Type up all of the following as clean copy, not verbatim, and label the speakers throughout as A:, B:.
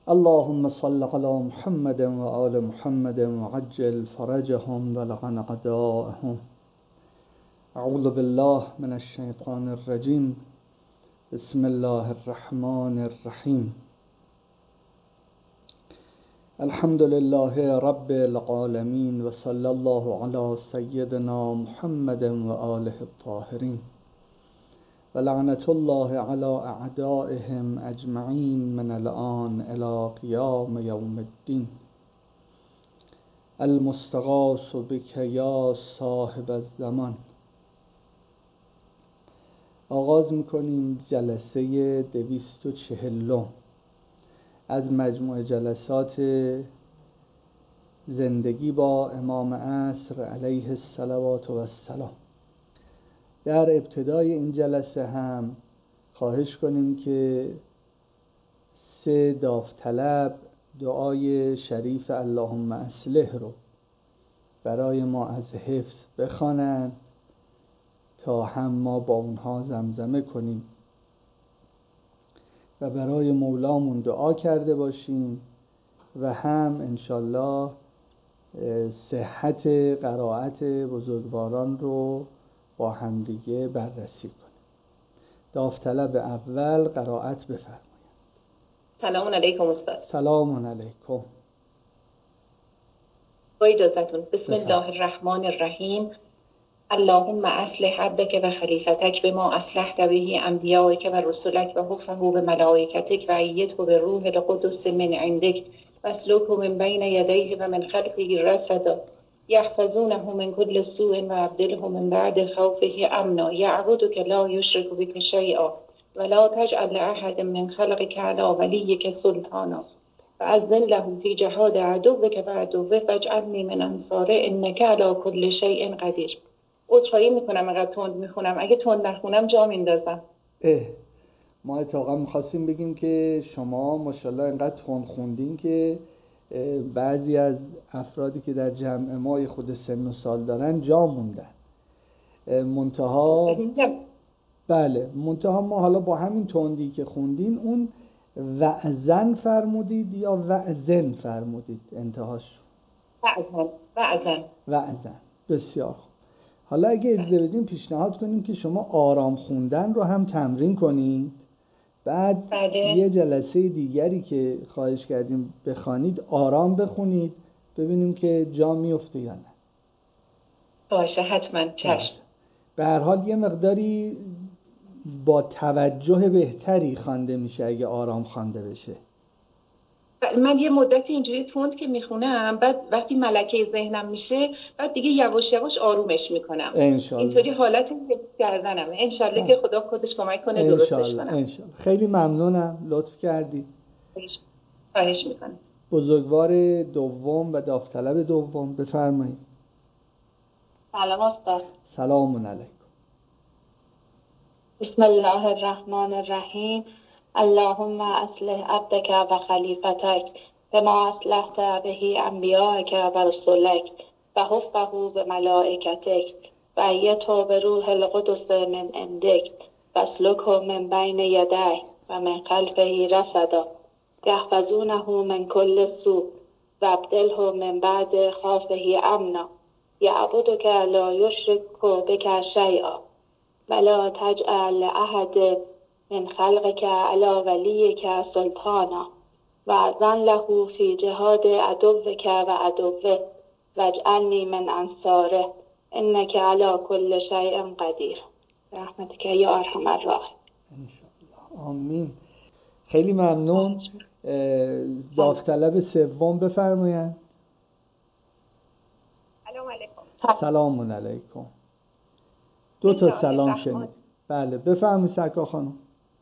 A: اللهم صل على محمد وآل محمد وعجل فرجهم ولعن أعداءهم. اعوذ بالله من الشیطان الرجیم. بسم الله الرحمن الرحیم. الحمد لله رب العالمین و صلی الله علی سیدنا محمد و آله الطاهرین و لعنت الله علی اعدائهم اجمعین من الآن الی قیام یوم الدین. المستغاث بک یا صاحب الزمان. آغاز میکنیم جلسه 240 از مجموع جلسات زندگی با امام عصر علیه الصلوات و السلام. در ابتدای این جلسه هم خواهش کنیم که 3 داوطلب دعای شریف اللهم اصلح رو برای ما از حفظ بخوانند تا هم ما با اونها زمزمه کنیم و برای مولامون دعا کرده باشیم و هم انشالله صحت قرائت بزرگواران رو با همدیگه بررسی کنیم. داوطلب اول قرائت بفرمایید.
B: سلام علیکم استاد.
A: سلام علیکم.
B: با اجازتون بسم الله الرحمن الرحیم. اللهم اصلح عبدك و خلیفتك بما اصلحت به انبیائك و رسولك و حفه به ملائکتك و ایته به روح القدس من عندك واسلكه من بین یدیه و من خلفه رصدا یحفظونه من كل سوء و ابدله من بعد خوفه امنا یعبدك لا یشرک بك شیئا ولا تجعل لأحد من خلقك على وليك سلطانا فأذن له في جهاد عدوك و عدوه واجعلني من انصاره انك على كل شيء قدیر. عذرخواهی میکنم اینقدر تند میخونم، اگه تند نخونم جا میندازم.
A: ما اتفاقا میخواستیم بگیم که شما ماشاءالله اینقدر تند خوندین که بعضی از افرادی که در جمع ما خود سن و سال دارن جا موندن. منتها ما حالا با همین تندی که خوندین اون وعظن فرمودید یا وعظن فرمودید انتهاش؟ وعظن. بسیار خوب. حالا اگه اجازه بدیم پیشنهاد کنیم که شما آرام خوندن رو هم تمرین کنید. بعد یه جلسه دیگری که خواهش کردیم بخوانید آرام بخونید ببینیم که جا میفته یا نه.
B: باشه حتما. چشم.
A: به هر حال یه مقداری با توجه بهتری خوانده میشه اگه آرام خوانده بشه.
B: من یه مدتی اینجوری تند که میخونم، بعد وقتی ملکه ذهنم میشه بعد دیگه یواش یواش آرومش میکنم. اینطوری حالت گردنمه. انشالله که خدا خودش کمک کنه درستش کنم.
A: انشالله. خیلی ممنونم، لطف کردی.
B: خواهش میکنم.
A: بزرگوار دوم و داوطلب دوم بفرمایید.
C: سلام استاد.
A: سلام علیکم.
C: بسم الله الرحمن الرحیم. اللهم اصلح عبدك و خلیفتك بما اصلحت به انبیائك و رسولك و حفه به ملائکتك و ایته به روح القدس من عندك واسلکه من بین یدیه و من خلفه رصدا یحفظونه من كل سوء و ابدله من بعد خوفه امنا یعبدك لا یشرک بك شیئا ولا تجعل لأحد من خلقك على وليك سلطانا وأذن له في جهاد عدوك وعدوه واجعلني من أنصاره إنك على كل شيء قدير برحمتك یا ارحم الراحمین.
A: انشاءالله. آمین. خیلی ممنون. داوطلب سوم بفرمایید.
B: سلام علیکم.
A: سلام علیکم. 2 تا سلام شنید. بله بفرمایید سرکار خانم.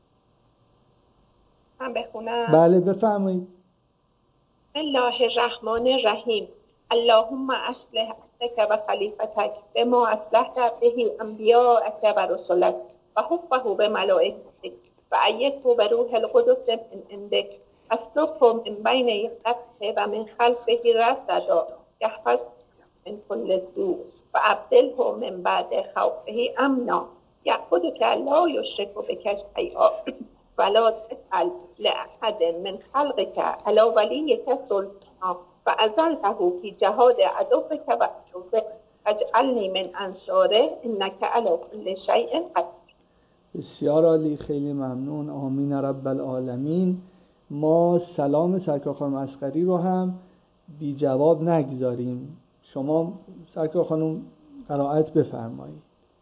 B: من بخونم؟
A: بله بفرمایید.
B: بسم الله الرحمن الرحیم. اللهم اصلح عبدك و خلیفتك بما اصلحت به انبیائك و رسولك و حفه به ملائکتك و ایته به روح القدس من عندك واسلکه من بین یدیه و من خلفه رصدا یحفظ من كل سوء و ابدله من بعد خوفه امنا یعبدک لا یشرک بک شیئا ولا تجعل لأحد من خلقك على وليك سلطانا فأزلته في جهاد عدوك وعدوك واجعلني من انصاره انك علی كل شیء قدیر.
A: بسیار عالی، خیلی ممنون. آمین رب العالمین. ما سلام سرکار خانم اصغری رو هم بی جواب نگذاریم. شما سرکار خانم قرائت بفرمایید.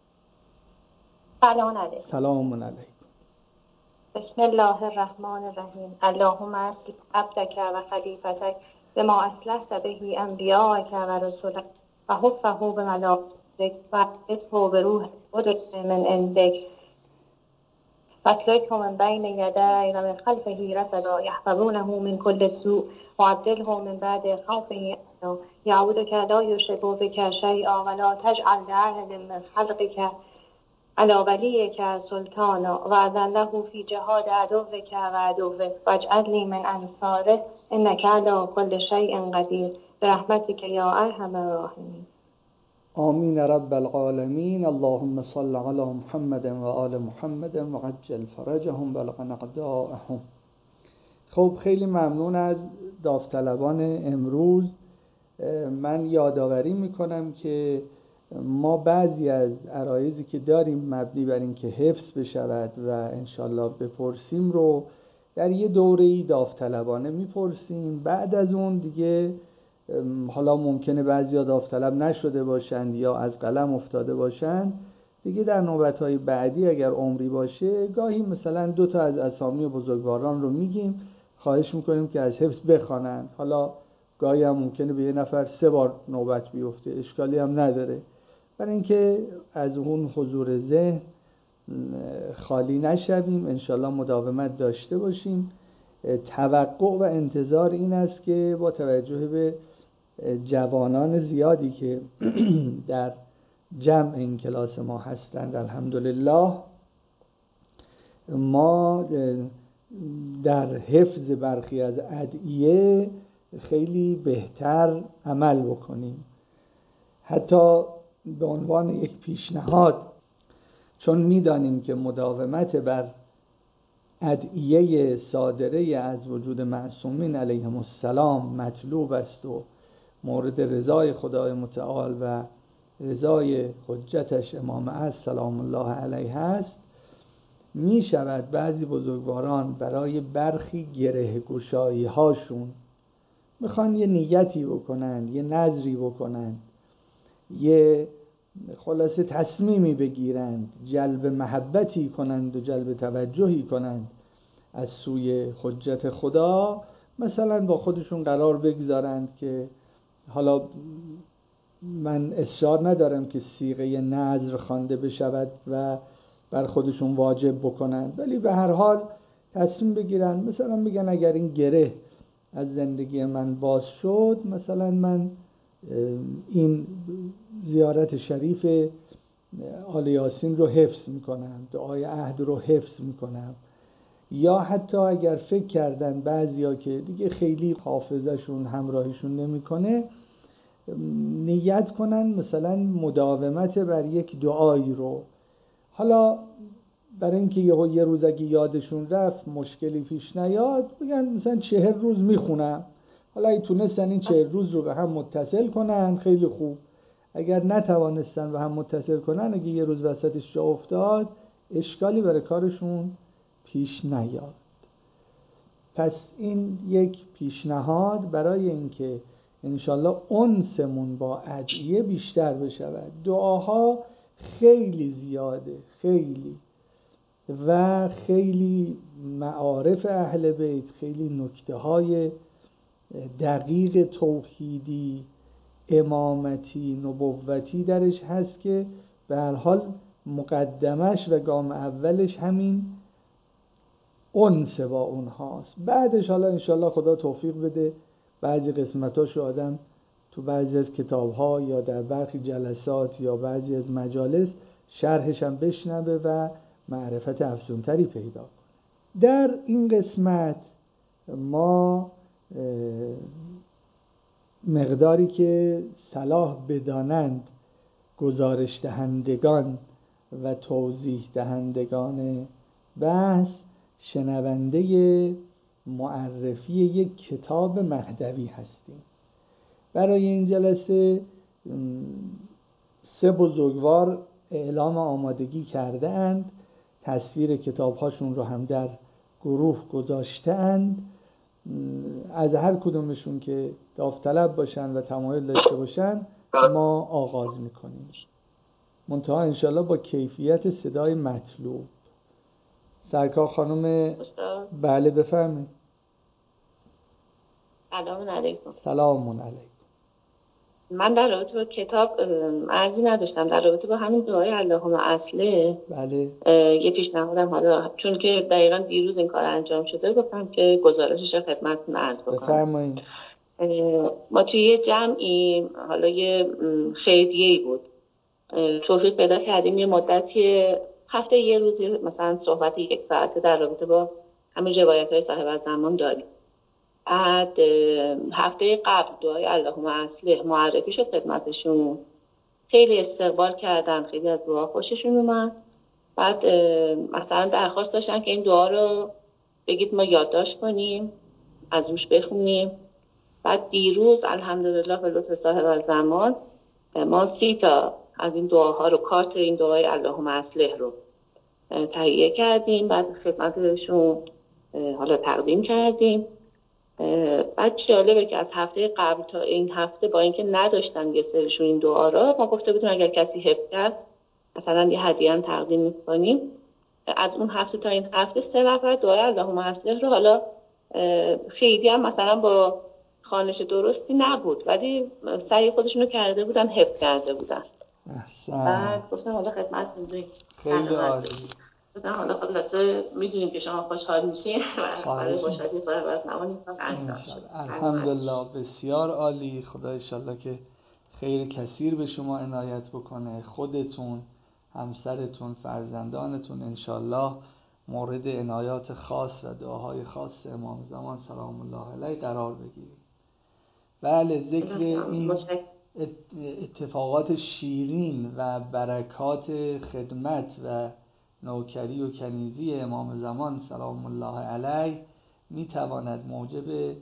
C: سلام علیکم.
A: سلام علیکم.
C: بسم الله الرحمن الرحیم. اللهم اصلح عبدک و خلیفتک بما اصلحت به انبیاءک و رسولک و حفه بملائکتک و ادعه بروح قدس من عندک فاسلکه من بین یدی و من خلفه رصدا یحفظونه من كل سوء وعبدله من بعد خوفه یعودک لا یشرک بک شیئا ولا تجعل لأحد من خلقک علی ولیک سلطانا وأذله في جهاد عدوک و عدوه واجعلني من انصاره انک علی كل شیء قدیر برحمتک یا ارحم الراحمین.
A: آمین رب العالمین. اللهم صل علی محمد و آل محمد و عجل فرجهم بلغ اقداءهم. خب خیلی ممنون از داوطلبان امروز. من یادآوری میکنم که ما بعضی از عرایضی که داریم مبنی بر این که حفظ بشود و انشالله بپرسیم رو در یه دوره‌ای داوطلبانه میپرسیم. بعد از اون دیگه حالا ممکنه بعضیا داوطلب نشده باشند یا از قلم افتاده باشند، دیگه در نوبت‌های بعدی اگر عمری باشه گاهی مثلا 2 تا از اسامی بزرگواران رو میگیم، خواهش میکنیم که از حفظ بخوانند. حالا گاهی هم ممکنه به یه نفر 3 بار نوبت بیفته، اشکالی هم نداره. برای اینکه از اون حضور ذهن خالی نشویم، انشالله مداومت داشته باشیم. توقع و انتظار این است که با توجه به جوانان زیادی که در جمع این کلاس ما هستند الحمدلله، ما در حفظ برخی از ادعیه خیلی بهتر عمل بکنیم. حتی به عنوان یک پیشنهاد، چون میدانیم که مداومت بر ادعیه صادره از وجود معصومین علیهم السلام مطلوب است و مورد رضای خدای متعال و رضای حجتش امام عصر سلام الله علیه است، می شود بعضی بزرگواران برای برخی گره گشایی هاشون میخوان یه نیتی بکنند، یه نذری بکنند، یه خلاصه تصمیمی بگیرند، جلب محبتی کنند و جلب توجهی کنند از سوی حجت خدا. مثلا با خودشون قرار بگذارند که حالا من اصرار ندارم که صیغه نذر خوانده بشود و بر خودشون واجب بکنند، ولی به هر حال تصمیم بگیرند. مثلا میگن اگر این گره از زندگی من باز شد، مثلا من این زیارت شریف آل یاسین رو حفظ میکنم، دعای عهد رو حفظ میکنم. یا حتی اگر فکر کردن بعضیا که دیگه خیلی حافظشون همراهیشون نمیکنه، نیت کنن مثلا مداومت بر یک دعایی رو. حالا برای اینکه یه روز اگه یادشون رفت مشکلی پیش نیاد، بگن مثلا 40 روز میخونم. حالا اگه تونستن این 40 روز رو به هم متصل کنن خیلی خوب، اگر نتوانستن به هم متصل کنن، اگه یه روز وسطش جا افتاد، اشکالی برای کارشون پیش نیاد. پس این یک پیشنهاد برای اینکه انشالله انسمون با ادعیه بیشتر بشود. دعاها خیلی زیاده، خیلی و خیلی معارف اهل بیت، خیلی نکته های دقیق توحیدی، امامتی، نبوتی درش هست که به هر حال مقدمش و گام اولش همین انس با اونهاست. بعدش حالا انشالله خدا توفیق بده بعضی قسمتاشو آدم تو بعضی از کتاب‌ها یا در برخی جلسات یا بعضی از مجالس شرحش هم بشنوه و معرفت افزونتری پیدا کنه. در این قسمت ما مقداری که صلاح بدانند گزارش دهندگان و توضیح دهندگان بحث شنونده معرفی یک کتاب مهدوی هستیم. برای این جلسه 3 بزرگوار اعلام آمادگی کرده اند، تصویر کتاب‌هاشون رو هم در گروه گذاشته اند. از هر کدومشون که داوطلب باشن و تمایل داشته باشن ما آغاز میکنیم، منتها انشالله با کیفیت صدای مطلوب. سرکار خانم بله بفرمایید.
C: سلام علیکم.
A: سلام علیکم.
C: من در رابطه با کتاب عرضی نداشتم، در رابطه با همین دعای اللهم اصلح
A: بله
C: یه پیشنهادم، حالا چون که دقیقاً دیروز این کار انجام شده گفتم که گزارشش خدمتتون عرض بکنم.
A: بفرمایید.
C: ما توی یه جمعی، حالا یه خیریه‌ای بود، توفیق پیدا کردیم یه مدتی هفته یه روزی مثلا صحبت 1 ساعته در رابطه با همین روایت‌های صاحب الزمان داریم. بعد هفته قبل دعای اللهم اصلح معرفی شد خدمتشون، خیلی استقبال کردن، خیلی از دعا خوششون اومد. بعد مثلا درخواست داشتن که این دعا رو بگید ما یادداشت کنیم، از روش بخونیم. بعد دیروز الحمدلله به لطف صاحب الزمان ما 30 تا از این دعاها رو، کارت این دعای اللهم اصلح رو تهیه کردیم، بعد خدمتشون حالا تقدیم کردیم. بعد جالبه که از هفته قبل تا این هفته با اینکه نداشتن یه سریشون این دعا را، ما گفته بودیم اگر کسی حفظ کرد مثلا یه هدیه هم تقدیم می‌کنیم. از اون هفته تا این هفته 3 نفر دعای اللهم اصلح رو، حالا خیلی هم مثلا با خوانش درستی نبود ولی سعی خودشون رو کرده بودن، حفظ کرده بودن. بعد گفتم حالا خدمتتون بگم
A: خیلی عالی.
C: حالا خلاصه میدونیم که شما خوشحال میشین و برای خوشحالی صاحب الزمان
A: الحمدلله. بسیار عالی. خدا انشالله که خیر کثیر به شما عنایت بکنه، خودتون، همسرتون، فرزندانتون انشالله مورد عنایات خاص و دعاهای خاص امام زمان سلام الله علیه قرار بگیرید. بله، ذکر این اتفاقات شیرین و برکات خدمت و نوکری و کنیزی امام زمان سلام الله علیه میتواند موجب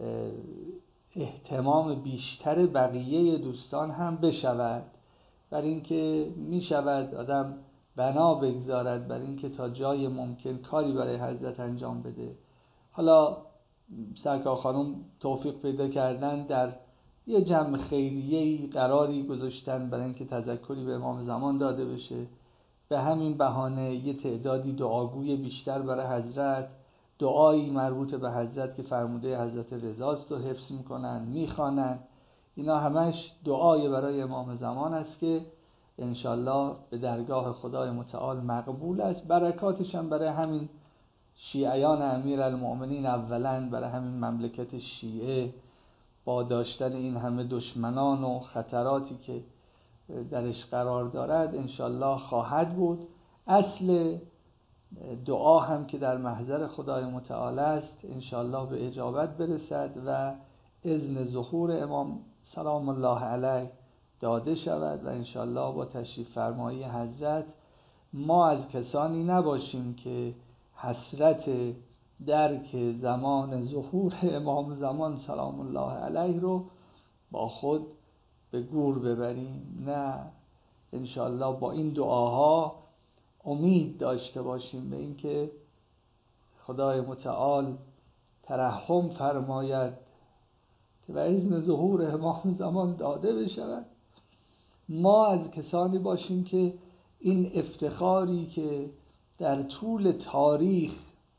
A: اهتمام بیشتر بقیه دوستان هم بشود، بر اینکه میشود آدم بنا بگذارد بر اینکه تا جای ممکن کاری برای حضرت انجام بده. حالا سرکار خانم توفیق پیدا کردن در یه جمع خیریه‌ای قراری گذاشتن برای اینکه تذکری به امام زمان داده بشه، به همین بهانه یه تعدادی دعاگوی بیشتر برای حضرت، دعایی مربوط به حضرت که فرموده حضرت رضاست و حفظ میکنن، میخوانن. اینا همش دعای برای امام زمان است که انشالله به درگاه خدای متعال مقبول است. برکاتش هم برای همین شیعیان امیرالمؤمنین، اولاً برای همین مملکت شیعه با داشتن این همه دشمنان و خطراتی که درش قرار دارد انشالله خواهد بود. اصل دعا هم که در محضر خدای متعال است انشالله به اجابت برسد و اذن ظهور امام سلام الله علیه داده شود و انشالله با تشریف فرمایی حضرت ما از کسانی نباشیم که حسرت درک زمان ظهور امام زمان سلام الله علیه رو با خود به گور ببریم. نه، انشالله با این دعاها امید داشته باشیم به اینکه خدای متعال ترحم فرماید که و اذن ظهور امام زمان داده بشود. ما از کسانی باشیم که این افتخاری که در طول تاریخ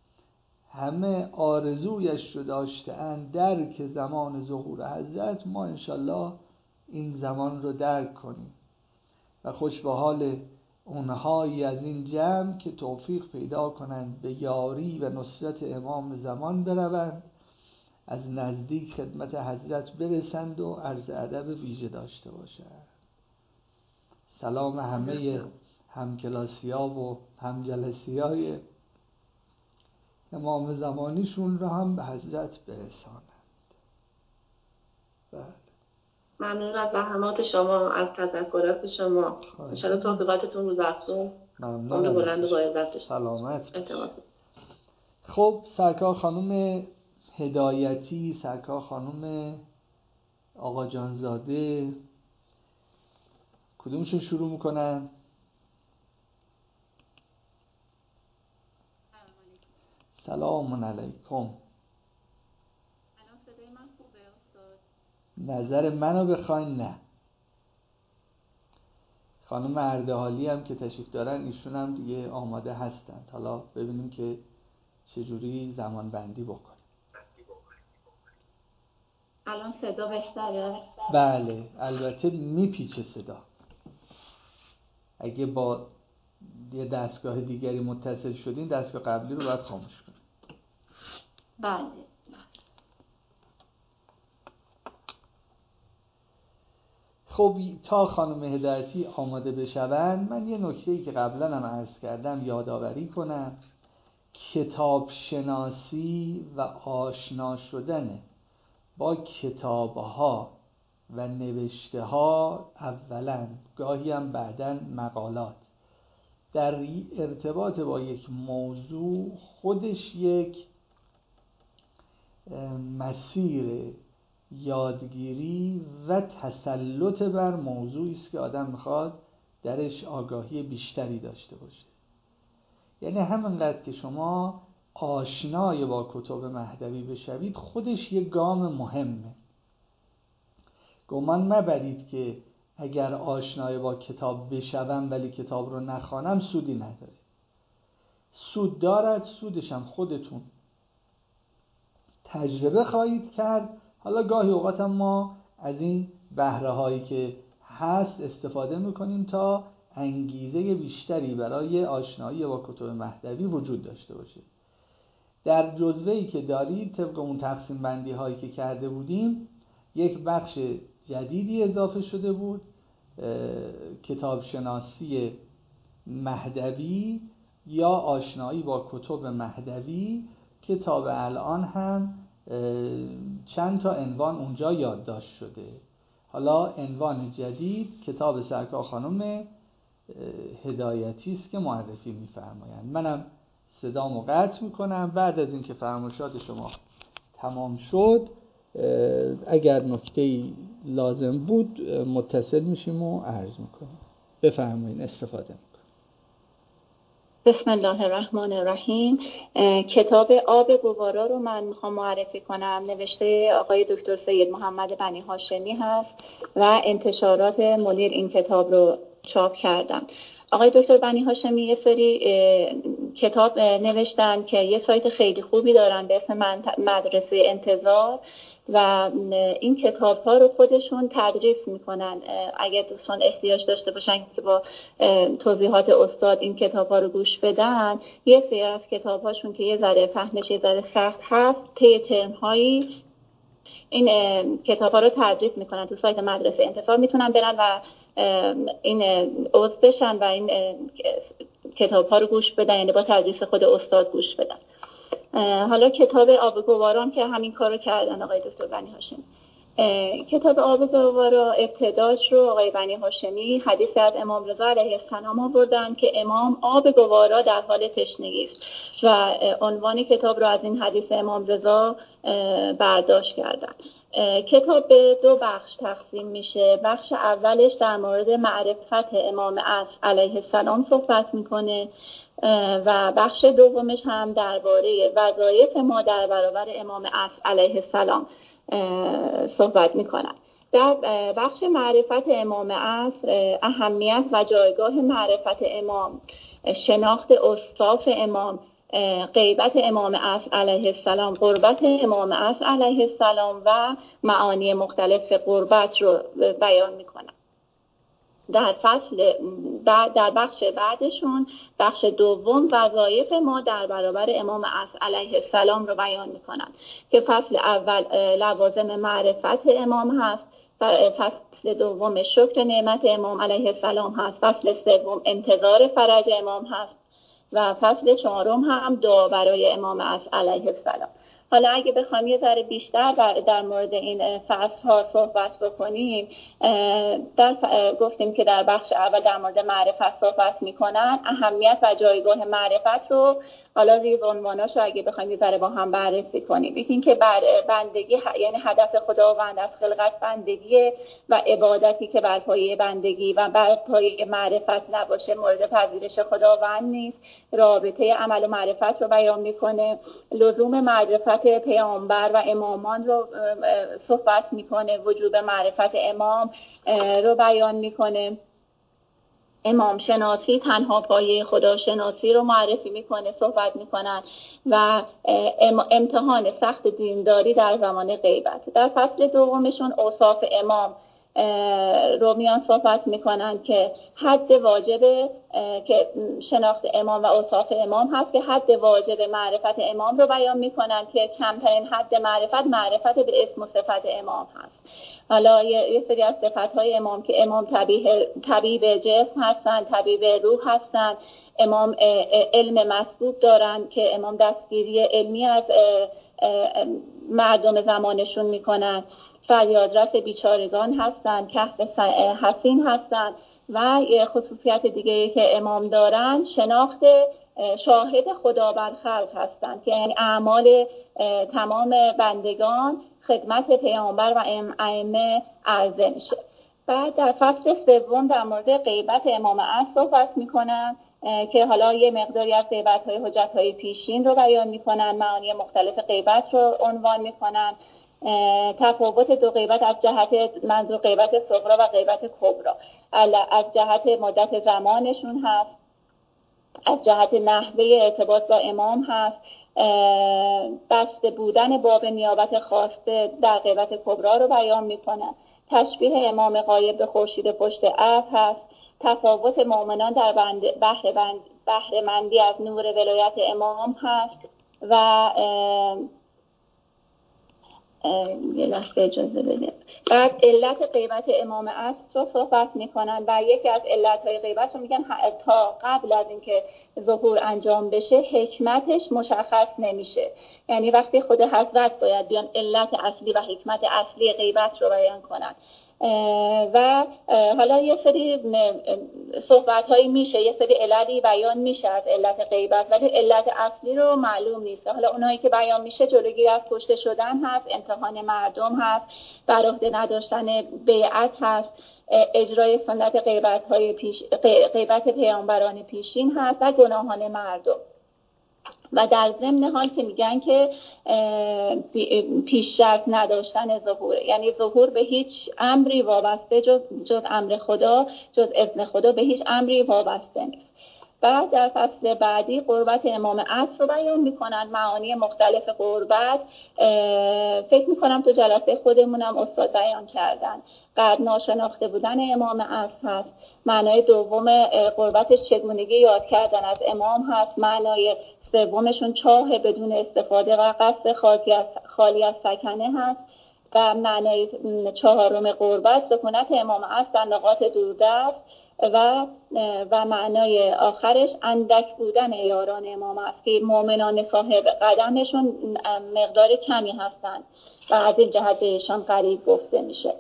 A: همه آرزویش رو داشته‌اند، درک زمان ظهور حضرت، ما انشالله این زمان رو درک کنیم و خوش به حال اونهایی از این جمع که توفیق پیدا کنند به یاری و نصرت امام زمان بروند، از نزدیک خدمت حضرت برسند و عرض ادب ویژه داشته باشند. سلام همه همکلاسی‌ها و همجلسی‌های امام زمانیشون رو هم به حضرت برسانند. بله.
C: ممنون از زحمات شما، از تذکرات شما. انشاءالله توفیقاتتون رو افزون، عمر بلند و با عزت داشته.
A: سلامت. خب سرکار خانم هدایتی، سرکار خانم آقا جانزاده، کدومشون شروع میکنن؟ سلام علیکم.
C: الان صدای من خوبه استاد؟
A: نظر منو بخواین نه. خانم اردهالی هم که تشریف دارن ایشون هم دیگه آماده هستند. حالا ببینیم که چجوری زمان بندی بکنیم.
C: الان صدا بهتره؟
A: بله البته میپیچه صدا. اگه با یه دستگاه دیگری متصل شدین دستگاه قبلی رو باید خاموش کنیم.
C: بله.
A: خب تا خانم هدایتی آماده بشون من یه نکته‌ای که قبلا هم عرض کردم یادآوری کنم. کتاب شناسی و آشنا شدن با کتاب‌ها و نوشته‌ها اولاً، گاهی هم بعداً مقالات، در ارتباط با یک موضوع خودش یک مسیر یادگیری و تسلط بر موضوعی است که آدم میخواد درش آگاهی بیشتری داشته باشه. یعنی همینقدر که شما آشنای با کتب مهدوی بشوید خودش یک گام مهمه. گمان مبرید که اگر آشنای با کتاب بشوم ولی کتاب رو نخوانم سودی نداره. سود دارد، سودش هم خودتون تجربه خواهید کرد. حالا گاهی اوقات هم ما از این بهره هایی که هست استفاده میکنیم تا انگیزه بیشتری برای آشنایی با کتب مهدوی وجود داشته باشه. در جزوه‌ای که دارید طبق اون تقسیم بندی هایی که کرده بودیم یک بخش جدیدی اضافه شده بود، کتاب شناسی مهدوی یا آشنایی با کتب مهدوی، که تا به الان هم چند تا عنوان اونجا یادداشت شده. حالا عنوان جدید کتاب سرکار خانم هدایتی است که معرفی می‌فرمایند. منم صدامو قطع میکنم. بعد از اینکه فرمایشات شما تمام شد اگر نکته‌ای لازم بود متصل میشیم و عرض میکنیم. بفرمایید، استفاده میکنیم.
C: بسم الله الرحمن الرحیم. کتاب آب گوارا رو من میخوام معرفی کنم. نوشته آقای دکتر سید محمد بنی هاشمی هست و انتشارات منیر این کتاب رو چاپ کردن. آقای دکتر بنی هاشمی یه سری کتاب نوشتن که یه سایت خیلی خوبی دارن به اسم مدرسه انتظار و این کتاب ها رو خودشون تدریس میکنن. اگر دوستان احتیاج داشته باشن که با توضیحات استاد این کتاب ها رو گوش بدن، یه سری از کتاب هاشون که یه ذره فهمش یه ذره سخت هست طی ترم هایی این کتاب ها رو تدریس میکنن. تو سایت مدرسه انتظار میتونن برن و این عضو بشن و این کتاب ها رو گوش بدن، یعنی با تدریس خود استاد گوش بدن. حالا کتاب آب گواران که همین کارو کردن آقای دکتر بنی هاشمی. کتاب آب گوارا ابتداش رو آقای بنی هاشمی حدیث از امام رضا علیه السلام آوردن که امام آب گوارا در حال تشنگی است و عنوان کتاب رو از این حدیث امام رضا برداشت کردن. کتاب به دو بخش تقسیم میشه. بخش اولش در مورد معرفت امام عصر علیه السلام صحبت میکنه و بخش دومش هم درباره وظایف ما در برابر امام عصر علیه السلام صحبت میکنن. در بخش معرفت امام عصر اهمیت و جایگاه معرفت امام، شناخت اوصاف امام، غیبت امام عصر علیه السلام، قربت امام عصر علیه السلام و معانی مختلف قربت رو بیان میکنن. در بخش بعدشون بخش دوم وظایف ما در برابر امام عصر علیه السلام رو بیان میکنن که فصل اول لوازم معرفت امام هست، فصل دوم شکر نعمت امام علیه السلام هست، فصل سوم انتظار فرج امام هست و فصل چهارم هم دعا برای امام عصر علیه السلام.
B: حالا اگه بخوایم یه ذره بیشتر در مورد این فصل‌ها صحبت بکنیم، گفتیم که در بخش اول در مورد معرفت صحبت میکنن. اهمیت و جایگاه معرفت رو حالا ریز عنواناشو اگه بخوایم یه ذره با هم بررسی کنیم. یکی این که بندگی یعنی هدف خداوند از خلقت بندگی و عبادتی که بر پایه بندگی و بر پایه معرفت نباشه مورد پذیرش خداوند نیست. رابطه عمل و معرفت رو بیان میکنه. لزوم معرفت پیامبر و امامان رو صحبت میکنه. وجوب معرفت امام رو بیان میکنه. امام شناسی تنها پایه خداشناسی رو معرفی میکنه، صحبت میکنن و امتحان سخت دینداری در زمان غیبت. در فصل دومشون اوصاف امام رو میان صحبت میکنن که حد واجب که شناخت امام و اوصاف امام هست که حد واجب معرفت امام رو بیان میکنن که کمترین حد معرفت به اسم و صفت امام هست. حالا یه سری از صفت‌های امام که امام طبیب جسم هستن، طبیب روح هستن، امام علم مسبوق دارن که امام دستگیری علمی از مردم زمانشون میکنن، فریادرس بیچارگان هستن، کهف حسین هستن و خصوصیت دیگه‌ای که امام دارن شناخت شاهد خدا بر خلق هستند که یعنی اعمال تمام بندگان خدمت پیامبر و ائمه عرضه میشه. بعد در فصل سوم در مورد غیبت امام عصر صحبت میکنن که حالا یه مقداری از غیبت‌های حجت‌های پیشین رو بیان میکنن، معانی مختلف غیبت رو عنوان میکنن. تفاوت دو غیبت از جهت منظور غیبت صغرا و غیبت کبرا از جهت مدت زمانشون هست، از جهت نحوه ارتباط با امام هست، بسته بودن باب نیابت خواسته در غیبت کبرا رو بیان میکنن. تشبیه امام غایب به خورشید پشت ابر هست. تفاوت مؤمنان در بهره مندی از نور ولایت امام هست و یه لحظه اجازه بده. بعد علت غیبت امام عصر رو صحبت میکنن و یکی از علتهای غیبت رو میگن تا قبل از اینکه ظهور انجام بشه حکمتش مشخص نمیشه. یعنی وقتی خود حضرت باید بیان علت اصلی و حکمت اصلی غیبت رو بیان کنن و حالا یه سری صحبت هایی میشه، یه سری عللی بیان میشه از علت غیبت، ولی علت اصلی رو معلوم نیست. حالا اونایی که بیان میشه جلوگیری از کشته شدن هست، امتحان مردم هست، بر عهده نداشتن بیعت هست، اجرای سنت غیبت پیامبران پیشین هست و گناهان مردم. و در ضمن حال که میگن که پیش شرط نداشتن ظهوره، یعنی ظهور به هیچ امری وابسته جز امر خدا، جز اذن خدا به هیچ امری وابسته نیست. بعد در فصل بعدی قربت امام عصر رو بیان میکنن، معانی مختلف قربت. فکر میکنم تو جلسه خودمونم استاد بیان کردن. قد ناشناخته بودن امام عصر هست. معنای دوم قربتش چگونگی یاد کردن از امام هست. معنای سومشون چاه بدون استفاده و قصد خالی از سکنه هست. و معنای چهارم قربت سکونت امام عصر در نقاط دوردست و معنای آخرش اندک بودن یاران امام است که مؤمنان صاحب قدمشون مقدار کمی هستند و از این جهت بهشان قریب گفته میشه.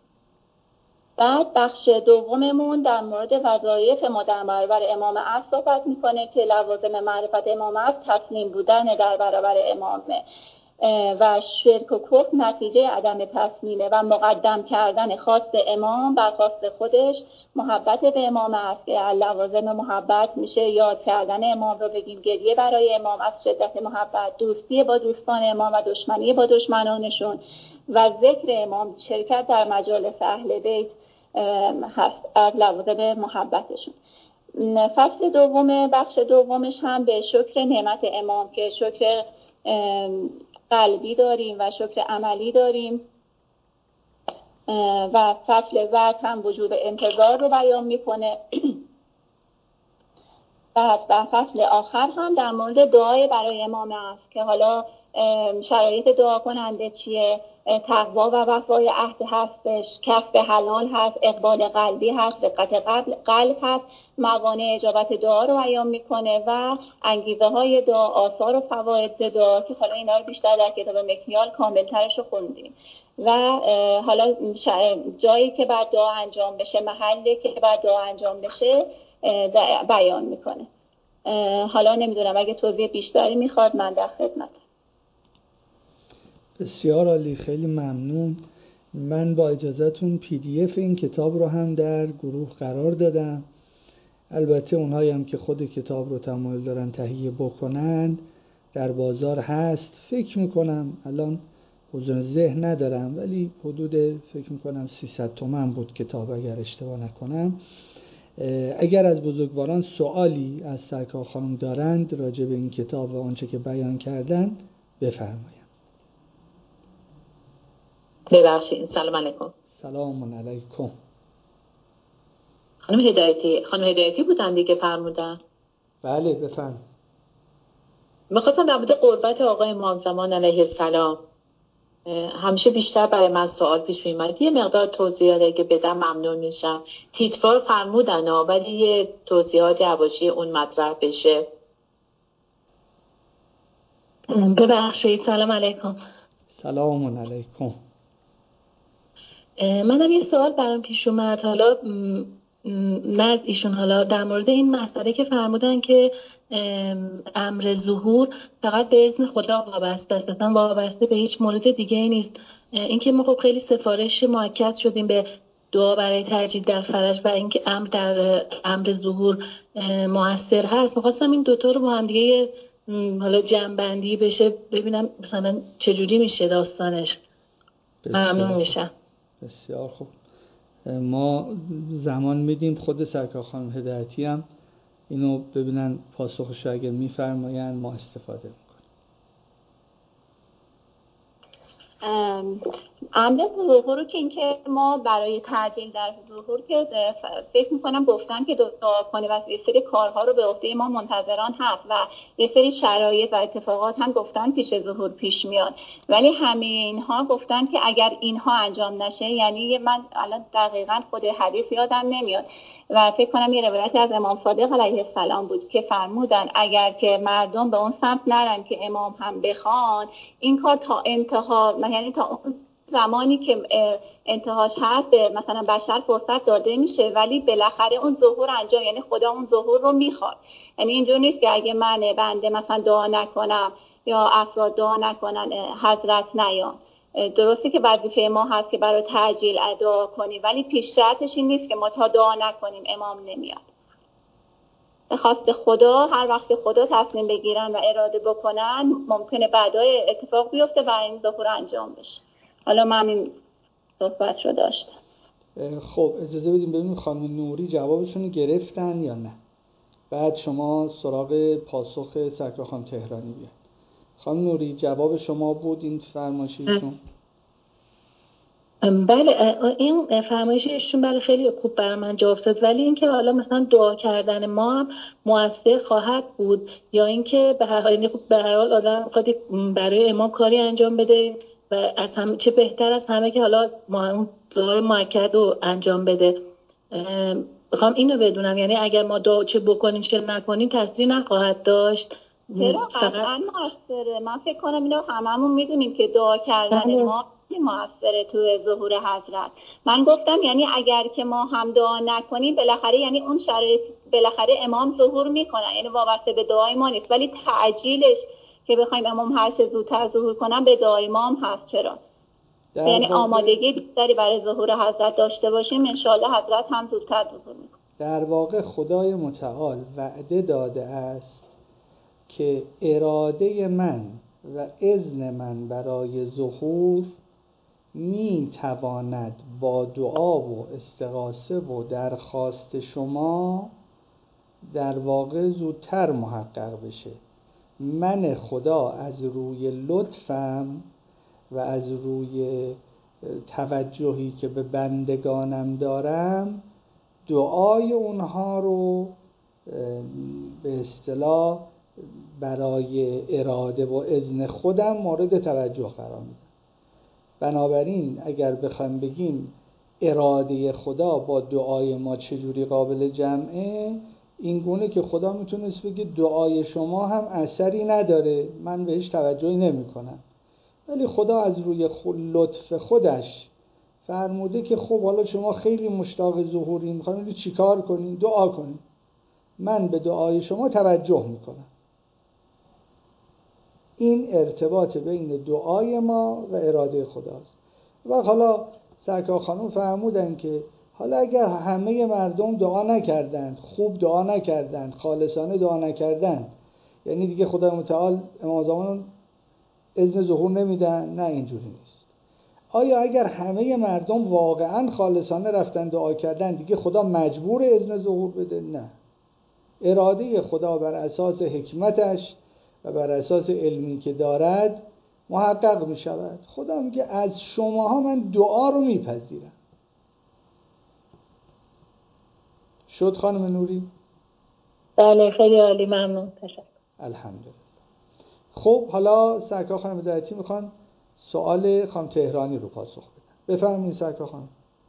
B: بعد بخش دوممون در مورد وظایف ما در برابر امام عصر صحبت میکنه که لوازم معرفت امام عصر تسلیم بودن در برابر امامه و شرک و کفر نتیجه عدم تسلیمه و مقدم کردن خواست امام بر خواست خودش. محبت به امام است که لوازم محبت میشه یاد کردن امام رو بگیم، گریه برای امام از شدت محبت، دوستی با دوستان امام و دشمنی با دشمنانشون و ذکر امام، شرکت در مجالس اهل بیت هست از لوازم محبتشون. فصل دوم بخش دومش هم به شکر نعمت امام که شکر قلبی داریم و شکر عملی داریم و فصل بعد هم وجوب انتظار رو بیان میکنه
C: و فصل آخر هم در مورد دعای برای امام است که حالا شرایط دعا کننده چیه، تقوا و وفای عهد هستش، کسب حلال هست، اقبال قلبی هست، دقت قلب هست، موانع اجابت دعا رو بیان میکنه و انگیزه های دعا، آثار و فواید دعا که حالا اینا رو بیشتر در کتاب مکیال کاملترش رو خوندیم و حالا جایی که بعد دعا انجام بشه، محلی که بعد دعا انجام بشه بیان میکنه. حالا نمیدونم اگه توضیح بیشتری میخواد من در خدمتم.
A: بسیار عالی، خیلی ممنون. من با اجازهتون PDF این کتاب رو هم در گروه قرار دادم. البته اونهایی هم که خود کتاب رو تمایل دارن تهیه بکنن در بازار هست. فکر میکنم الان حضور ذهن ندارم ولی حدود فکر میکنم 300 تومان بود کتاب اگر اشتباه نکنم. اگر از بزرگواران سوالی از سرکار خانم دارند راجع به این کتاب و آنچه که بیان کردند بفرمایید.
D: ببخشید. سلام علیکم.
A: سلام علیکم.
D: خانم هدایتی بودن دیگه فرمودن؟
A: بله بفرمایید.
D: می‌خواستم در مورد قربت آقای امام زمان علیه السلام، همیشه بیشتر برای من سوال پیش می‌اومد. یه مقدار توضیحات اگه بدم ممنون میشم. تیتروار فرمودن ولی یه توضیحات حواشی اون مطرح بشه.
E: ببخشید. سلام علیکم.
A: سلام علیکم.
E: منم یه سوال برام پیش اومد، حالا نه ایشون، حالا در مورد این مسئله که فرمودن که امر ظهور فقط به اذن خدا وابسته است، اصلا وابسته به هیچ مورد دیگه ای نیست. این که ما خب خیلی سفارش مؤکد شدیم به دعا برای تجدید در فرج و اینکه امر در امر ظهور مؤثر هست. می‌خواستم این دوتا رو با هم دیگه حالا جمع‌بندی بشه ببینم مثلا چجوری میشه داستانش. ممنون میشم.
A: بسیار خوب. ما زمان میدیم خود سرکار خانم هدایتی هم اینو ببینن پاسخش اگر میفرماین ما استفاده میکنیم.
C: امر ظهور رو که اینکه ما برای تعجیل در ظهور که فکر میکنم گفتن که دعا کنه و یه سری کارها رو به عهده ما منتظران هست و یه سری شرایط و اتفاقات هم گفتن پیش ظهور پیش میاد، ولی همه اینها گفتن که اگر اینها انجام نشه، یعنی من الان دقیقاً خود حدیث یادم نمیاد و فکر کنم یه روایتی از امام صادق علیه السلام بود که فرمودن اگر که مردم به اون سمت نرن که امام هم بخوان، این کار تا انتها، یعنی تا زمانی که انتهاش هست به مثلا بشر فرصت داده میشه، ولی بالاخره اون ظهور انجام، یعنی خدا اون ظهور رو میخواد. یعنی اینجور نیست که اگه من بنده مثلا دعا نکنم یا افراد دعا نکنن حضرت نیان. درسته که وظیفه ما هست که برای تعجیل دعا کنیم، ولی پیش شرطش این نیست که ما تا دعا نکنیم امام نمیاد. خواست خدا، هر وقت خدا تصمیم بگیرن و اراده بکنن ممکنه بعدای اتفاق بیفته و این ظهور انجام بشه. حالا من این صحبت رو داشتم.
A: خب اجازه بدیم ببینیم خانم نوری جوابشون رو گرفتن یا نه، بعد شما سراغ پاسخ سرکار خانم تهرانی بیاید. خانم نوری جواب شما بود این فرمایششون؟
E: بله، این فرمایششون بله خیلی خوب برای من جواب داد، ولی اینکه حالا مثلا دعا کردن ما هم مؤثر خواهد بود یا اینکه به هر حال، یعنی به هر حال آدم خودی برای امام کاری انجام بده و از هم چه بهتر از همه که حالا ما اون دعای مؤکد رو انجام بده. میخوام اینو بدونم، یعنی اگر ما دعا چه بکنیم چه نکنیم تاثیری نخواهد داشت؟
C: چرا قطعا مؤثره. من فکر کنم اینو هممون میدونیم که دعا کردن ما مؤثره توی ظهور حضرت. من گفتم یعنی اگر که ما هم دعا نکنیم بالاخره، یعنی اون شرایط بالاخره امام ظهور میکنن، یعنی وابسته به دعای ما نیست، ولی تعجیلش که بخوایم امام هر چه زودتر ظهور کنن به دعای ما هم هست. چرا؟ یعنی آمادگی بیشتری برای ظهور حضرت داشته باشیم، انشاءالله حضرت هم زودتر ظهور میکنن.
A: در واقع خدای متعال وعده داده است که اراده من و اذن من برای ظهور می تواند با دعا و استغاثه و درخواست شما در واقع زودتر محقق بشه. من خدا از روی لطفم و از روی توجهی که به بندگانم دارم دعای اونها رو به اصطلاح برای اراده و اذن خودم مورد توجه قرار میدم. بنابراین اگر بخوایم بگیم اراده خدا با دعای ما چجوری قابل جمعه، این گونه که خدا میتونست بگه دعای شما هم اثری نداره، من بهش توجهی نمی کنم، ولی خدا از روی لطف خودش فرموده که خب حالا شما خیلی مشتاق ظهوری، میخواین چی کار کنین؟ دعا کنین، من به دعای شما توجه میکنم. این ارتباط بین دعای ما و اراده خداست. و حالا سرکار خانم فرمودن که حالا اگر همه مردم دعا نکردند، خوب دعا نکردند، خالصانه دعا نکردند، یعنی دیگه خدا متعال امام زمان اذن ظهور نمیدن؟ نه، اینجوری نیست. آیا اگر همه مردم واقعا خالصانه رفتن دعا کردن دیگه خدا مجبور اذن ظهور بده؟ نه. اراده خدا بر اساس حکمتش و بر اساس علمی که دارد محقق می شود. خدا میگه از شماها من دعا رو میپذیرم. شد خانم نوری؟
E: بله خیلی عالی، ممنون، تشکر.
A: الحمدلله. خب حالا سرکار خانم هدایتی میخوان سوال خانم تهرانی رو پاسخ بدن. بفرمایید سرکار خانم.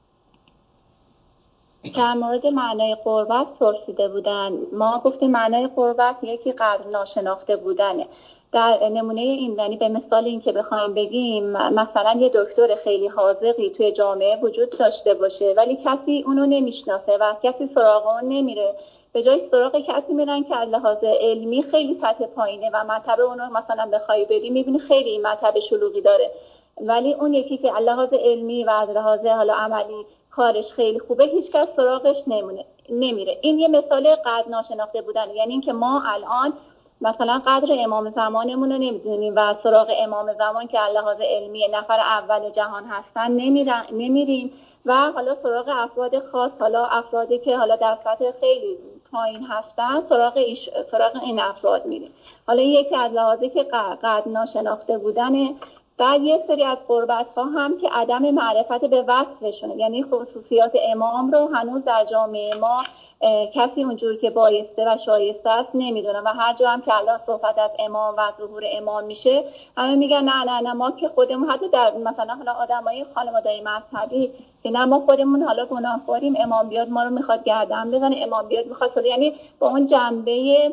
C: در مورد معنای قربت پرسیده بودن. ما گفتیم معنای قربت یکی قدر ناشناخته بودنه. در نمونه این، یعنی به مثال این که بخوایم بگیم مثلا یه دکتر خیلی حاذقی توی جامعه وجود داشته باشه ولی کسی اونو نمیشناسه و کسی سراغ اون نمیره، به جای سراغ کسی میرن که از لحاظ علمی خیلی سطح پایینه و مرتبه اونو مثلا بخوای بری میبینی خیلی این مرتبه شلوغی داره، ولی اون یکی که از لحاظ علمی و از لحاظ حالا عملی کارش خیلی خوبه هیچکس سراغش نمیره. این یه مثال قدر ناشناخته بودن، یعنی اینکه ما الان مثلا قدر امام زمانمون رو نمیدونیم و سراغ امام زمان که از لحاظ علمی نفر اول جهان هستن نمیریم و حالا سراغ افراد خاص، حالا افرادی که حالا در سطح خیلی پایین هستن سراغ این افراد میریم. حالا یکی از لحاظی که قدر ناشناخته بودنه. بعد یک سری از قربت‌ها هم که عدم معرفت به وصفشونه، یعنی خصوصیات امام رو هنوز در جامعه ما کسی اونجور که بایسته و شایسته است نمیدونه و هر جا هم که الله صحبت از امام و ظهور امام میشه همه میگن نه ما که خودمون، حتی در مثلا حالا آدمای خانواده‌ای مذهبی که نه ما خودمون حالا گناهکاریم، امام بیاد ما رو میخواد گردن بزنه، امام بیاد میخواد، یعنی با اون جنبه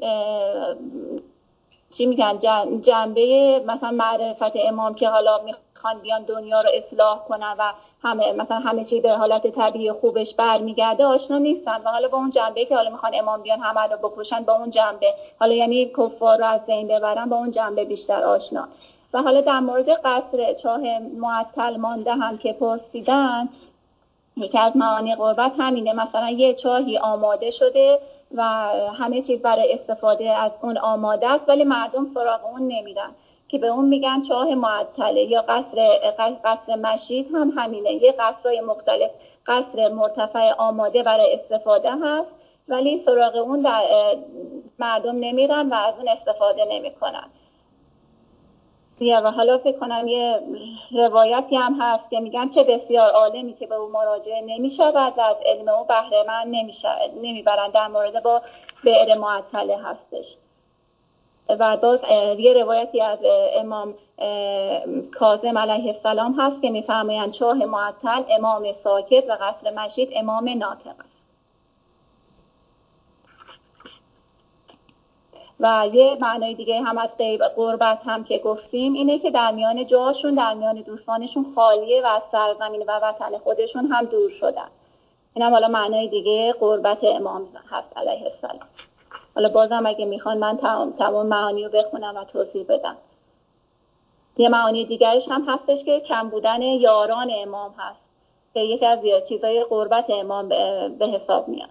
C: چی میگن جنبه مثلا معرفت امام که حالا میخوان بیان دنیا رو اصلاح کنن و همه چی به حالت طبیعی خوبش برمیگرده آشنا نیستن و حالا با اون جنبه که حالا میخوان امام بیان همه رو بکشن، با اون جنبه حالا یعنی کفار رو از بین ببرن، با اون جنبه بیشتر آشنا. و حالا در مورد قصر چاه معطل مانده هم که پرسیدن، یکی از معانی قربت همینه، مثلا یه چاهی آماده شده و همه چیز برای استفاده از اون آماده است ولی مردم سراغ اون نمیرن که به اون میگن چاه معطله. یا قصر مشید هم همینه، یه قصرهای مختلف، قصر مرتفع آماده برای استفاده هست ولی سراغ اون مردم نمیرن و از اون استفاده نمیکنن. و حالا فکر کنم یه روایتی هم هست که میگن چه بسیار عالمی که به او مراجعه نمیشود و از علم او بهره مند نمیبرن. در مورد با بئر معطله هستش. و باز یه روایتی از امام کاظم علیه السلام هست که میفرمایند چاه معطل امام ساکت و قصر مشید امام ناطق است. و یه معنای دیگه هم از قربت هم که گفتیم اینه که در میان جاشون، در میان دوستانشون خالیه و از سرزمین و وطن خودشون هم دور شدن. این هم حالا معنای دیگه قربت امام هست علیه السلام. حالا بازم اگه میخوان من تمام معانی رو بخونم و توضیح بدم. یه معانی دیگرش هم هستش که کم بودن یاران امام هست که یکی از چیزای قربت امام به حساب میاد.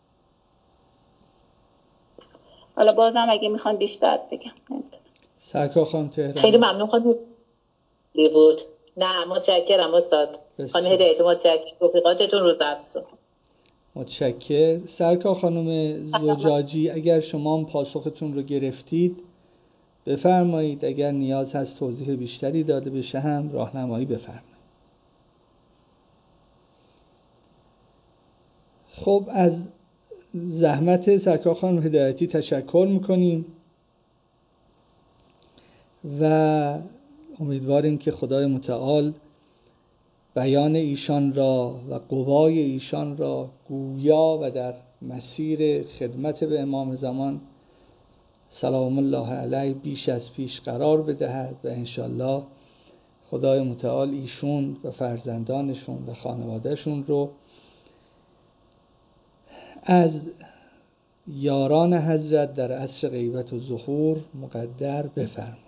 C: حالا بازم اگه میخوان بیشتر بگم نمیتونم.
A: سرکار خانم تهرانی.
D: خیلی ممنون خانم بود. نه متشکرم استاد. خانم هدایت متشکرم. توفیقاتتون روز افزون.
A: متشکرم. سرکار خانم زجاجی اگر شما هم پاسختون رو گرفتید بفرمایید، اگر نیاز هست توضیح بیشتری داده بشه هم راهنمایی بفرمایید. خب از زحمت سرکار خانم هدایتی تشکر میکنیم و امیدواریم که خدای متعال بیان ایشان را و قوای ایشان را گویا و در مسیر خدمت به امام زمان سلام الله علیه بیش از پیش قرار بدهد و انشالله خدای متعال ایشون و فرزندانشون و خانوادهشون رو از یاران حضرت در عصر غیبت و ظهور مقدر بفرماید.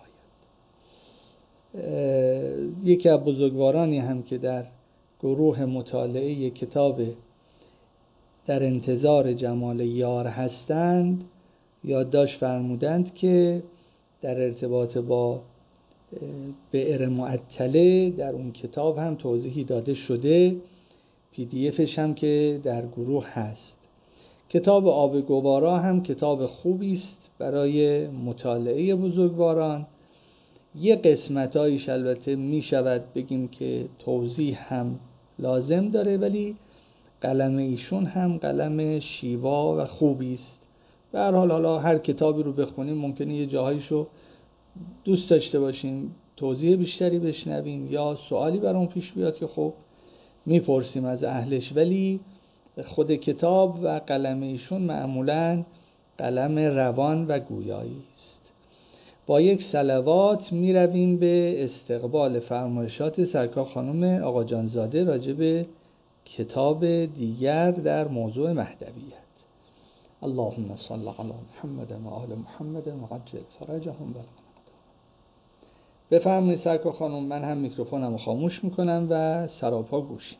A: یکی از بزرگوارانی هم که در گروه مطالعه کتاب در انتظار جمال یار هستند یادداشت فرمودند که در ارتباط با بئر معطله در اون کتاب هم توضیحی داده شده، PDF هم که در گروه هست. کتاب آب گوارا هم کتاب خوبی است برای مطالعه بزرگواران. یه قسمتایش البته می شود بگیم که توضیح هم لازم داره، ولی قلم ایشون هم قلم شیوا و خوبی است. به هر حال حالا هر کتابی رو بخونیم ممکنه یه جاهایشو دوست داشته باشیم توضیح بیشتری بشنویم یا سوالی برام پیش بیاد که خب میپرسیم از اهلش، ولی خود کتاب و قلم ایشون معمولاً قلم روان و گویایی است. با یک صلوات می رویم به استقبال فرمایشات سرکار خانم آقا جانزاده راجع به کتاب دیگر در موضوع مهدویت. اللهم صل علی محمد و آل محمد و عجل فرجهم. بفرمایید سرکار خانم، من هم میکروفونم رو خاموش میکنم و سراپا گوشیم.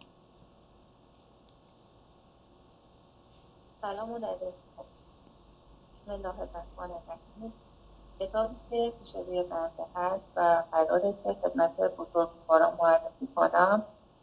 C: سلام علیکم. بسم الله الرحمن الرحیم. کتابی که پیش روی بنده هست و قراره که خدمت بزرگواران معرفی کنم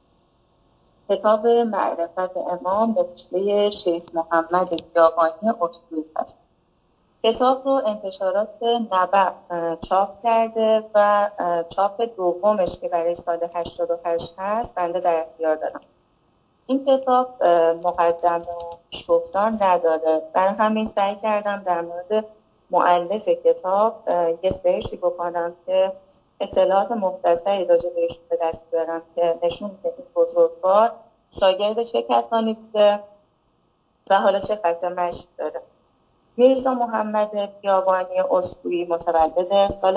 C: کتاب معرفت امام نوشته شیخ محمد بیابانی اصولی است. کتاب رو انتشارات نبع چاپ کرده و چاپ دومش که برای سال 88 هست بنده در اختیار دارم. این کتاب مقدمه و پیشگفتار نداره، برای همین سعی کردم در مورد مؤلف کتاب یه سرچی بکنم که اطلاعات مختصری راجع بهش به دست بیارم که نشون میده این بزرگوار شاگرد چه کسانی بوده و حالا چه خط مشی داره. میرزا محمد بیابانی اصولی متولد سال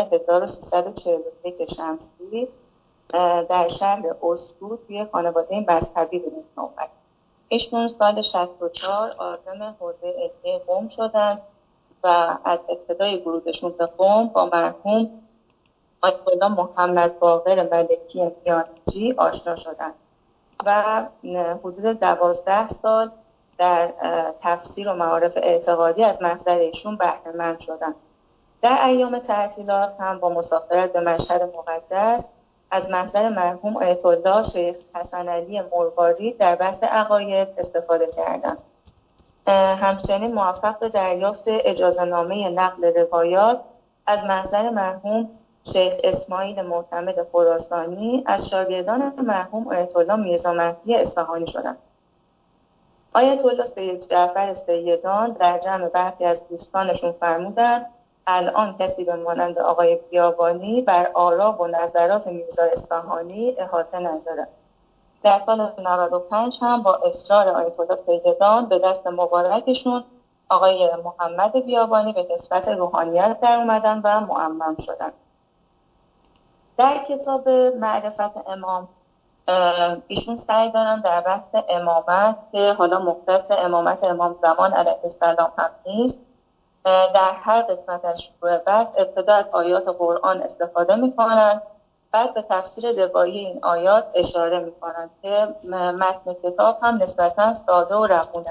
C: 1341 شمسی در شهر اسکو توی خانواده مذهبی به دنیا اومد. ایشون سال 64 عازم حوزه علمیه قم شدن و از ابتدای ورودشون به قم با مرحوم آیت الله محمد باقر ملکی میانجی آشنا شدن و حدود 12 سال در تفسیر و معارف اعتقادی از محضر ایشون بهره مند شدن. در ایام تعطیلات هم با مسافرت به مشهد مقدس از محضر مرحوم آیت الله شیخ حسن علی مروارید در بحث عقاید استفاده کردند. همچنین موفق به دریافت اجازه نامه نقل روایات از محضر مرحوم شیخ اسماعیل معتمد خراسانی از شاگردان مرحوم آیت الله میرزا مهدی اصفهانی شدند. آیت الله سید جعفر سیدان در جمع برخی از دوستانشون فرمودند الان کسی به مانند آقای بیابانی بر آرا و نظرات میرزا اصفهانی احاطه نداره. در سال 95 هم با اصرار آیت الله سیدان به دست مبارکشون آقای محمد بیابانی به نسبت روحانیت در اومدن و معمم شدن. در کتاب معرفت امام ایشون سعی دارن در بحث امامت که حالا مختص امامت امام زمان علیه السلام هم نیست، در هر قسمت از شروع بحث ابتدا از آیات قرآن استفاده میکنن، بعد به تفسیر روایی این آیات اشاره میکنن که متن کتاب هم نسبتا ساده و روونه.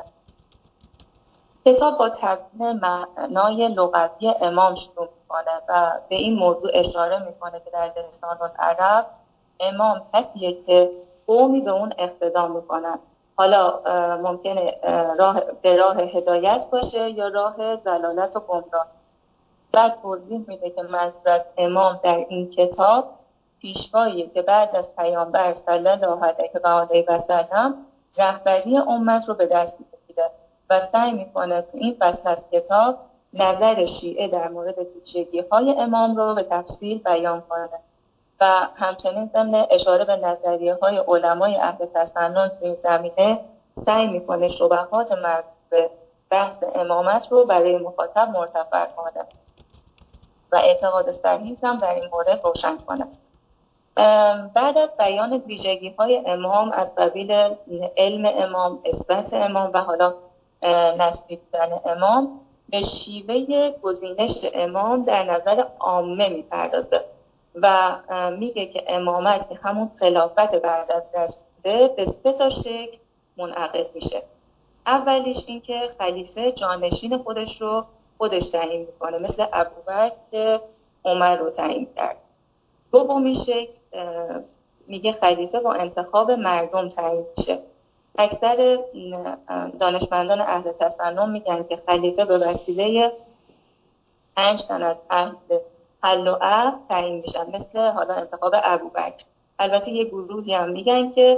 C: کتاب با تبیین معنای لغوی امام شروع میکنه و به این موضوع اشاره میکنه که در لسان العرب امام کسیه که قومی به اون اقتدا میکنن، حالا ممکنه به راه هدایت باشه یا راه ضلالت و گمراه. بعد توضیح میده که منظور از امام در این کتاب پیشواییه که بعد از پیامبر صلی الله علیه و سلم رهبری امت رو به دست میگیره
F: و سعی میکنه تو این فصل از کتاب نظر شیعه در مورد ویژگی‌های امام رو به تفصیل بیان کنه و همچنین ضمن اشاره به نظریه‌های علمای اهل تسنن تو این زمینه سعی میکنه شبهات مربوط به بحث امامت رو برای مخاطب مرتفع کنه و اعتقاد صحیح هم در این مورد روشن کنه. بعد از بیان ویژگی‌های امام از قبیل علم امام، اثبات امام و حالا نسبی بودن امام، به شیوه گزینش امام در نظر عامه میپردازه و میگه که امامت که همون خلافت بعد از رسوله به 3 شکل منعقد میشه. اولیش این که خلیفه جانشین خودش رو خودش تعیین میکنه، مثل ابوبکر که عمر رو تعیین کرد. دومین شکل میگه خلیفه با انتخاب مردم تعیین میشه. اکثر دانشمندان اهل تسنن میگن که خلیفه به وسیله 5 تن از اهل حل و عقد تعیین میشن، مثل حالا انتخاب ابوبکر. البته یه گروهی هم میگن که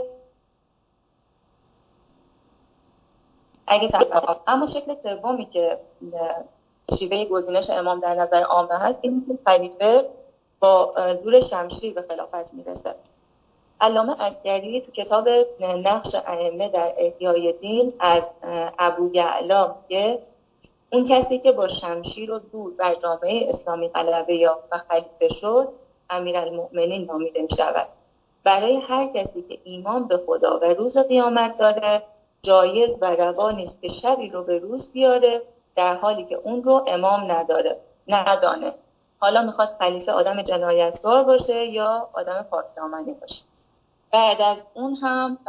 F: اما شکل سومی که شیوه گزینش امام در نظر عامه هست این که خلیفه با زور شمشیر به خلافت میرسه. علامه عسگری تو کتاب نقش ائمه در احیای دین از ابویعلا میگه اون کسی که با شمشیر و زور بر جامعه اسلامی غلبه یافت و خلیفه شد امیرالمؤمنین نامیده می شود. برای هر کسی که ایمان به خدا و روز قیامت داره جایز و روا نیست که شبی رو به روز بیاره در حالی که اون رو امام ندانه. حالا میخواد خلیفه آدم جنایتکار باشه یا آدم پاکدامنی باشه. بعد از اون هم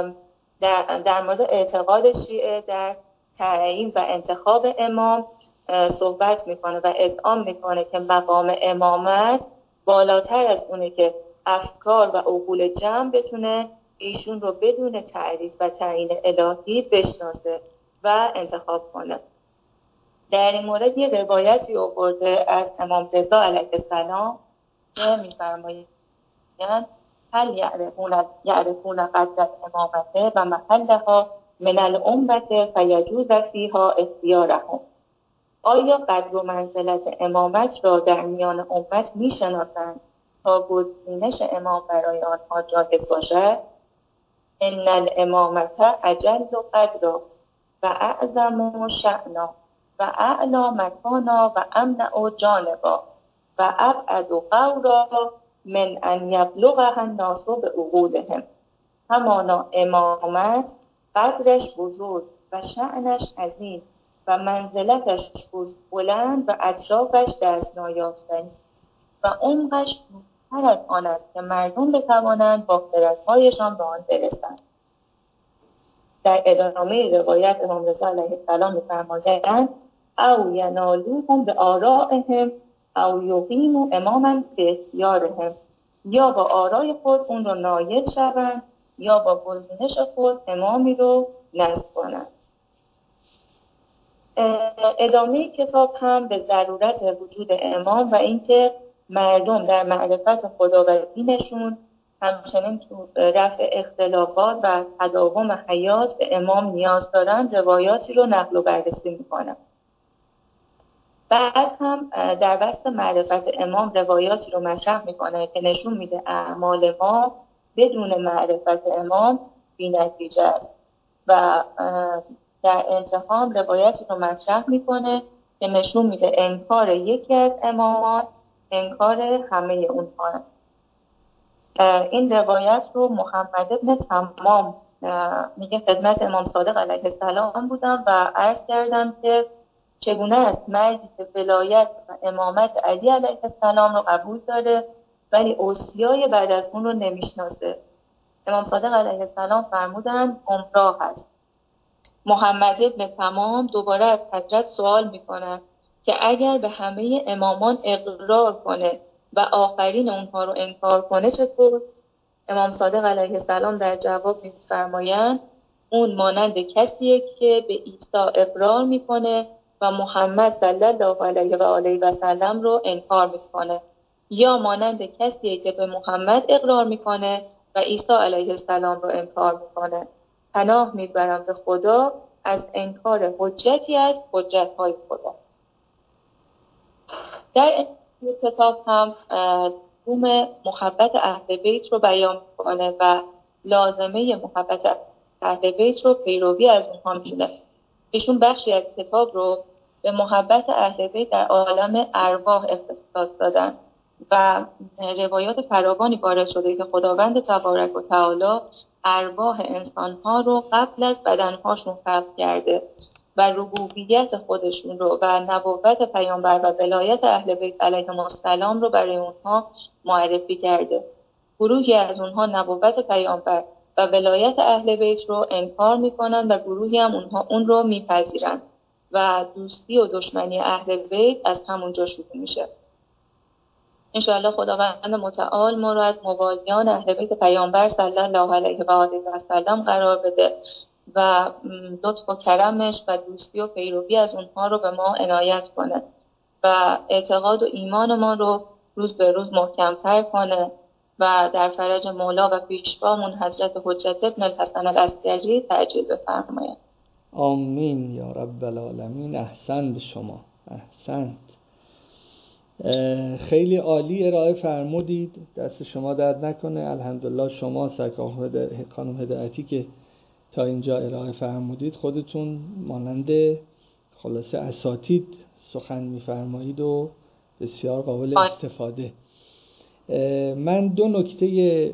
F: در مورد اعتقاد شیعه در تعیین و انتخاب امام صحبت میکنه و اذعان میکنه که مقام امامت بالاتر از اونه که افکار و عقول جمع بتونه ایشون رو بدون تعریف و تعیین الهی بشناسه و انتخاب کنه. در این مورد یه روایتی آورده از امام رضا علیه السلام که میفرمایند هل یعرفون قدر امامته و محلها من الامت فیجوز فیها اختیارهم. آیا قدر و منزلت امامت را در میان امت میشناسند تا گزینش امام برای آنها جایز باشد؟ ان الامامت اجل قدرا و اعظم شأنا و اعلی مکانا و امنع جانبا و ابعد قورا من ان یبلغها الناس بعقولهم. همانا امامت قدرش بزرگ و شأنش عظیم و منزلتش بلند و اطرافش دست نایافتنی و عمقش دورتر از آن است که مردم بتوانند با خردهایشان به آن برسند. در ادامه روایت امام رضا علیه السلام می‌فرمایند او ینالوهم به آرائهم او یقیموا اماما به اختیارهم. یا با آرای خود اون رو نایل شوند یا با گزینش خود امامی رو نصب کنند. ادامه کتاب هم به ضرورت وجود امام و اینکه مردم در معرفت خدا و دینشون همچنین تو رفع اختلافات و تداوم حیات به امام نیاز دارن روایاتی رو نقل و بررسی میکنن. بعد هم در بحث معرفت امام روایاتی رو مطرح میکنه که نشون میده اعمال ما بدون معرفت امام بی‌نتیجه است و در انتهام روایاتی رو مطرح میکنه که نشون میده انکار یکی از امامان انکار همه اونها. این روایت رو محمد ابن تمام میگه خدمت امام صادق علیه السلام بودم و عرض کردم که چگونه است مردی که ولایت و امامت علی علیه السلام رو قبول داره ولی اوصیای بعد از اون رو نمیشناسه. امام صادق علیه السلام فرمودن گمراه هست. محمد ابن تمام دوباره از حضرت سوال میکنه که اگر به همه امامان اقرار کنه و آخرین اونها رو انکار کنه چطور؟ امام صادق علیه السلام در جواب میفرمایند اون مانند کسیه که به عیسی اقرار میکنه و محمد صلی الله علیه و آله و سلم رو انکار میکنه، یا مانند کسیه که به محمد اقرار میکنه و عیسی علیه السلام رو انکار میکنه. پناه میبرم به خدا از انکار حجتی از حجت‌های خدا. در این کتاب هم مفهوم محبت اهل بیت رو بیان می‌کنه و لازمه محبت اهل بیت رو پیروی از اونها می‌دونه. ایشون بخشی از کتاب رو به محبت اهل بیت در عالم ارواح اختصاص دادن و روایات فراوانی وارد شده که خداوند تبارک و تعالی ارواح انسان‌ها رو قبل از بدن‌هاشون خلق کرده و ربوبیت خودشون رو و نبوت پیامبر و ولایت اهل بیت علیهم السلام رو برای اونها معرفی کرده. گروهی از اونها نبوت پیامبر و ولایت اهل بیت رو انکار میکنن و گروهی هم اونها اون رو میپذیرن و دوستی و دشمنی اهل بیت از همونجا شروع میشه. انشاءالله خداوند متعال ما رو از موالیان اهل بیت پیامبر صلی الله علیه و آله و سلم قرار بده و لطف و کرمش و دوستی و پیروی از اونها رو به ما عنایت کنه و اعتقاد و ایمان ما رو روز به روز محکم‌تر کنه و در فرج مولا و پیشوامون حضرت حجت ابن الحسن العسکری تعجیل بفرماید.
A: آمین یا رب العالمین. احسن به شما، احسنت. خیلی عالی ارائه فرمودید، دست شما درد نکنه. الحمدلله شما سرکار خانم هدایتی که تا اینجا ارائه فرمودید خودتون مانند خلاصه اساتید سخن میفرمایید و بسیار قابل استفاده. من دو نکته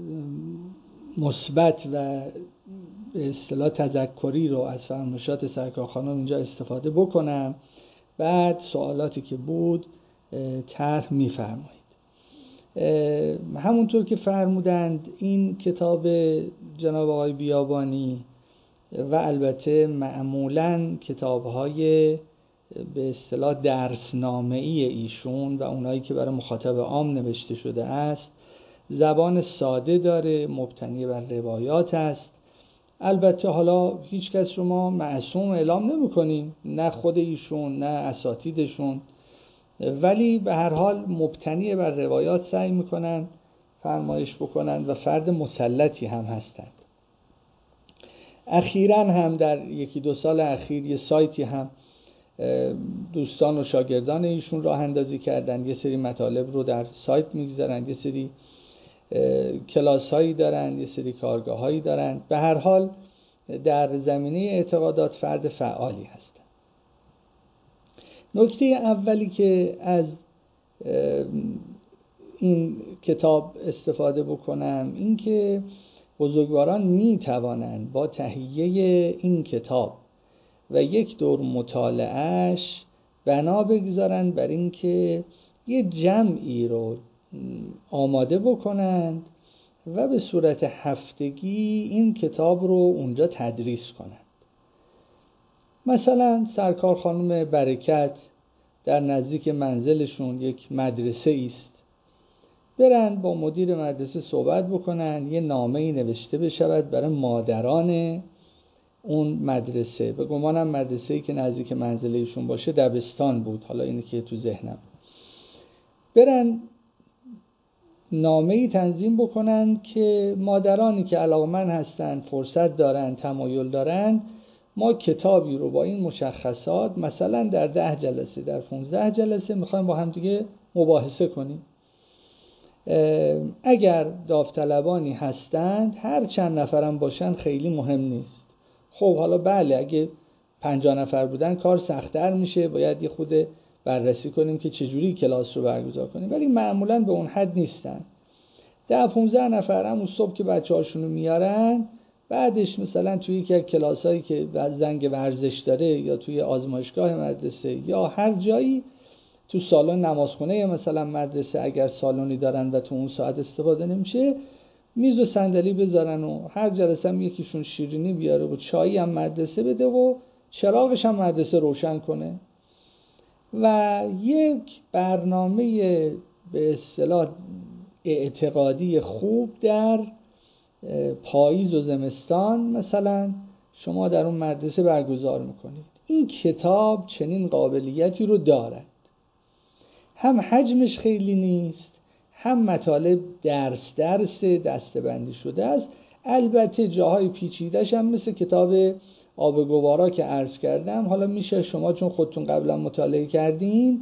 A: مثبت و به اصطلاح تذکری رو از فرمایشات سرکار خانم اینجا استفاده بکنم، بعد سوالاتی که بود طرح میفرمایید. همونطور که فرمودند این کتاب جناب آقای بیابانی و البته معمولاً کتاب‌های به اصطلاح درسنامه‌ای ایشون و اونایی که برای مخاطب عام نوشته شده است زبان ساده داره، مبتنی بر روایات است. البته حالا هیچ کس شما معصوم اعلام نمی‌کنین، نه خود ایشون نه اساتیدشون، ولی به هر حال مبتنی بر روایات سعی میکنن فرمایش بکنن و فرد مسلطی هم هستند. اخیراً هم در یکی دو سال اخیر یه سایتی هم دوستان و شاگردان ایشون راه اندازی کردن، یه سری مطالب رو در سایت میگذارن، یه سری کلاس هایی دارن، یه سری کارگاه هایی دارن. به هر حال در زمینه اعتقادات فرد فعالی هستن. نکته اولی که از این کتاب استفاده بکنم این که بزرگواران می توانند با تهیه این کتاب و یک دور مطالعهش بنا بگذارند بر این که یه جمعی رو آماده بکنند و به صورت هفتگی این کتاب رو اونجا تدریس کنند. مثلا سرکار خانم برکت در نزدیک منزلشون یک مدرسه است، برند با مدیر مدرسه صحبت بکنن، یه نامه‌ای نوشته بشود برای مادران اون مدرسه. به گمانم مدرسه‌ای که نزدیک منزلشون باشه دبستان بود، حالا اینه که تو ذهنم. برند نامه‌ای تنظیم بکنن که مادرانی که علاقه‌مند هستند، فرصت دارند، تمایل دارند، ما کتابی رو با این مشخصات مثلا در 10 جلسه در 15 جلسه میخوایم با هم دیگه مباحثه کنیم. اگر داوطلبانی هستند هر چند نفرم باشن خیلی مهم نیست. خب حالا بله اگه 50 نفر بودن کار سخت‌تر میشه، باید یه خود بررسی کنیم که چجوری کلاس رو برگزار کنیم، ولی معمولاً به اون حد نیستن. 10-15 نفر همون صبح که بچه‌هاشونو میارن، بعدش مثلا توی یک کلاسایی که زنگ ورزش داره یا توی آزمایشگاه مدرسه یا هر جایی، تو سالن نمازخونه یا مثلا مدرسه اگر سالنی دارن و تو اون ساعت استفاده نمیشه، میز و صندلی بذارن و هر جلسه هم یکیشون شیرینی بیاره و چایی هم مدرسه بده و چراغش هم مدرسه روشن کنه و یک برنامه به اصطلاح اعتقادی خوب در پاییز و زمستان مثلا شما در اون مدرسه برگزار میکنید. این کتاب چنین قابلیتی رو دارد، هم حجمش خیلی نیست، هم مطالب درس دسته‌بندی شده است. البته جاهای پیچیده‌ش هم مثل کتاب آب گوارا که عرض کردم، حالا میشه شما چون خودتون قبلا مطالعه کردین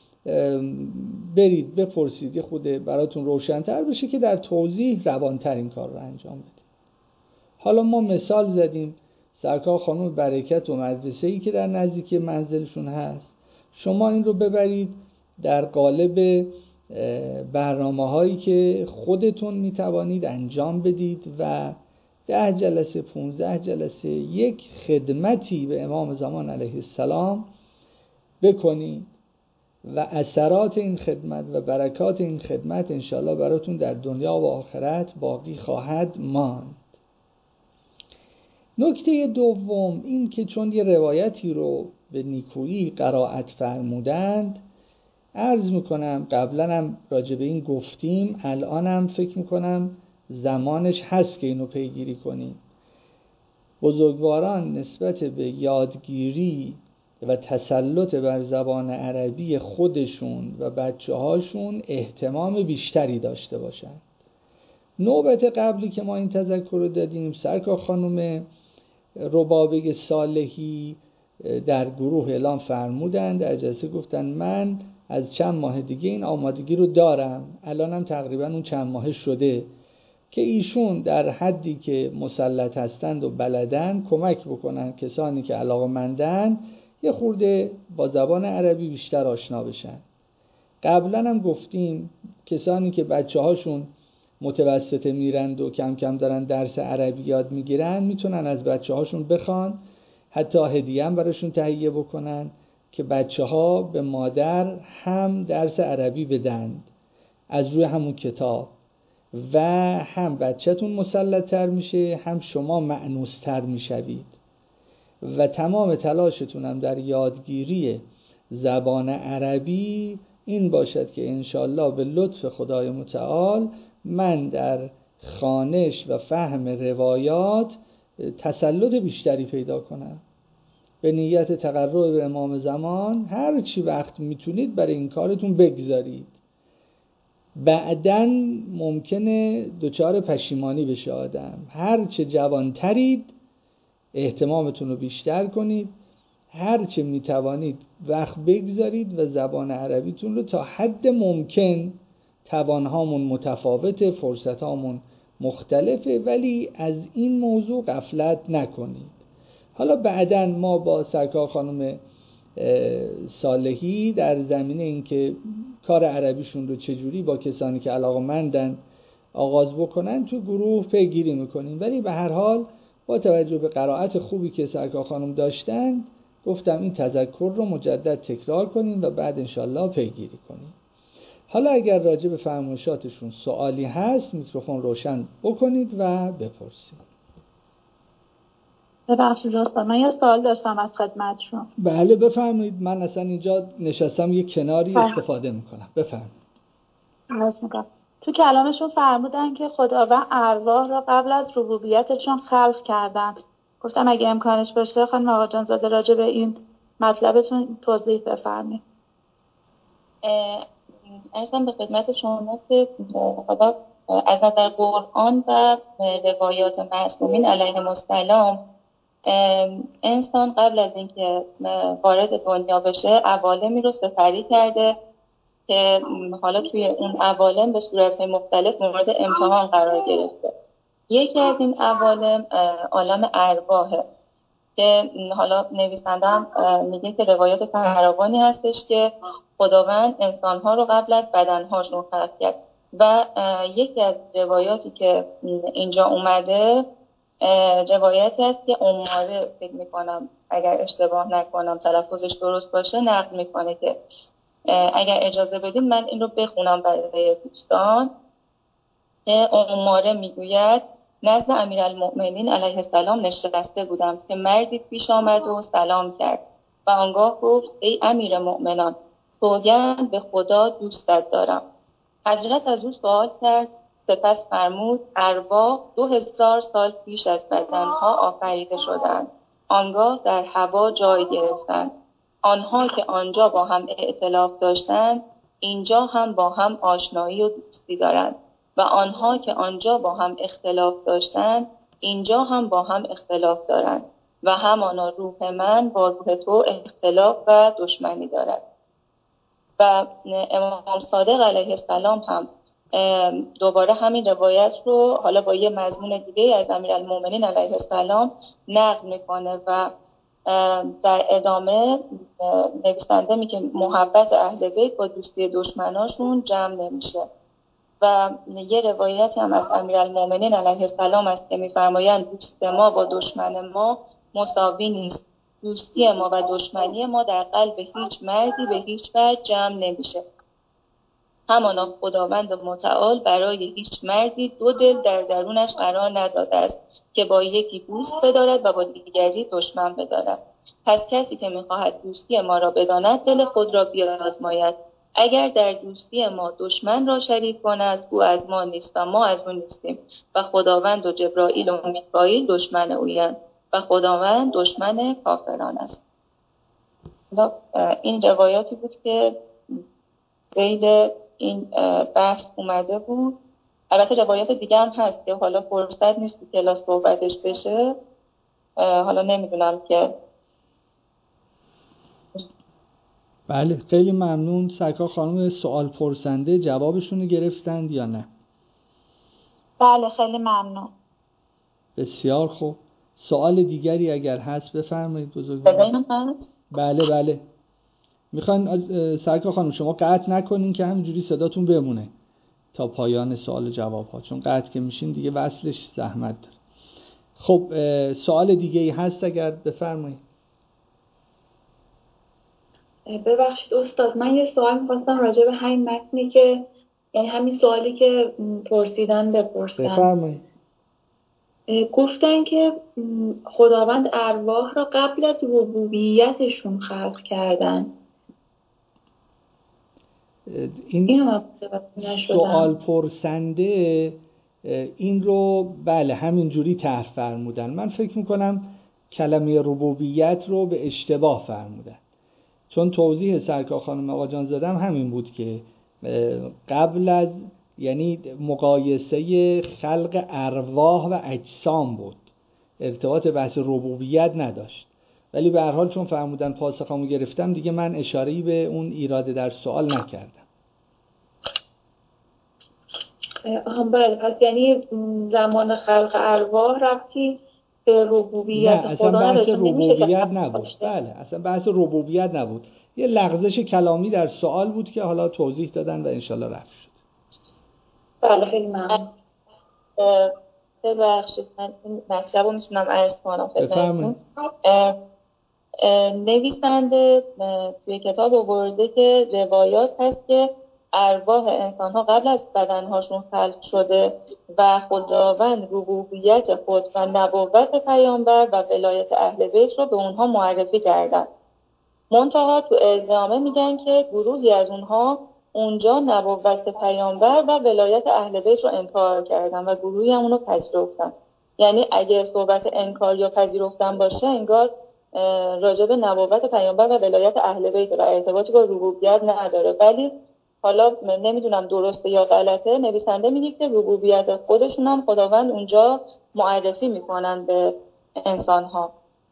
A: برید بپرسید، یه خود براتون روشن‌تر بشه که در توضیح روان‌تر این کار رو انجام بدید. حالا ما مثال زدیم سرکار خانم برکت و مدرسه‌ای که در نزدیکی منزلشون هست. شما این رو ببرید در قالب برنامه‌هایی که خودتون میتوانید انجام بدید و 10 جلسه 15 جلسه یک خدمتی به امام زمان علیه السلام بکنید و اثرات این خدمت و برکات این خدمت انشاءالله براتون در دنیا و آخرت باقی خواهد ماند. نکته دوم این که چون یه روایتی رو به نیکویی قرائت فرمودند، عرض میکنم قبلا هم راجع به این گفتیم، الانم فکر میکنم زمانش هست که اینو پیگیری کنیم. بزرگواران نسبت به یادگیری و تسلط بر زبان عربی خودشون و بچه هاشون اهتمام بیشتری داشته باشند. نوبت قبلی که ما این تذکر رو دادیم، سرکار خانم ربابه صالحی در گروه اعلام فرمودند، در جلسه گفتن من از چند ماه دیگه این آمادگی رو دارم، الانم تقریبا اون چند ماه شده که ایشون در حدی که مسلط هستند و بلدن کمک بکنن کسانی که علاقه‌مندن یه خورده با زبان عربی بیشتر آشنا بشن. قبلا هم گفتیم کسانی که بچه هاشون متوسطه میرند و کم کم دارن درس عربی یاد میگیرن میتونن از بچه هاشون بخوان، حتی هدیه هم براشون تهیه بکنن که بچه ها به مادر هم درس عربی بدند از روی همون کتاب و هم بچه‌تون مسلط‌تر میشه، هم شما مأنوس‌تر میشوید و تمام تلاشتون هم در یادگیری زبان عربی این باشد که انشالله به لطف خدای متعال من در خوانش و فهم روایات تسلط بیشتری پیدا کنم. به نیت تقرب به امام زمان هر چی وقت میتونید برای این کارتون بگذارید. بعدن ممکنه دچار پشیمانی بشه آدم. هر چه جوانترید اهتمامتون رو بیشتر کنید، هر چه میتوانید وقت بگذارید و زبان عربیتون رو تا حد ممکن، توانهامون متفاوته، فرصتهامون مختلفه، ولی از این موضوع غفلت نکنید. حالا بعدن ما با سرکار خانم صالحی در زمینه این که کار عربیشون رو چجوری با کسانی که علاقه‌مندن آغاز بکنن تو گروه پیگیری میکنیم، ولی به هر حال با توجه به قرائت خوبی که سرکار خانم داشتن گفتم این تذکر رو مجدد تکرار کنیم و بعد انشالله پیگیری کنیم. حالا اگر راجع به فرمایشاتشون سوالی هست میکروفون روشن بکنید و بپرسید.
C: ببخشید استاد، من یه سوال داشتم از خدمتشون.
A: بله بفرمایید، من اصلا اینجا نشستم یه کناری استفاده میکنم. بفرمایید.
C: تو کلامشون فرمودن که خداوند ارواح را قبل از ربوبیتشون خلق کردن. گفتم اگه امکانش باشه خانم آقاجان زاده راجع به این مطلبتون توضیح بفرمایید.
F: ارزم به خدمت شما که خدا از نظر قرآن و روایات معصومین علیهم السلام انسان قبل از اینکه وارد دنیا بشه عوالمی رو سپری کرده که حالا توی اون عوالم به صورت‌های مختلف مورد امتحان قرار گرفته. یکی از این عوالم عالم ارواحه که حالا نویسندم میگه که روایات فراوانی هستش که خداوند انسان‌ها رو قبل از بدن‌هاشون خلق کرد و یکی از روایاتی که اینجا اومده روایتی هست که عماره فکر میکنم اگر اشتباه نکنم تلفظش درست باشه نقل میکنه که اگر اجازه بدید من این رو بخونم برای دوستان. عماره میگوید نزد امیرالمؤمنین علیه السلام نشسته بودم که مردی پیش آمد و سلام کرد و آنگاه گفت ای امیر مؤمنان سوگند به خدا دوستت دارم. حضرت از او سوال کرد، سپس فرمود ارواح 2000 سال پیش از بدنها آفریده شدند. آنگاه در هوا جای گرفتند. آنها که آنجا با هم ائتلاف داشتند اینجا هم با هم آشنایی و دوستی دارند و آنها که آنجا با هم اختلاف داشتند اینجا هم با هم اختلاف دارند. و همانا روح من با روح تو اختلاف و دشمنی دارد. و امام صادق علیه السلام هم دوباره همین روایت رو حالا با یه مضمون دیگه از امیرالمومنین علیه السلام نقل میکنه و در ادامه نویسنده میگه محبت اهل بیت با دوستی دشمناشون جمع نمیشه. و یه روایت هم از امیرالمومنین علیه السلام است که میفرمایند دوست ما با دشمن ما مساوی نیست. دوستی ما و دشمنی ما در قلب هیچ مردی به هیچ وجه جمع نمیشه. همانا خداوند متعال برای هیچ مردی دو دل در درونش قرار نداده است که با یکی دوست بدارد و با دیگری دشمن بدارد. پس کسی که میخواهد دوستی ما را بداند دل خود را بیازماید. اگر در دوستی ما دشمن را شریک کند او از ما نیست و ما از او نیستیم و خداوند و جبرائیل و میکائیل دشمن اویند و خداوند دشمن کافران است. این روایاتی بود که غیر این بحث اومده بود. البته روایات دیگه هم هست که حالا فرصت نیست که کلاس صحبتش بشه. حالا نمیدونم که
A: بله خیلی ممنون. سرکار خانم سوال پرسنده جوابشون رو گرفتند یا نه؟
C: بله خیلی ممنون.
A: بسیار خوب. سوال دیگری اگر هست بفرمایید بزرگوار. بله میخواین سرکار خانم شما قطع نکنین که همینجوری صداتون بمونه تا پایان سوال و جواب ها، چون قطع که میشین دیگه وصلش زحمت داره. خب سوال دیگه ای هست اگر بفرمایید.
E: ببخشید استاد، من یه سوال می‌خواستم راجع به همین متنی که یعنی همین سوالی که پرسیدن بپرسم.
A: بفرمایید.
E: گفتن که خداوند ارواح را قبل از ربوبیتشون خلق کردن.
A: این سوال پرسنده این رو بله همینجوری طرح فرمودن. من فکر میکنم کلمه ربوبیت رو به اشتباه فرمودن، چون توضیح سرکار خانم آقا جان زاده همین بود که قبل از یعنی مقایسه خلق ارواح و اجسام بود، ارتباط بحث ربوبیت نداشت. ولی به هر حال چون فرمودن پاسخمو گرفتم دیگه من اشاره‌ای به اون ایراد در سوال نکردم.
E: بله پس یعنی زمان خلق ارواح ربطی به ربوبیت خدا
A: اصلا بحث
E: نداشت.
A: ربوبیت نبود. بله اصلا بحث ربوبیت نبود. یه لغزش کلامی در سوال بود که حالا توضیح دادن و انشالله رفت شد.
E: بله خیلی ممنون.
F: ببخشید من این مطلب رو میتونم عرض کنم
A: بفرمایید.
F: نویسنده توی کتاب آورده که روایات هست که ارواح انسان ها قبل از بدنهاشون خلق شده و خداوند ربوبیت خود و نبوت پیامبر و ولایت اهل بیت رو به اونها معرفی کردن. منتها تو ادامه میگن که گروهی از اونها اونجا نبوت پیامبر و ولایت اهل بیت رو انکار کردن و گروهی هم اونو پذیرفتن. یعنی اگه صحبت انکار یا پذیرفتن باشه انگار راجع به نبوت پیامبر و ولایت اهل بیت و ارتباطی با ربوبیت نداره. ولی حالا نمیدونم درسته یا غلطه، نویسنده میگه که ربوبیت خودشون هم خداوند اونجا معرفی میکنن به انسان‌ها.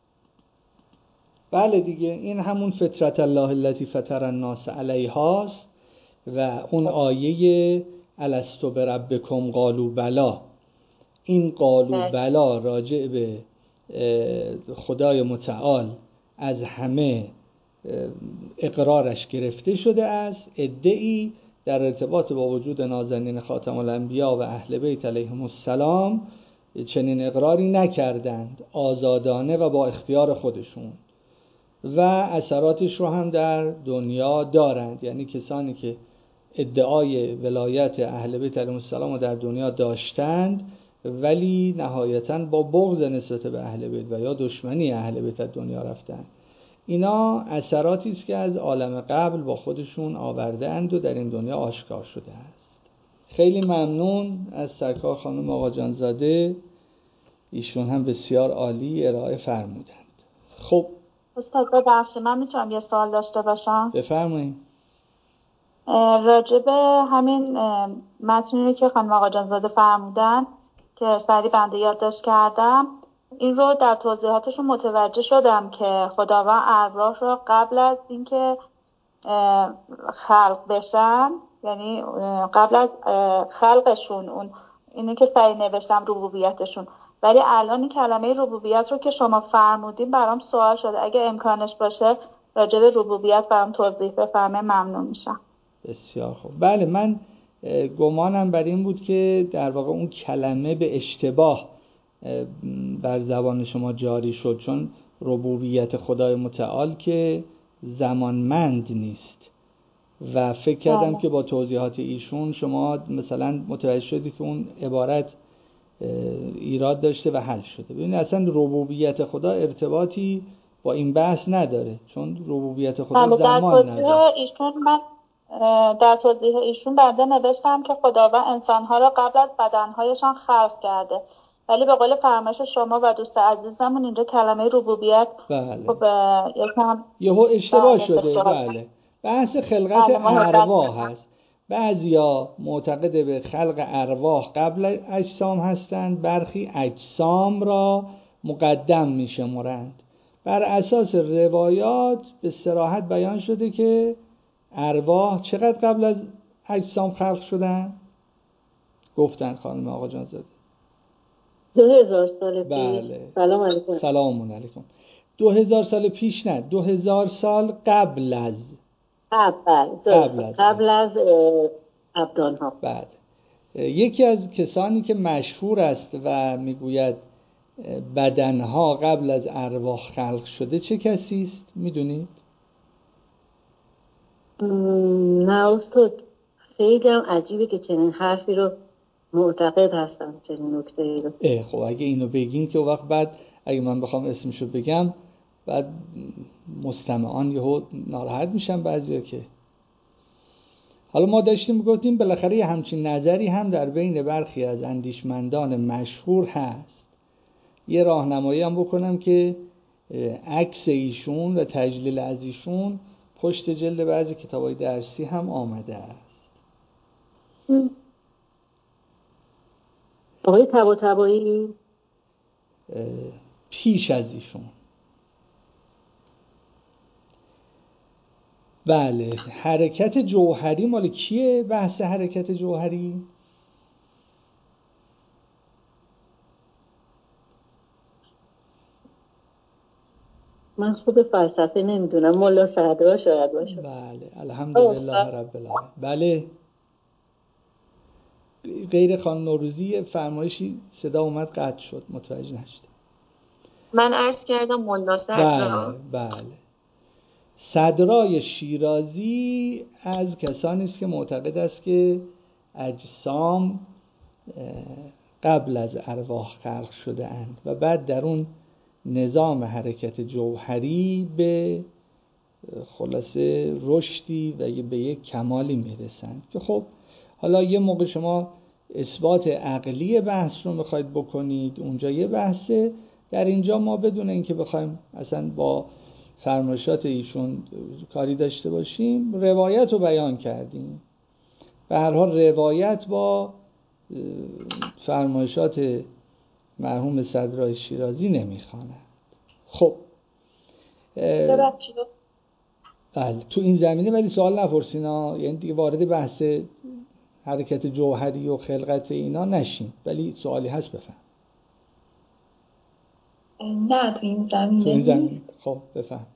A: بله دیگه این همون فطرت الله التي فطر الناس علیهاست و اون آیه الستو بربکم قالوا بلا. این قالوا بلا راجع به خدای متعال از همه اقرارش گرفته شده است. ادعی در ارتباط با وجود نازنین خاتم الانبیا و اهل بیت علیهم السلام چنین اقراری نکردند آزادانه و با اختیار خودشون و اثراتش رو هم در دنیا دارند. یعنی کسانی که ادعای ولایت اهل بیت علیهم السلام رو در دنیا داشتند ولی نهایتاً با بغض نسبت به اهل بیت و یا دشمنی اهل بیت از دنیا رفتند، اینا اثراتی است که از عالم قبل با خودشون آورده اند و در این دنیا آشکار شده است. خیلی ممنون از سرکار خانم آقا جان زاده، ایشون هم بسیار عالی ارائه فرمودند. خب
C: استاد ببخشید من میتونم یه سوال داشته باشم؟
A: بفرمایید.
C: راجع به همین متنی که خانم آقا جان زاده فرمودن که سریع بنده یادداشت کردم، این رو در توضیحاتشون متوجه شدم که خداوند ارواح رو قبل از اینکه خلق بشن، یعنی قبل از خلقشون، اون اینه که سعی نوشتم ربوبیتشون، ولی الان این کلمه ربوبیت رو که شما فرمودین برام سوال شده. اگه امکانش باشه راجع به ربوبیت برام توضیح بفرمایید ممنون میشم.
A: بسیار خوب. بله، من گمانم بر این بود که در واقع اون کلمه به اشتباه بر زبان شما جاری شد، چون ربوبیت خدای متعال که زمانمند نیست و فکر کردم که با توضیحات ایشون شما مثلا متوجه شدی که اون عبارت ایراد داشته و حل شده. ببینید اصلا ربوبیت خدا ارتباطی با این بحث نداره، چون ربوبیت خدا زمان نداره.
C: در توضیح ایشون بعدا نوشتم که خداوند انسانها را قبل از بدنهایشان خلق کرده، ولی به قول فرمایش شما و دوست عزیزمون اینجا کلمه ربوبیت خب
A: یهو اشتباه شده. بله، بحث خلقت ارواح هست. بعضیا معتقد به خلق ارواح قبل اجسام هستند، برخی اجسام را مقدم میشمرند. بر اساس روایات به صراحت بیان شده که ارواح چقدر قبل از اجسام خلق شدن؟ گفتن خانم آقا جان زاده
G: 2000 سال پیش.
A: بله.
G: سلام علیکم.
A: سلام علیکم. 2000 سال پیش نه، 2000 سال قبل از
G: ابدالها.
A: بله. یکی از کسانی که مشهور است و میگوید بدنها قبل از ارواح خلق شده چه کسی است میدونید؟
G: نه استاد، خیلی هم عجیبه که چنین حرفی رو معتقد هستم، چنین نکته‌ای رو.
A: خب اگه اینو بگین که وقت بعد اگه من بخوام اسمشو بگم بعد مستمعان یهو ناراحت میشن بعضیا که. حالا ما داشتیم گفتیم بالاخره یه همچین نظری هم در بین برخی از اندیشمندان مشهور هست. یه راهنمایی هم بکنم که عکس ایشون و تجلیل از ایشون پشت جلد بعضی کتابای درسی هم آمده است.
G: آقای طباطبایی
A: پیش از ایشون. بله. حرکت جوهری مال کیه؟ بحث حرکت جوهری
G: من خوب فلسفه نمیدونم، مولا صدرا شاید باشه.
A: بله الحمدلله رب العالمین. بله غیر خانم نوروزی فرمایشی صدا اومد قطع شد متوجه نشدم.
F: من عرض کردم مولا صدرا.
A: بله. صدرای شیرازی از کسانی است که معتقد است که اجسام قبل از ارواح خلق شده اند و بعد در اون نظام حرکت جوهری به خلاصه رشدی و به یک کمالی میرسند که خب حالا یه موقع شما اثبات عقلی بحث رو میخواید بکنید اونجا یه بحثه، در اینجا ما بدون اینکه بخوایم اصلا با فرمایشات ایشون کاری داشته باشیم روایت رو بیان کردیم. به هر حال روایت با فرمایشات مرحوم صدرای شیرازی نمیخواند. خب بله تو این زمینه ولی سوال نپرسینا، یعنی دیگه وارد بحث حرکت جوهری و خلقت اینا نشین، ولی سوالی هست بفهم.
B: نه تو این زمینه
A: خب بفهم.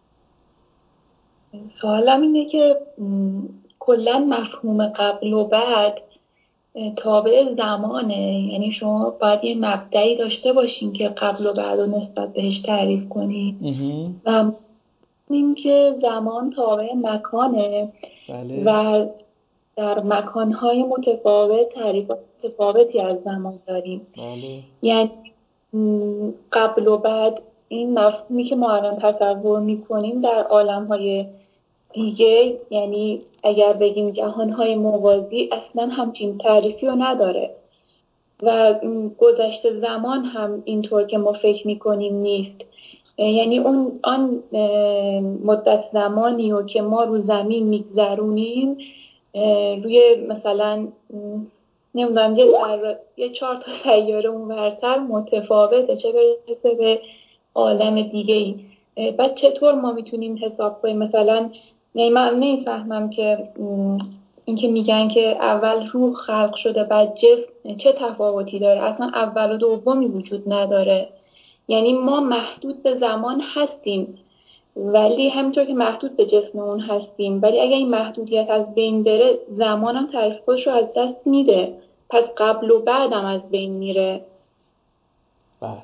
B: سوالم اینه که کلا مفهوم قبل و بعد تابع زمانه، یعنی شما باید یه مبدعی داشته باشین که قبل و بعد رو نسبت بهش تعریف کنی و این که زمان تابع مکانه.
A: بله.
B: و در مکانهای متفاوت تعریف متفاوتی از زمان داریم.
A: بله.
B: یعنی قبل و بعد این مفهومی که ما الان تصور میکنیم در عالمهای دیگه، یعنی اگر بگیم جهانهای موازی، اصلا همچین تعریفی رو نداره و گذشته زمان هم اینطور که ما فکر میکنیم نیست. یعنی آن مدت زمانی رو که ما رو زمین میگذرونیم روی مثلا
C: نمیدونم یه 4 تا سیاره اونورتر متفاوته، چه برسه به عالم دیگه ای. بعد چطور ما میتونیم حساب کنیم؟ مثلا من نمیفهمم که این که میگن که اول روح خلق شده بعد جسم، چه تفاوتی داره؟ اصلا اول و دومی وجود نداره. یعنی ما محدود به زمان هستیم، ولی همینطور که محدود به جسممون هستیم، ولی اگه این محدودیت از بین بره زمان هم تعریف خودش رو از دست میده، پس قبل و بعدم از بین میره.
A: بله.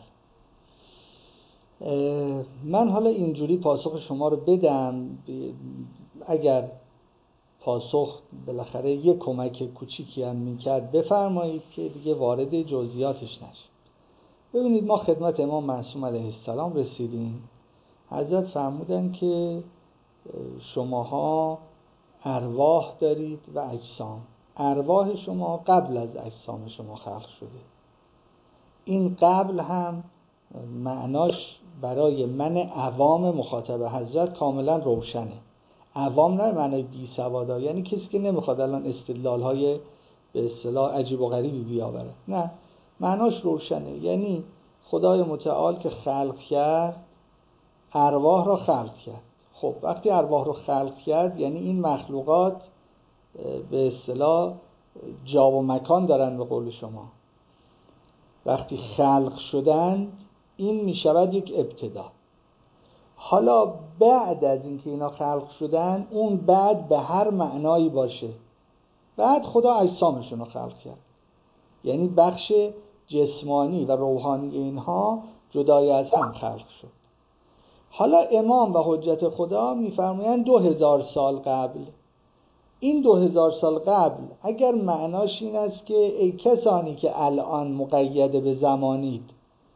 A: من حالا اینجوری پاسخ شما رو بدم، اگر پاسخ بالاخره یک کمک کوچیکی هم میکرد بفرمایید که دیگه وارد جزئیاتش نشه. ببینید ما خدمت امام معصوم علیه السلام رسیدیم. حضرت فرمودن که شماها ارواح دارید و اجسام. ارواح شما قبل از اجسام شما خلق شده. این قبل هم معناش برای من عوام مخاطب حضرت کاملا روشنه. عوام نه معنی بی سوادا، یعنی کسی که نمیخواد الان استدلال‌های به اصطلاح عجیب و غریبی بیاوره، نه، معناش روشنه. یعنی خدای متعال که خلق کرد ارواح را خلق کرد. خب وقتی ارواح رو خلق کرد یعنی این مخلوقات به اصطلاح جا و مکان دارن. به قول شما وقتی خلق شدند این می شود یک ابتدا. حالا بعد از اینکه اینا خلق شدن، اون بعد به هر معنایی باشه، بعد خدا اجسامشون رو خلق کرد، یعنی بخش جسمانی و روحانی اینها جدای از هم خلق شد. حالا امام و حجت خدا میفرمایند 2000 سال قبل. این 2000 سال قبل اگر معناش این است که ای کسانی که الان مقید به زمانید،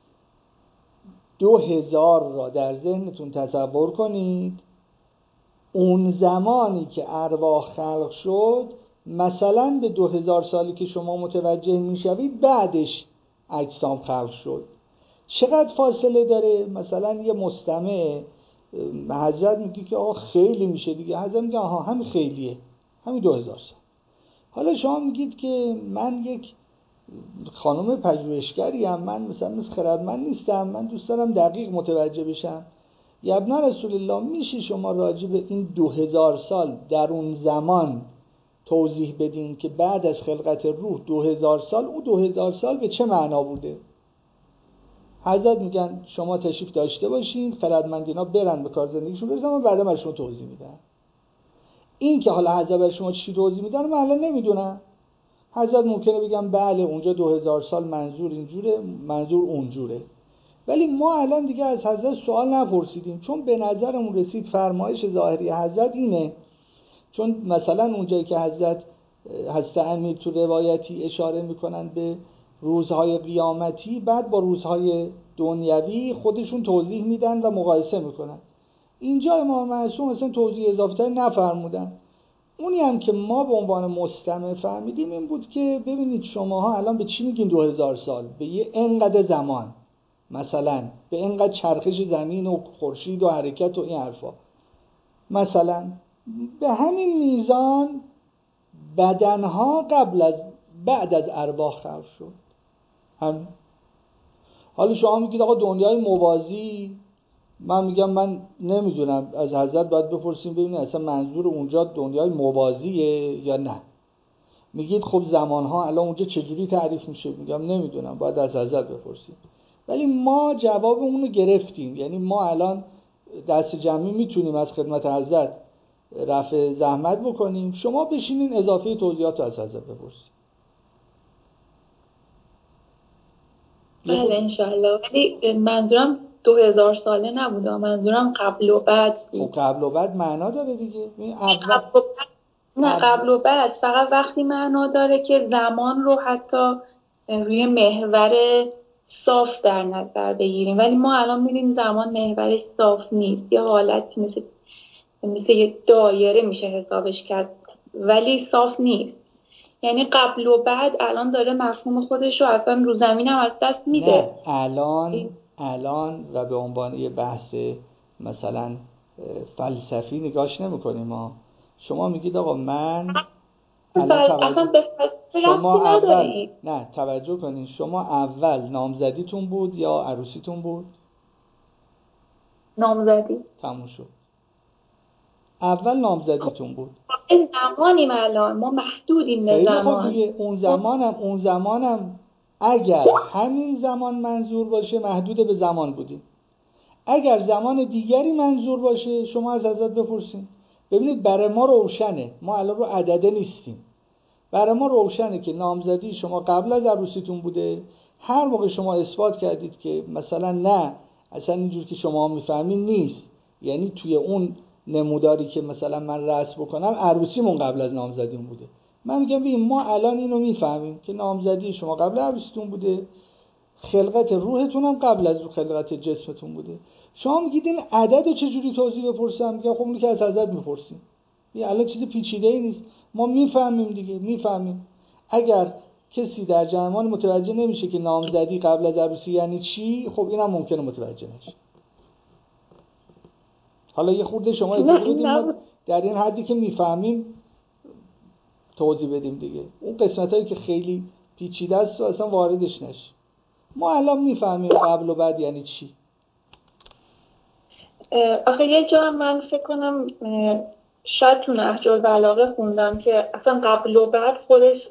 A: 2000 را در ذهنتون تصور کنید، اون زمانی که ارواح خلق شد مثلا به 2000 سالی که شما متوجه میشوید بعدش اجسام خلق شد. چقدر فاصله داره؟ مثلا یه مستمع حضرت میگه که آقا خیلی میشه دیگه، حضرت میگه آها همین خیلیه، همین 2000 سال. حالا شما میگید که من یک خانم پژوهشگریم، من مثل خردمند نیستم، من دوست دارم دقیق متوجه بشم. یا ابن رسول الله میشه شما راجع به این 2000 سال در اون زمان توضیح بدین که بعد از خلقت روح 2000 سال، اون 2000 سال به چه معنا بوده؟ حضرت میگن شما تشریف داشته باشین، خردمندینا برن به کار زندگیشون برسن، من بعدا برای شما توضیح میدم. این که حالا حضرت برای شما چی توضیح میدن من الان نمیدونم. حضرت ممکنه بگم بله اونجا 2000 سال منظور اینجوره، منظور اونجوره، ولی ما الان دیگه از حضرت سوال نپرسیدیم، چون به نظرمون رسید فرمایش ظاهری حضرت اینه. چون مثلا اونجایی که حضرت امیر تو روایتی اشاره میکنن به روزهای قیامتی، بعد با روزهای دنیوی خودشون توضیح میدن و مقایسه میکنن. اینجا امام معصوم مثلا توضیح اضافه تری نفرمودن. اونی هم که ما به عنوان مستمع فهمیدیم این بود که ببینید شماها الان به چی میگین 2000 سال؟ به یه انقدر زمان، مثلا به انقدر چرخش زمین و خورشید و حرکت و این حرفا. مثلا به همین میزان بدنها بعد از ارواح خلق شد. هم حالا شما میگید آقا دنیای موازی، من میگم من نمیدونم، از حضرت باید بپرسیم ببینید اصلا منظور اونجا دنیای موازیه یا نه. میگید خب زمانها الان اونجا چجوری تعریف میشه؟ میگم نمیدونم، باید از حضرت بپرسیم. ولی ما جوابمون رو گرفتیم، یعنی ما الان دست جمعی میتونیم از خدمت حضرت رفع زحمت بکنیم، شما بشینین اضافه توضیحات از حضرت بپرسید.
C: بله انشالله. ولی منظورم 2000 ساله نبود، منظورم قبل و بعد بود.
A: خب قبل و بعد معنا داره دیگه.
C: قبل و بعد فقط وقتی معنا داره که زمان رو حتی روی محور صاف در نظر بگیریم، ولی ما الان می‌بینیم زمان محورش صاف نیست، یه حالتی مثل یه دایره میشه حسابش کرد، ولی صاف نیست. یعنی قبل و بعد الان داره مفهوم خودش رو اصلا رو زمین هم از دست میده.
A: نه الان و به عنوان یه بحث مثلا فلسفی نگاش نمی کنیم. شما میگید آقا من
C: اصلا
A: شما اول نه توجه کنین، شما اول نامزدیتون بود یا عروسیتون بود؟
C: نامزدی.
A: تموم شد. اول نامزدیتون بود.
C: این زمانیم الان ما محدودیم به زمان.
A: خیلی خوب، اون زمانم اگر همین زمان منظور باشه محدود به زمان بودیم. اگر زمان دیگری منظور باشه شما از حضرت بپرسین. ببینید برای ما روشنه، ما الان رو عدده نیستیم، برای ما روشنه که نامزدی شما قبل از عروسیتون بوده. هر موقع شما اثبات کردید که مثلا نه اصلا اینجور که شما میفهمین نیست، یعنی توی اون نموداری که مثلا من رسم بکنم عروسیمون قبل از نامزدیمون بوده، من میگم ببین ما الان اینو میفهمیم که نامزدی شما قبل عروسیتون بوده، خلقت روحتون هم قبل از خلقت جسمتون بوده. شما میگید این عدد رو چجوری توضیح بپرسم؟ میگم خب اونی که از حضرت میپرسیم، این الان چیز پیچیده‌ای نیست، ما میفهمیم دیگه، میفهمیم. اگر کسی در جهان متوجه نمیشه که نامزدی قبل از عروسی یعنی چی، خب اینم ممکنه متوجه نشه. حالا یه خورده شما اجازه بدید ما در این حدی که میفهمیم توضیح بدیم دیگه. اون قسمتایی که خیلی پیچیده است و اصلا واردش نشیم. ما الان میفهمیم قبل و بعد یعنی چی.
C: آخه یه جا من فکر کنم شاید تو نهج البلاغه خوندم که اصلا قبل و بعد خودش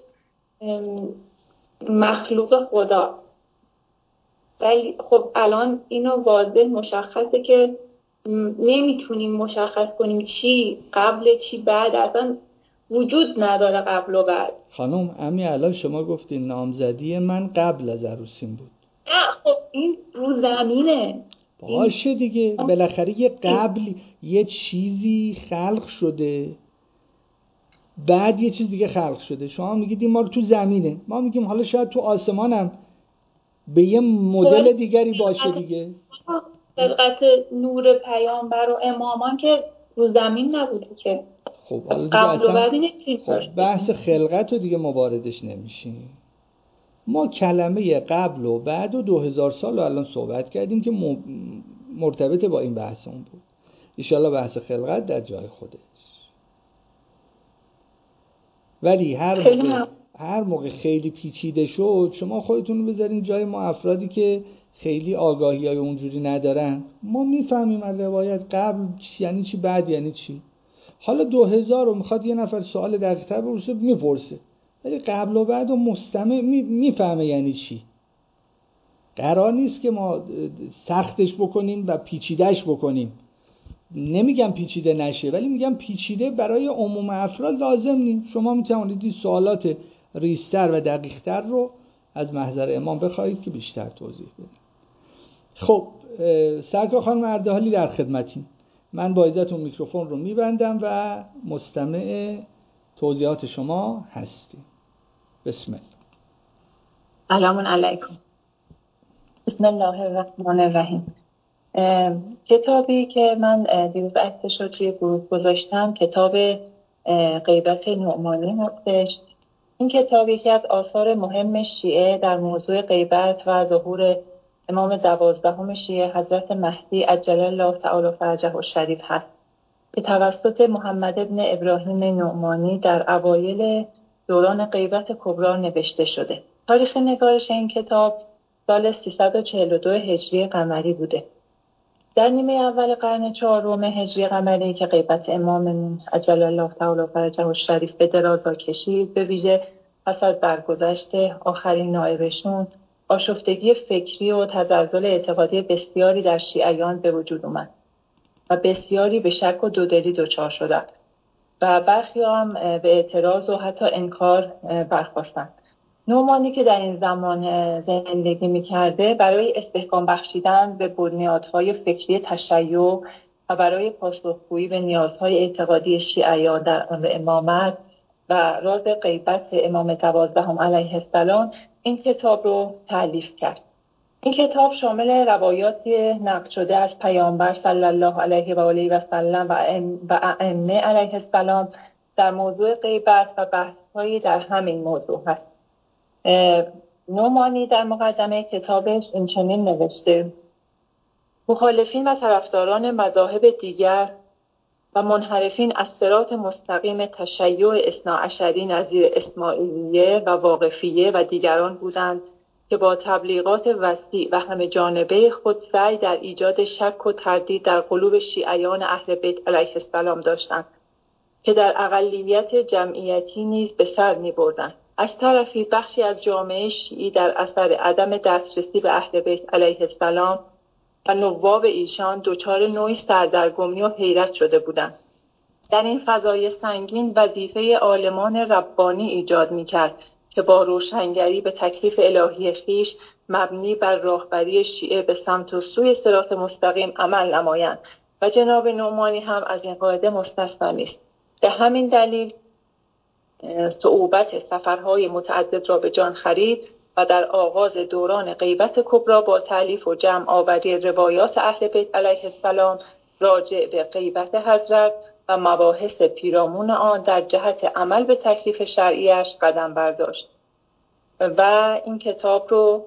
C: مخلوق خداست، ولی خب الان اینو واضح مشخصه که نمیتونیم مشخص کنیم چی قبل چی بعد، اصلا وجود نداره قبل و بعد.
A: خانم امی الان شما گفتین نامزدی من قبل از عروسیم بود.
C: نه خب این رو زمینه
A: باشه دیگه، بالاخره یه قبلی یه چیزی خلق شده بعد یه چیز دیگه خلق شده. شما میگید ما رو تو زمینه، ما میگیم حالا شاید تو آسمانم به یه مدل دیگری باشه دیگه.
C: خلقت نور پیامبر و امامان که رو زمین نبوده که.
A: خب حالا
C: قبل و بعدی نمیتونیم
A: خب بحث خلقت رو دیگه ما واردش نمیشیم. ما کلمه قبل و بعد و 2000 سال رو الان صحبت کردیم که مرتبط با این بحثمون بود. انشالله بحث خلقت در جای خودش. ولی هر موقع خیلی پیچیده شد شما خودتون رو بذارین جای ما افرادی که خیلی آگاهی های اونجوری ندارن. ما میفهمیم از روایت قبل یعنی چی بعد یعنی چی. حالا 2000 رو میخواد یه نفر سوال دقیق‌تر بپرسه میپرسه، ولی قبل و بعد و مستمع میفهمه یعنی چی. قرار نیست که ما سختش بکنیم و پیچیدهش بکنیم. نمیگم پیچیده نشه، ولی میگم پیچیده برای عموم افراد لازم نیست. شما میتونید سوالات ریزتر و دقیقتر رو از محضر امام بخواهید که بیشتر توضیح بده. خب سرکار خانم اردهالی در خدمتیم. من با اجازهتون میکروفون رو میبندم و مستمع توضیحات شما هستیم. بسم الله.
B: سلام علیکم. بسم الله الرحمن الرحیم. کتابی که من دیروز عکسش رو توی گروه گذاشتم کتاب غیبت نعمانی هستش. این کتاب یکی از آثار مهم شیعه در موضوع غیبت و ظهور امام 12 شیعه حضرت مهدی عجل الله تعالی فرجه الشریف هست که توسط محمد ابن ابراهیم نعمانی در اوایل دوران غیبت کبرا نوشته شده. تاریخ نگارش این کتاب سال 342 هجری قمری بوده. در نیمه اول قرن 4 هجری قمری که غیبت اماممون عجل الله تعالی فرجه الشریف به درازا کشید، به ویژه پس از درگذشت آخرین نایبشون، آشفتگی فکری و تزلزل اعتقادی بسیاری در شیعیان به وجود اومد و بسیاری به شک و دودلی دچار شدند و برخی هم به اعتراض و حتی انکار برخاستند. نعمانی که در این زمان زندگی می‌کرده برای استحکام بخشیدن به بنیادهای فکری تشیع و برای پاسخگویی به نیازهای اعتقادی شیعیان در امر امامت و راز غیبت امام 12 علیه السلام این کتاب رو تألیف کرد. این کتاب شامل روایاتی نقل شده از پیامبر صلی الله علیه و آله و سلم و ائمه علیه السلام در موضوع غیبت و بحث‌هایی در همین موضوع هست. نعمانی در مقدمه کتابش این چنین نوشته: مخالفین و طرفداران مذاهب دیگر
F: و منحرفین از صراط مستقیم تشیع اثناعشری نظیر اسماعیلیه و واقفیه و دیگران بودند که با تبلیغات وسیع و همه جانبه خود سعی در ایجاد شک و تردید در قلوب شیعیان اهل بیت علیه السلام داشتند که در اقلیت جمعیتی نیز به سر می‌بردند. از طرفی بخشی از جامعه شیعی در اثر عدم دسترسی به اهل بیت علیه السلام و نواب ایشان دچار نوعی سردرگمی و حیرت شده بودند. در این فضای سنگین وظیفه عالمان ربانی ایجاد می‌کرد که با روشنگری به تکلیف الهی خویش مبنی بر راهبری شیعه به سمت و سوی صراط مستقیم عمل نمایند و جناب نعمانی هم از این قاعده مستثنا نیست. به همین دلیل صعوبت سفرهای متعدد را به جان خرید و در آغاز دوران غیبت کبری با تألیف و جمع آوری روایات اهل بیت علیه السلام راجع به غیبت حضرت و مباحث پیرامون آن در جهت عمل به تکلیف شرعیش قدم برداشت و این کتاب رو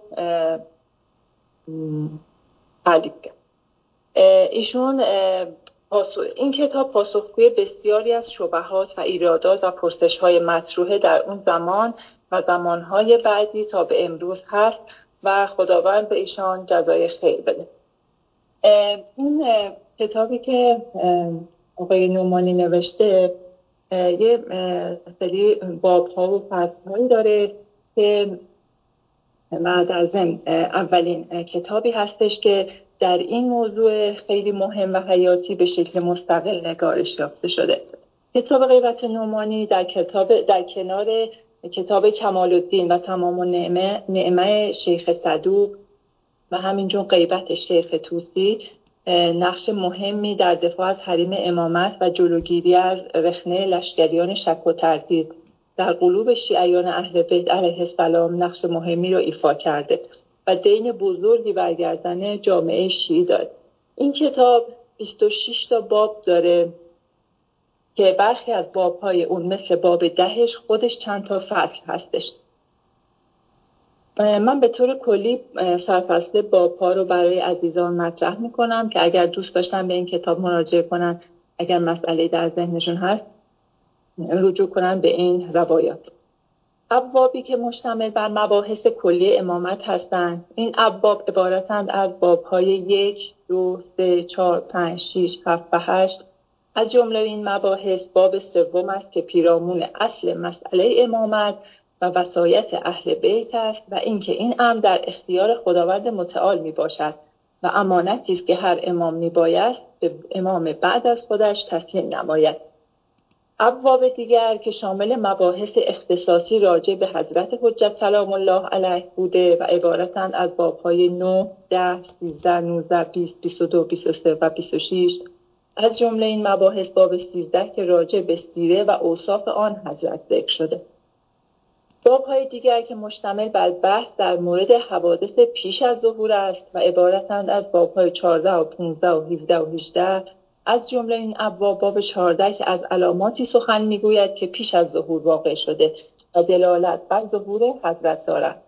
F: تألیف کرد. ایشون این کتاب پاسخگوی بسیاری از شبهات و ایرادات و پرسش‌های مطروحه در اون زمان و زمانهای بعدی تا به امروز هست و خداوند به ایشان جزای خیر بده. این کتابی که آقای نعمانی نوشته یه سری باب‌ها و فصل‌هایی داره که در ضمن اولین کتابی هستش که در این موضوع خیلی مهم و حیاتی به شکل مستقل نگارش یافته شده. کتاب غیبت نعمانی در کنار کتاب کمال الدین و تمام النعمه شیخ صدوق و همینجور غیبت شیخ طوسی نقش مهمی در دفاع از حریم امامت و جلوگیری از رخنه لشکریان شک و تردید در قلوب شیعیان اهل بیت علیه السلام نقش مهمی را ایفا کرده و دین بزرگی برگردن جامعه شیعی داره. این کتاب 26 تا باب داره که برخی از باب‌های اون مثل باب 10 خودش چند تا فصل هستش. من به طور کلی سرفصل باب‌ها رو برای عزیزان مطرح می‌کنم که اگر دوست داشتن به این کتاب مراجعه کنن، اگر مسئله در ذهنشون هست رجوع کنن به این روایات. ابوابی که مشتمل بر مباحث کلی امامت هستند. این ابواب عبارتند از باب‌های 1، 2، 3، 4، 5، 6، 7 و 8. از جمله این مباحث باب سوم است که پیرامون اصل مسئله امامت و وصایت اهل بیت است و اینکه این امر در اختیار خداوند متعال می باشد و امانتی است که هر امام می بایست به امام بعد از خودش تسلیم نماید. ابواب دیگر که شامل مباحث اختصاصی راجع به حضرت حجت سلام الله علیه بوده و عبارتند از باب‌های 9، 10، 13، 19، 20، 22، 23 و 26. از جمله این مباحث باب 13 که راجع به سیره و اوصاف آن حضرت ذکر شده. باب‌های دیگر که مشتمل بر بحث در مورد حوادث پیش از ظهور است و عبارتند از باب‌های 14 و 15 و 17 و 18. از جمله این ابواب باب 14 که از علاماتی سخن میگوید که پیش از ظهور واقع شده و دلالت بر ظهور حضرت دارد.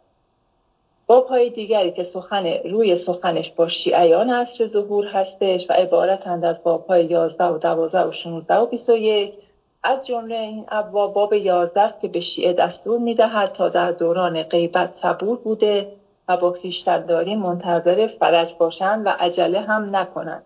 F: باب‌های دیگری که روی سخنش با شیعیان عصر ظهور هستش و عبارتند از باب‌های 11 و 12 و 16 و 21. از جمله این ابواب باب 11 است که به شیعه دستور می‌دهد تا در دوران غیبت صبور بوده و با خویشتن‌داری منتظر فرج باشند و عجله هم نکنند.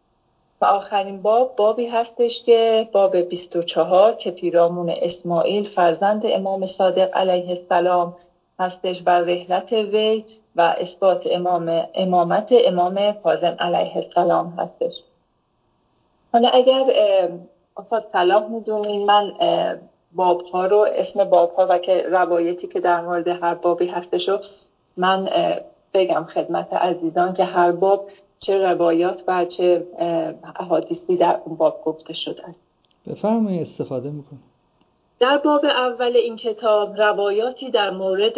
F: و آخرین بابی هستش که باب 24 که پیرامون اسماعیل فرزند امام صادق علیه السلام هستش بر رحلت وی و اثبات امامت امام کاظم علیه السلام هستش. حالا اگر اصلا صلاح میدونین من بابها رو اسم بابها و که روایتی که در مورد هر بابی هستش رو من بگم خدمت عزیزان که هر باب چه روایات و چه احادیثی در اون باب گفته شده است.
A: بفرمایید استفاده میکنم.
F: در باب اول این کتاب روایاتی در مورد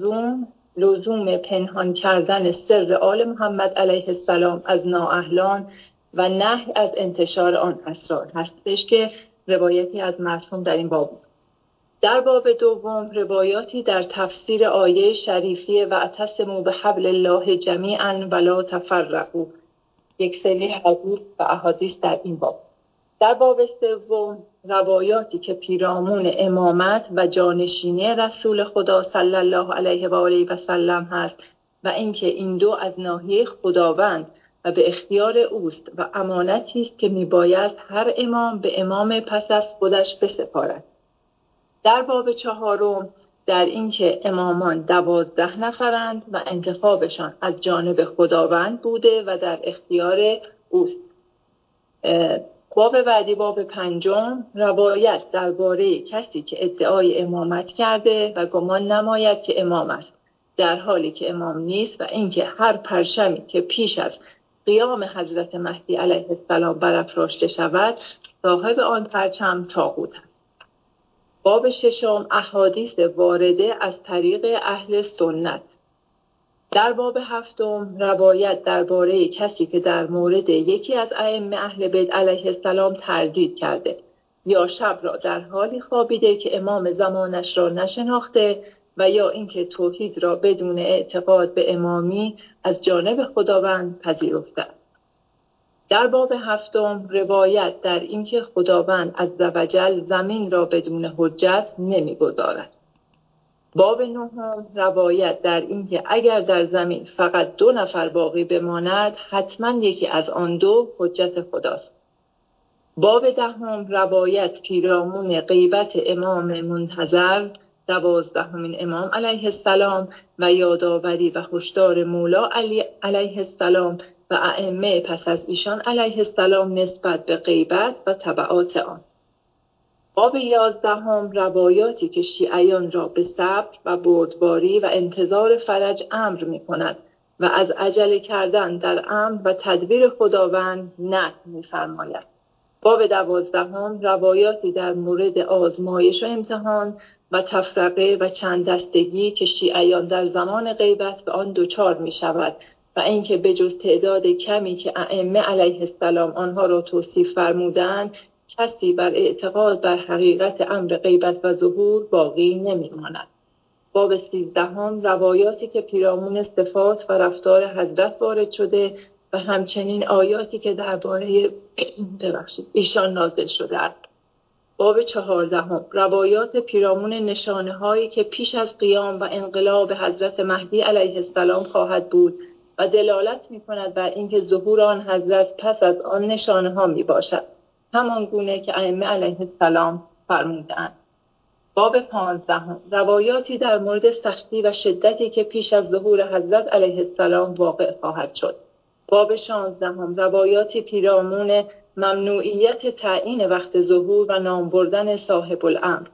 F: لزوم پنهان کردن سر آل محمد علیه السلام از نااهلان و نهی از انتشار آن اسرار هستش که روایتی از معصوم در این باب. در باب دوم روایاتی در تفسیر آیه شریفی واعتصموا بحبل الله جمیعا ولا تفرقوا، یک سری حدیث و احادیث در این باب.
D: در باب سوم روایاتی که پیرامون امامت و جانشینی رسول خدا صلی الله علیه و آله و سلم هست و اینکه این دو از ناحیه خداوند و به اختیار اوست و امانتی است که میباید هر امام به امام پس از خودش بسپارد. در باب چهارم در اینکه امامان 12 نفرند و انتخابشان از جانب خداوند بوده و در اختیار اوست. باب بعدی باب پنجم روایت درباره کسی که ادعای امامت کرده و گمان نماید که امام است در حالی که امام نیست و اینکه هر پرچمی که پیش از قیام حضرت مهدی علیه السلام برافراشته شود صاحب آن پرچم طاغوت است. باب ششم احادیث وارده از طریق اهل سنت. در باب هفتم روایت درباره کسی که در مورد یکی از ائمه اهل بیت علیه السلام تردید کرده یا شب را در حالی خوابیده که امام زمانش را نشناخته و یا اینکه توحید را بدون اعتقاد به امامی از جانب خداوند پذیرفته. در باب هفتم روایت در اینکه خداوند عزوجل زمین را بدون حجت نمیگذارد. باب نهم روایت در اینکه اگر در زمین فقط 2 نفر باقی بماند حتما یکی از آن 2 حجت خداست. باب دهم روایت پیرامون غیبت امام منتظر 12مین امام علیه السلام و یادآوری و هشدار مولا علیه السلام و ائمه پس از ایشان علیه السلام نسبت به غیبت و تبعات آن. باب 11 روایاتی که شیعیان را به صبر و بردباری و انتظار فرج امر می کند و از عجله کردن در امر و تدبیر خداوند نهی می فرماید. باب 12 روایاتی در مورد آزمایش و امتحان و تفرقه و چند دستگی که شیعیان در زمان غیبت به آن دچار می شود و اینکه به جز تعداد کمی که ائمه علیه السلام آنها را توصیف فرمودند کسی بر اعتقاد بر حقیقت امر غیبت و ظهور باقی نمی‌ماند. باب 13 روایاتی که پیرامون صفات و رفتار حضرت وارد شده و همچنین آیاتی که درباره ایشان نازل شده است. باب 14 روایات پیرامون نشانه‌هایی که پیش از قیام و انقلاب حضرت مهدی علیه السلام خواهد بود و دلالت می‌کند بر اینکه ظهور آن حضرت پس از آن نشانه‌ها میباشد، همان گونه که ائمه علیه السلام فرمودند. باب 15 روایاتی در مورد سختی و شدتی که پیش از ظهور حضرت علیه السلام واقع خواهد شد. باب 16 روایاتی پیرامون ممنوعیت تعیین وقت ظهور و نام بردن صاحب الامر.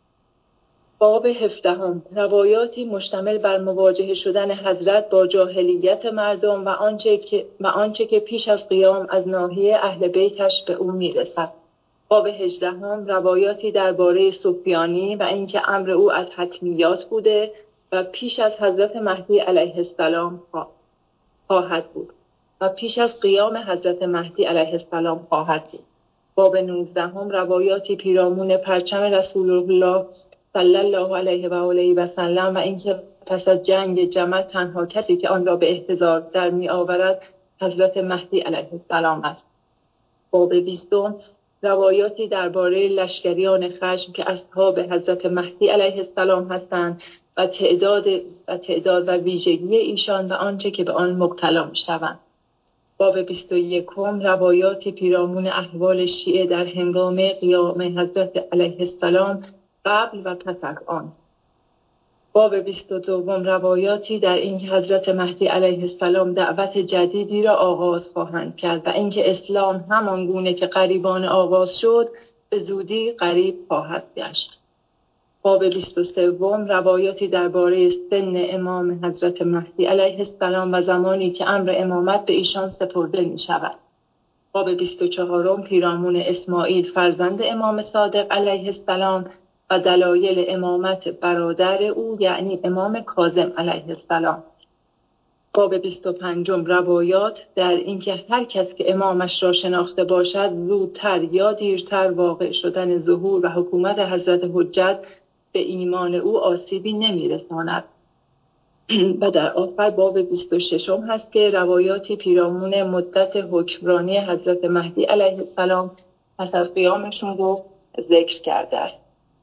D: باب 17 روایاتی مشتمل بر مواجهه شدن حضرت با جاهلیت مردم و آنچه که پیش از قیام از ناحیه اهل بیتش به او میرسد. باب 18 روایاتی درباره سفیانی و اینکه امر او از حتمیات بوده و پیش از حضرت مهدی علیه السلام خواهد بود و پیش از قیام حضرت مهدی علیه السلام خواهد بود. باب 19 روایاتی پیرامون پرچم رسول الله صلی الله علیه و آله و سلم و اینکه پس از جنگ جمل تنها کسی که آن را به احتضار در می آورد حضرت مهدی علیه السلام است. باب 20 روایاتی درباره لشکریان خشم که اصحاب حضرت مهدی علیه السلام هستند و تعداد و ویژگی ایشان و آنچه که به آن مبتلا می شوند. باب 21 روایاتی پیرامون احوال شیعه در هنگام قیام حضرت علیه السلام قبل و پس از آن. باب 22 روایاتی در اینکه حضرت مهدی علیه السلام دعوت جدیدی را آغاز خواهند کرد و اینکه اسلام همان گونه که قریبان آغاز شد به زودی قریب خواهد گشت. باب 23 روایاتی درباره سن امام حضرت مهدی علیه السلام و زمانی که امر امامت به ایشان سپرده می شود. باب 24 پیرامون اسماعیل فرزند امام صادق علیه السلام و دلایل امامت برادر او یعنی امام کاظم علیه السلام. باب 25 روایات در اینکه هر کس که امامش را شناخته باشد زودتر یا دیرتر واقع شدن ظهور و حکومت حضرت حجت به ایمان او آسیبی نمی‌رساند. و در آخر باب 26 هست که روایاتی پیرامون مدت حکمرانی حضرت مهدی علیه السلام
F: پس از قیامشون رو ذکر کرده است.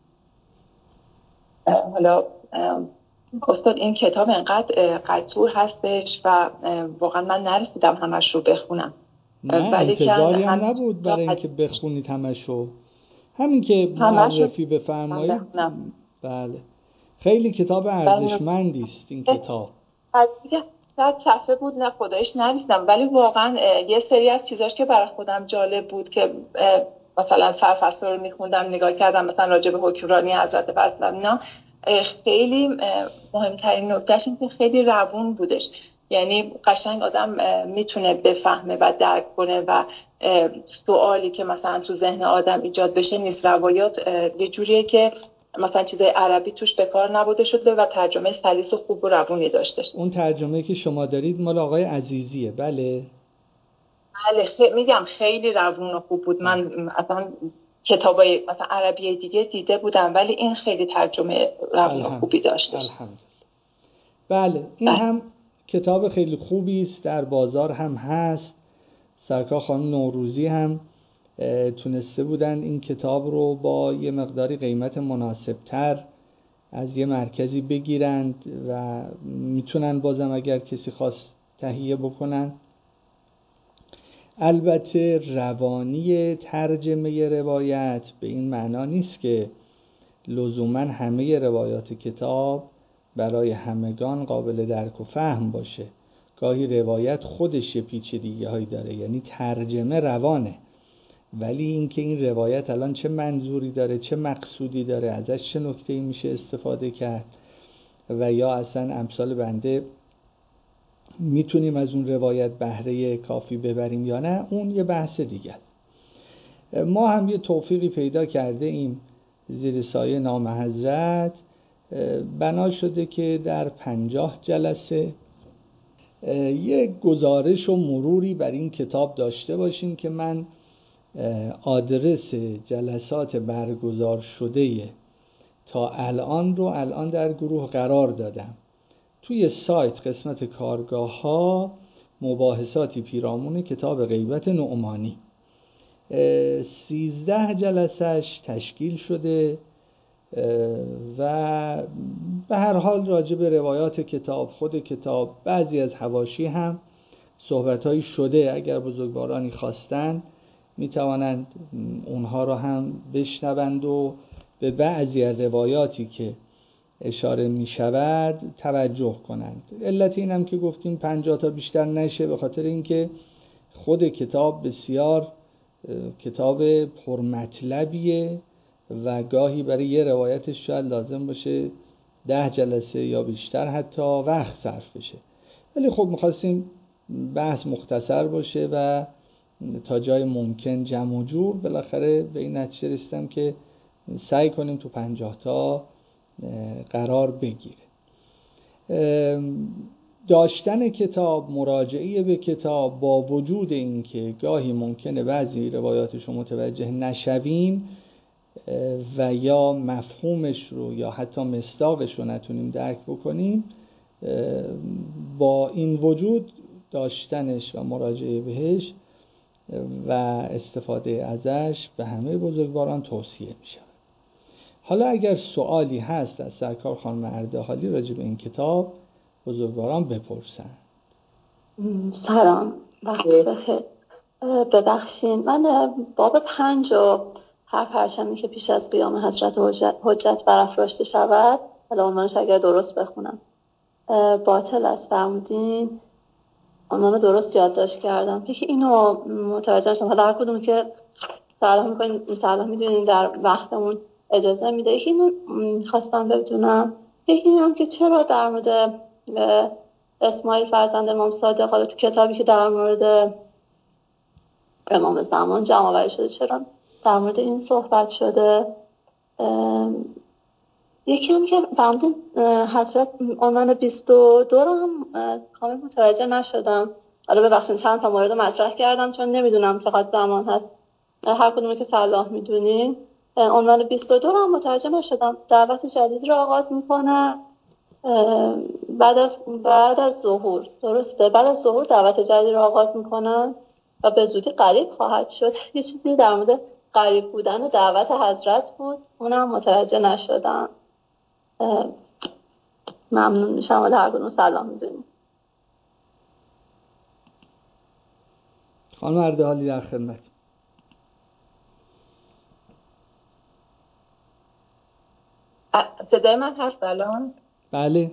F: حالا استاد این کتاب انقدر قطور هستش و واقعا من نرسیدم همش رو بخونم.
A: نه انتظاری هم نبود برای اینکه بخونید همشو، همین که معرفی بفرمایید. بله خیلی کتاب ارزشمندی است این کتاب.
F: شاید صفحه بود نه خدایش نوشتم، ولی واقعا یه سری از چیزاش که برای خودم جالب بود که مثلا سرفصل رو میخوندم نگاه کردم مثلا راجع به حکمرانی حضرت فضل اینا، خیلی مهمترین نکتهش این که خیلی روون بودش. یعنی قشنگ آدم میتونه بفهمه و درک کنه و سوالی که مثلا تو ذهن آدم ایجاد بشه نیست. روایات یه جوریه که مثلا چیزای عربی توش به کار نبوده شده و ترجمه سلیس و خوب و روونی داشتش.
A: اون ترجمه که شما دارید مال آقای عزیزیه؟ بله
F: میگم خیلی روون و خوب بود. من اصلا کتابای مثلا عربی دیگه دیده بودم ولی این خیلی ترجمه روون و خوبی داشتش.
A: الحمدلله. بله این هم کتاب خیلی خوبی است، در بازار هم هست. سرکار خانم نوروزی هم تونسته بودن این کتاب رو با یه مقداری قیمت مناسبتر از یه مرکزی بگیرند و میتونن بازم اگر کسی خواست تهیه بکنن. البته روانی ترجمه روایت به این معنا نیست که لزوما همه روایات کتاب برای همگان قابل درک و فهم باشه. گاهی روایت خودش پیچیدگی هایی داره، یعنی ترجمه روانه، ولی اینکه این روایت الان چه منظوری داره، چه مقصودی داره، ازش چه نکته‌ای میشه استفاده کرد و یا اصلا امثال بنده میتونیم از اون روایت بهره کافی ببریم یا نه، اون یه بحث دیگه است. ما هم یه توفیقی پیدا کرده ایم زیر سایه نام حضرت، بنا شده که در 50 جلسه یک گزارش و مروری بر این کتاب داشته باشیم که من آدرس جلسات برگزار شده تا الان رو الان در گروه قرار دادم. توی سایت قسمت کارگاه ها مباحثاتی پیرامون کتاب غیبت نعمانی 13 جلسش تشکیل شده و به هر حال راجع به روایات کتاب، خود کتاب، بعضی از حواشی هم صحبت‌هایی شده. اگر بزرگوارانی خواستند میتوانند اونها را هم بشنوند و به بعضی از روایاتی که اشاره می شود توجه کنند. علت این هم که گفتیم 50 تا بیشتر نشه به خاطر اینکه خود کتاب بسیار کتاب پرمطلبیه و گاهی برای یه روایتش شاید لازم باشه 10 جلسه یا بیشتر حتی وقت صرف بشه، ولی خب می‌خواستیم بحث مختصر باشه و تا جای ممکن جمع و جور. بالاخره به این نتیجه رسیدم که سعی کنیم تو 50 تا قرار بگیره. داشتن کتاب، مراجعه به کتاب، با وجود این که گاهی ممکنه بعضی روایاتش رو متوجه نشویم و یا مفهومش رو یا حتی مصداقش رو نتونیم درک بکنیم، با این وجود داشتنش و مراجعه بهش و استفاده ازش به همه بزرگواران توصیه می شود. حالا اگر سوالی هست از سرکار خانم اردحالی راجع به این کتاب بزرگواران بپرسن.
C: سلام، وقت بخیر. ببخشید من باب 5 و هر پرچمی که پیش از قیام حضرت حجت برافراشته شود، حالا عنوانش اگر درست بخونم باطل است فرمودین، عنوان درست یادداشت کردم که اینو متوجه شدم. حالا هر کدوم که سلام میکنین سلام میدونین در وقتمون اجازه میده. اینو خواستم بدونم یکی هم که چرا در مورد اسماعیل فرزند امام صادق حالا تو کتابی که در مورد امام زمان جمع آوری شده چرا در مورد این صحبت شده. یکی هم که در مورد حضرت عنوان 22 رو هم کامل متوجه نشدم. حالا ببخشید چند تا مورد مطرح کردم چون نمیدونم چقدر زمان هست. هر کدومی که صلاح میدونین. عنوان 22 رو هم متوجه نشدم. دعوت جدید رو آغاز میکنه بعد از ظهور، درسته؟ بعد از ظهور دعوت جدید رو آغاز میکنن و به زودی قریب خواهد شد. یه چیزی در مورد غریب بودن و دعوت حضرت بود، اونم متوجه نشدم. ممنون میشم و هر کدوم سلام میدونیم.
A: خانم اردهالی در خدمت.
F: صدای من هست الان؟
A: بله.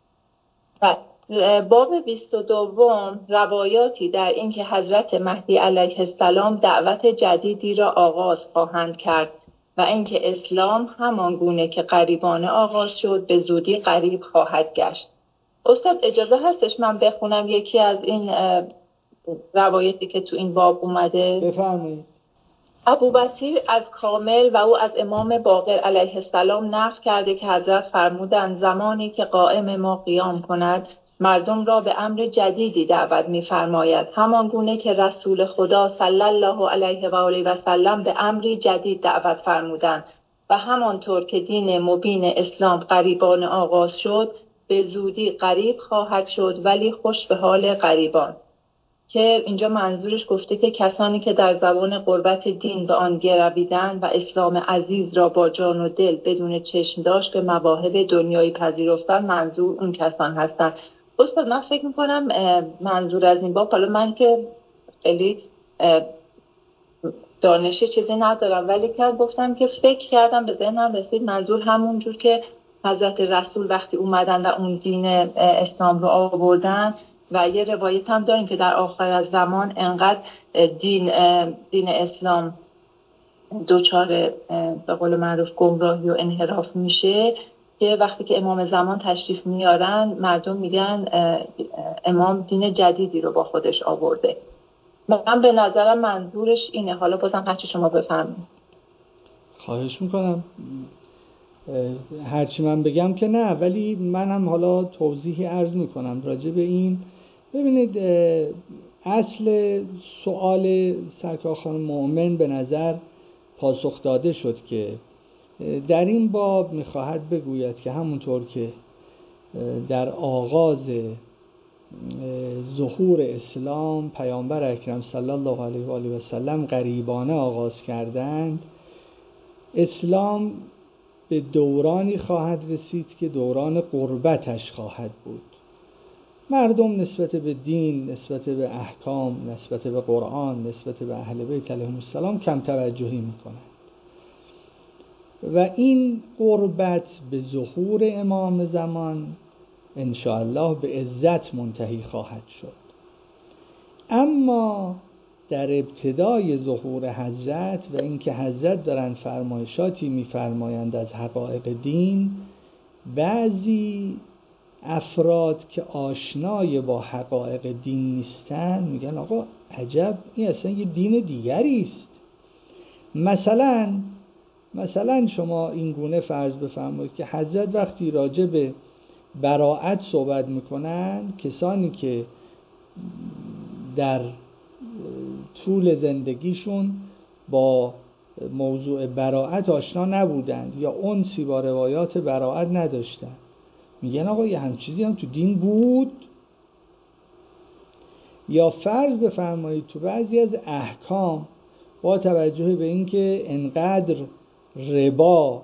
F: باب 22 روایاتی در این که حضرت مهدی علیه السلام دعوت جدیدی را آغاز خواهند کرد و اینکه اسلام همان گونه که غریبانه آغاز شد به زودی غریب خواهد گشت. استاد اجازه هستش من بخونم یکی از این روایتی که تو این باب اومده؟
A: بفرمایید.
F: ابوبصیر از کامل و او از امام باقر علیه السلام نقل کرده که حضرت فرمودند زمانی که قائم ما قیام کند مردم را به امر جدیدی دعوت می‌فرماید، همان گونه که رسول خدا صلی الله علیه و آله و سلم به امری جدید دعوت فرمودند و همانطور که دین مبین اسلام غریبانه آغاز شد به زودی غریب خواهد شد ولی خوش به حال غریبان. که اینجا منظورش گفته که کسانی که در زمان قربت دین به آن گرویدن و اسلام عزیز را با جان و دل بدون چشم داشت به مواهب دنیایی پذیرفتن، منظور اون کسان هستن. استاد من فکر میکنم منظور از این باب، حالا من که خیلی دانش چیزی ندارم ولی که گفتم که فکر کردم به ذهنم رسید منظور همون جور که حضرت رسول وقتی اومدن و اون دین اسلام رو آوردن و یه روایت هم داریم که در آخر از زمان انقدر دین اسلام دوچار به قول معروف گمراهی و انحراف میشه که وقتی که امام زمان تشریف میارن مردم میگن امام دین جدیدی رو با خودش آورده. من به نظرم منظورش اینه. حالا بازم هرچی شما بفهمید.
A: خواهش میکنم. هرچی من بگم که نه، ولی من هم حالا توضیحی عرض میکنم راجع به این. ببینید اصل سوال سرکار خانم مؤمن به نظر پاسخ داده شد که در این باب میخواهد بگوید که همونطور که در آغاز ظهور اسلام پیامبر اکرم صلی الله علیه و آله و سلم غریبانه آغاز کردند، اسلام به دورانی خواهد رسید که دوران غربتش خواهد بود. مردم نسبت به دین، نسبت به احکام، نسبت به قرآن، نسبت به اهل بیت علیهم السلام کم توجهی میکنند و این غربت به ظهور امام زمان انشاءالله به عزت منتهی خواهد شد. اما در ابتدای ظهور حضرت و اینکه حضرت دارن فرمایشاتی میفرمایند از حقایق دین، بعضی افراد که آشنای با حقایق دین نیستن میگن آقا عجب این اصلا یه دین دیگری است. مثلا شما این گونه فرض بفرمایید که حضرت وقتی راجع به براءت صحبت میکنن، کسانی که در طول زندگیشون با موضوع براءت آشنا نبودند یا انسی با روایات براءت نداشتند، میگن آقا یه همچین چیزی هم تو دین بود. یا فرض بفرمایید تو بعضی از احکام با توجه به اینکه انقدر ربا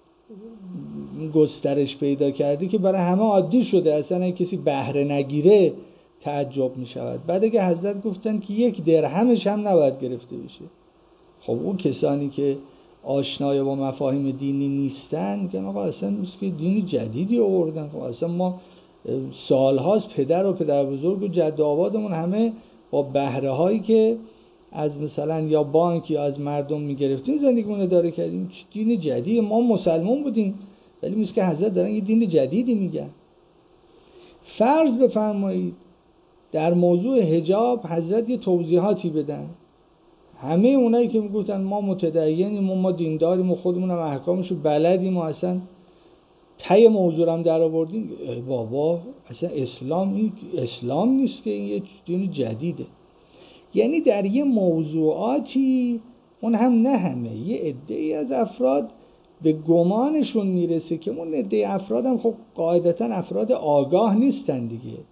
A: گسترش پیدا کرده که برای همه عادی شده، اصلا اگه کسی بهره نگیره تعجب می شود. بعد اگه حضرت گفتن که 1 درهمش هم نباید گرفته بشه، خب اون کسانی که آشنای با مفاهیم دینی نیستن میگن آقا اصلا نیست که دین جدیدی آوردن. خب اصلا ما سالهاست پدر و پدر بزرگ و جد و آبادمون همه با بهره هایی که از مثلا یا بانک یا از مردم میگرفتیم زندگیمون اداره کردیم. دین جدید، ما مسلمان بودیم ولی میگه که حضرت دارن یه دین جدیدی میگن. فرض بفرمایید در موضوع حجاب حضرت یه توضیحاتی بدن، همه اونایی که میگفتن ما متدینیم و ما دینداریم و خودمون هم احکامشو بلدیم و اصلا ته موضوع هم در آوردیم، بابا اصلا اسلام نیست که این یه دین جدیده. یعنی در یه موضوعاتی اون هم نه همه، یه عده‌ای از افراد به گمانشون میرسه که اون عده افراد هم خب قاعدتا افراد آگاه نیستن دیگه،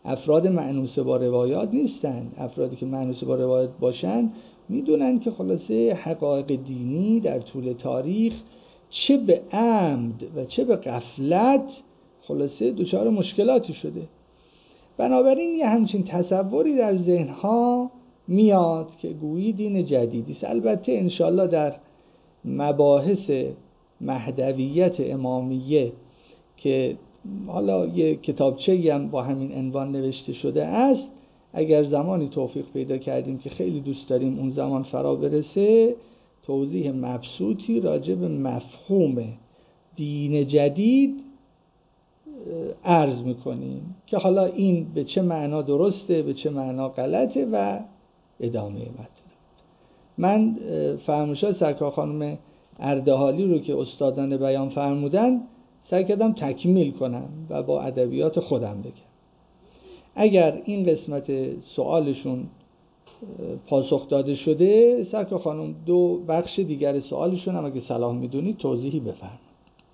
A: افراد مأنوس با روایات نیستن. افرادی که مأنوس با روایات باشن میدونن که خلاصه حقایق دینی در طول تاریخ چه به عمد و چه به غفلت خلاصه دچار مشکلاتی شده. بنابراین یه همچین تصوری در ذهنها میاد که گویی دین جدیدی است. البته انشالله در مباحث مهدویت امامیه که حالا یه کتابچه‌ای هم با همین عنوان نوشته شده است، اگر زمانی توفیق پیدا کردیم که خیلی دوست داریم اون زمان فرا برسه، توضیح مبسوطی راجع به مفهوم دین جدید عرض میکنیم که حالا این به چه معنا درسته، به چه معنا غلطه و ادامه مطلب. من فرمایشات سرکار خانم اردحالی رو که استادان بیان فرمودن سعی کردم تکمیل کنم و با ادبیات خودم بگم. اگر این قسمت سوالشون پاسخ داده شده، سرکار خانم دو بخش دیگر سوالشون هم اگه صلاح میدونید توضیحی بفرمایید.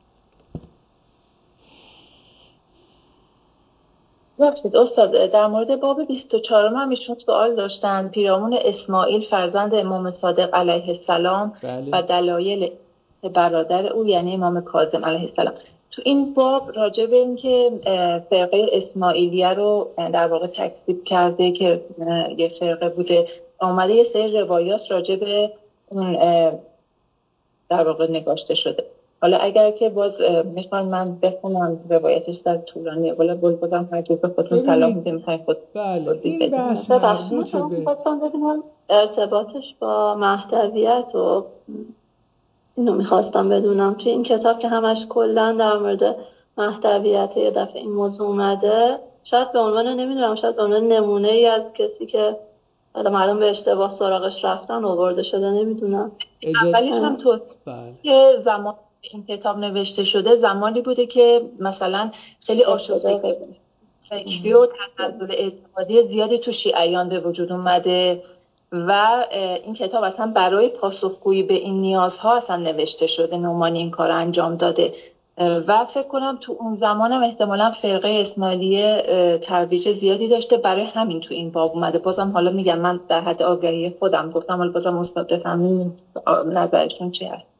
D: ببخشید استاد، در مورد باب 24 هم ایشون سوال داشتن، پیرامون اسماعیل فرزند امام صادق علیه السلام و دلایل برادر او یعنی امام کاظم علیه السلام. تو این باب راجع به این که فرقه اسماعیلیه رو در واقع تکذیب کرده که یه فرقه بوده، آمده یه سری روایات راجع به اون در واقع نگاشته شده. حالا اگر که باز میخوان من بخونم روایتش در طولانیه، ولی بودم هر جزء خودتون سلام میده میخواین خود.
A: بله این بحث
G: مربوطه به خواستم بدونم ارتباطش با مهدویت و اینو میخواستم بدونم. توی این کتاب که همش کلا در مورد مهدویت یه دفعه این موضوع اومده، شاید به عنوان نمیدونم شاید به عنوان نمونه ای از کسی که حالا مردم به اشتباه سراغش رفتن آورده شده، نمیدونم.
D: اولیش هم که زمان این کتاب نوشته شده زمانی بوده که مثلا خیلی آشفته فکری و تنزل اعتقادی زیادی تو شیعیان به وجود اومده و این کتاب اصلا برای پاسخگویی به این نیازها اصلا نوشته شده. نعمانی این کار انجام داده و فکر کنم تو اون زمانم احتمالاً فرقه اسماعیلیه ترویج زیادی داشته، برای همین تو این باب اومده. بازم حالا میگم من در حد آگاهی خودم گفتم، حالا بازم استاد بفهمین نظرشون چی هست.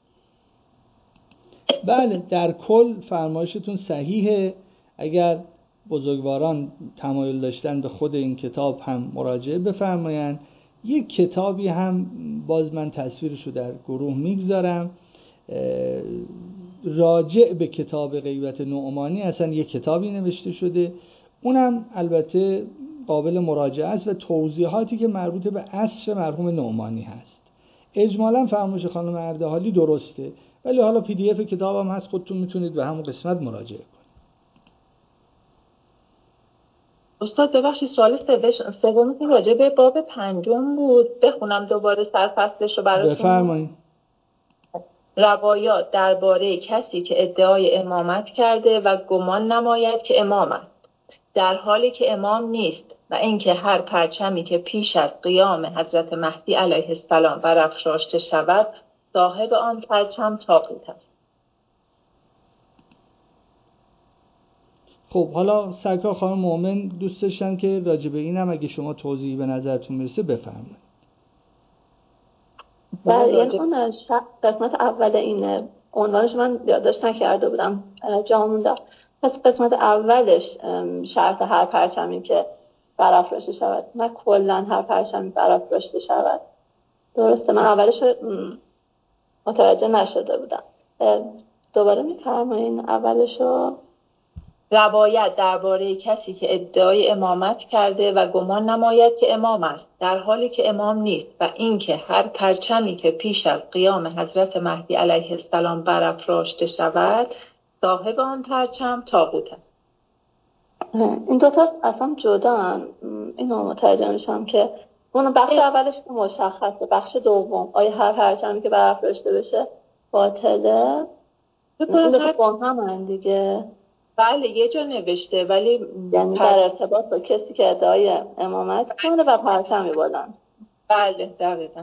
A: بله در کل فرمایشتون صحیحه. اگر بزرگواران تمایل داشتن به خود این کتاب هم مراجعه بفرمایند. یک کتابی هم باز من تصویرش رو در گروه میگذارم راجع به کتاب غیبت نعمانی، اصلا یک کتابی نوشته شده، اونم البته قابل مراجعه است و توضیحاتی که مربوط به عصر مرحوم نعمانی هست. اجمالا فرمایش خانم اردحالی درسته، ولی حالا پی دی اف کتابم هست، خودتون میتونید به همون قسمت مراجعه کنید.
D: استاد ببخشید سوال سومی راجع به باب 5 بود، بخونم دوباره سرفصلش رو براتون.
A: بفرمایید.
D: روایات درباره کسی که ادعای امامت کرده و گمان نماید که امام است در حالی که امام نیست و اینکه هر پرچمی که پیش از قیام حضرت مهدی علیه السلام برافراشته شود صاحب آن پرچم طاغوت است.
A: خب حالا سرکار خانم مومن دوست داشتن که راجع به اینم اگه شما توضیحی به نظرتون میرسه بفرمایید.
G: بله اون قسمت اول این عنوانش من یادداشت نکرده بودم جا مونده. پس قسمت اولش شرط هر پرچمی که برافراشته شود، نه کلا هر پرچمی برافراشته شود. درسته، من اولش متوجه نشده بودم. دوباره میفرمایین اولشو؟
D: روایت درباره کسی که ادعای امامت کرده و گمان نماید که امام است در حالی که امام نیست و اینکه هر پرچمی که پیش از قیام حضرت مهدی علیه السلام برافراشته شود صاحب آن پرچم طاغوت است.
G: این دوتا اصلا جدا، اینو متوجه میشم که اون بخش اولش که مشخصه، بخش دوم آیا هر پرچمی که برافراشته بشه باطله؟ این دوتا با هم دیگه.
D: بله یه جا نوشته، ولی
G: یعنی در ارتباط با کسی که ادعای امامت کنه و پرچم می‌بردن.
D: بله دقیقاً.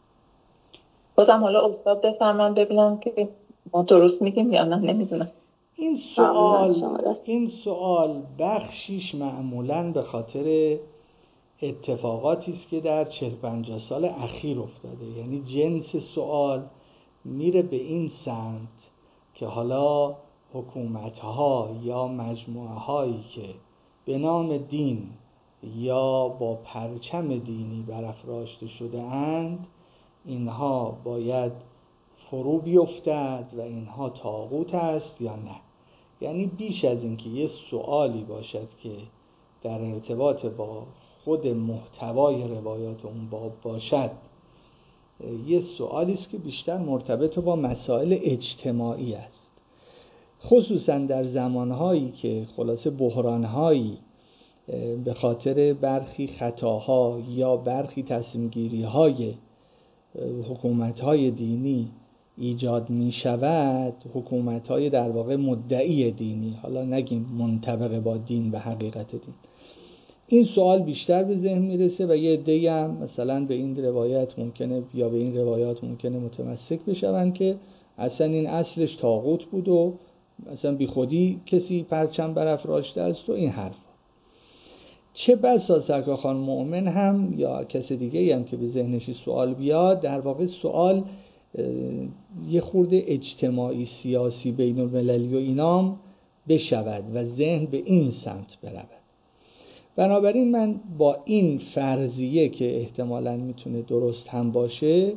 D: بازم حالا استاد بفرمان ببینم که ما درست میگیم یا نه، نمیدونم.
A: این سوال بخشیش معمولاً به خاطر اتفاقاتی است که در 40-50 سال اخیر افتاده. یعنی جنس سوال میره به این سمت که حالا حکومت‌ها یا مجموعه‌هایی که به نام دین یا با پرچم دینی برافراشته شده اند، اینها باید فرو بیفتد و اینها طاغوت است یا نه. یعنی بیش از این که یه سوالی باشد که در ارتباط با خود محتوای روایات اون باب باشد، یه سوالی است که بیشتر مرتبط با مسائل اجتماعی است، خصوصا در زمانهایی که خلاصه بحرانهایی به خاطر برخی خطاها یا برخی تصمیم‌گیری‌های حکومت‌های دینی ایجاد می شود. حکومت‌های در واقع مدعی دینی، حالا نگیم منطبق با دین و حقیقت دین، این سوال بیشتر به ذهن میرسه و یه عده‌ای هم مثلا به این روایت ممکنه یا به این روایات ممکنه متمسک بشون که اصلا این اصلش طاغوت بود و اصلا بی خودی کسی پرچم برافراشته است و این حرف. چه بسا سرکار خانم مؤمن هم یا کس دیگه هم که به ذهنش سوال بیاد، در واقع سوال یه خورده اجتماعی سیاسی بین المللی و اینام بشود و ذهن به این سمت برود. بنابراین من با این فرضیه که احتمالاً میتونه درست هم باشه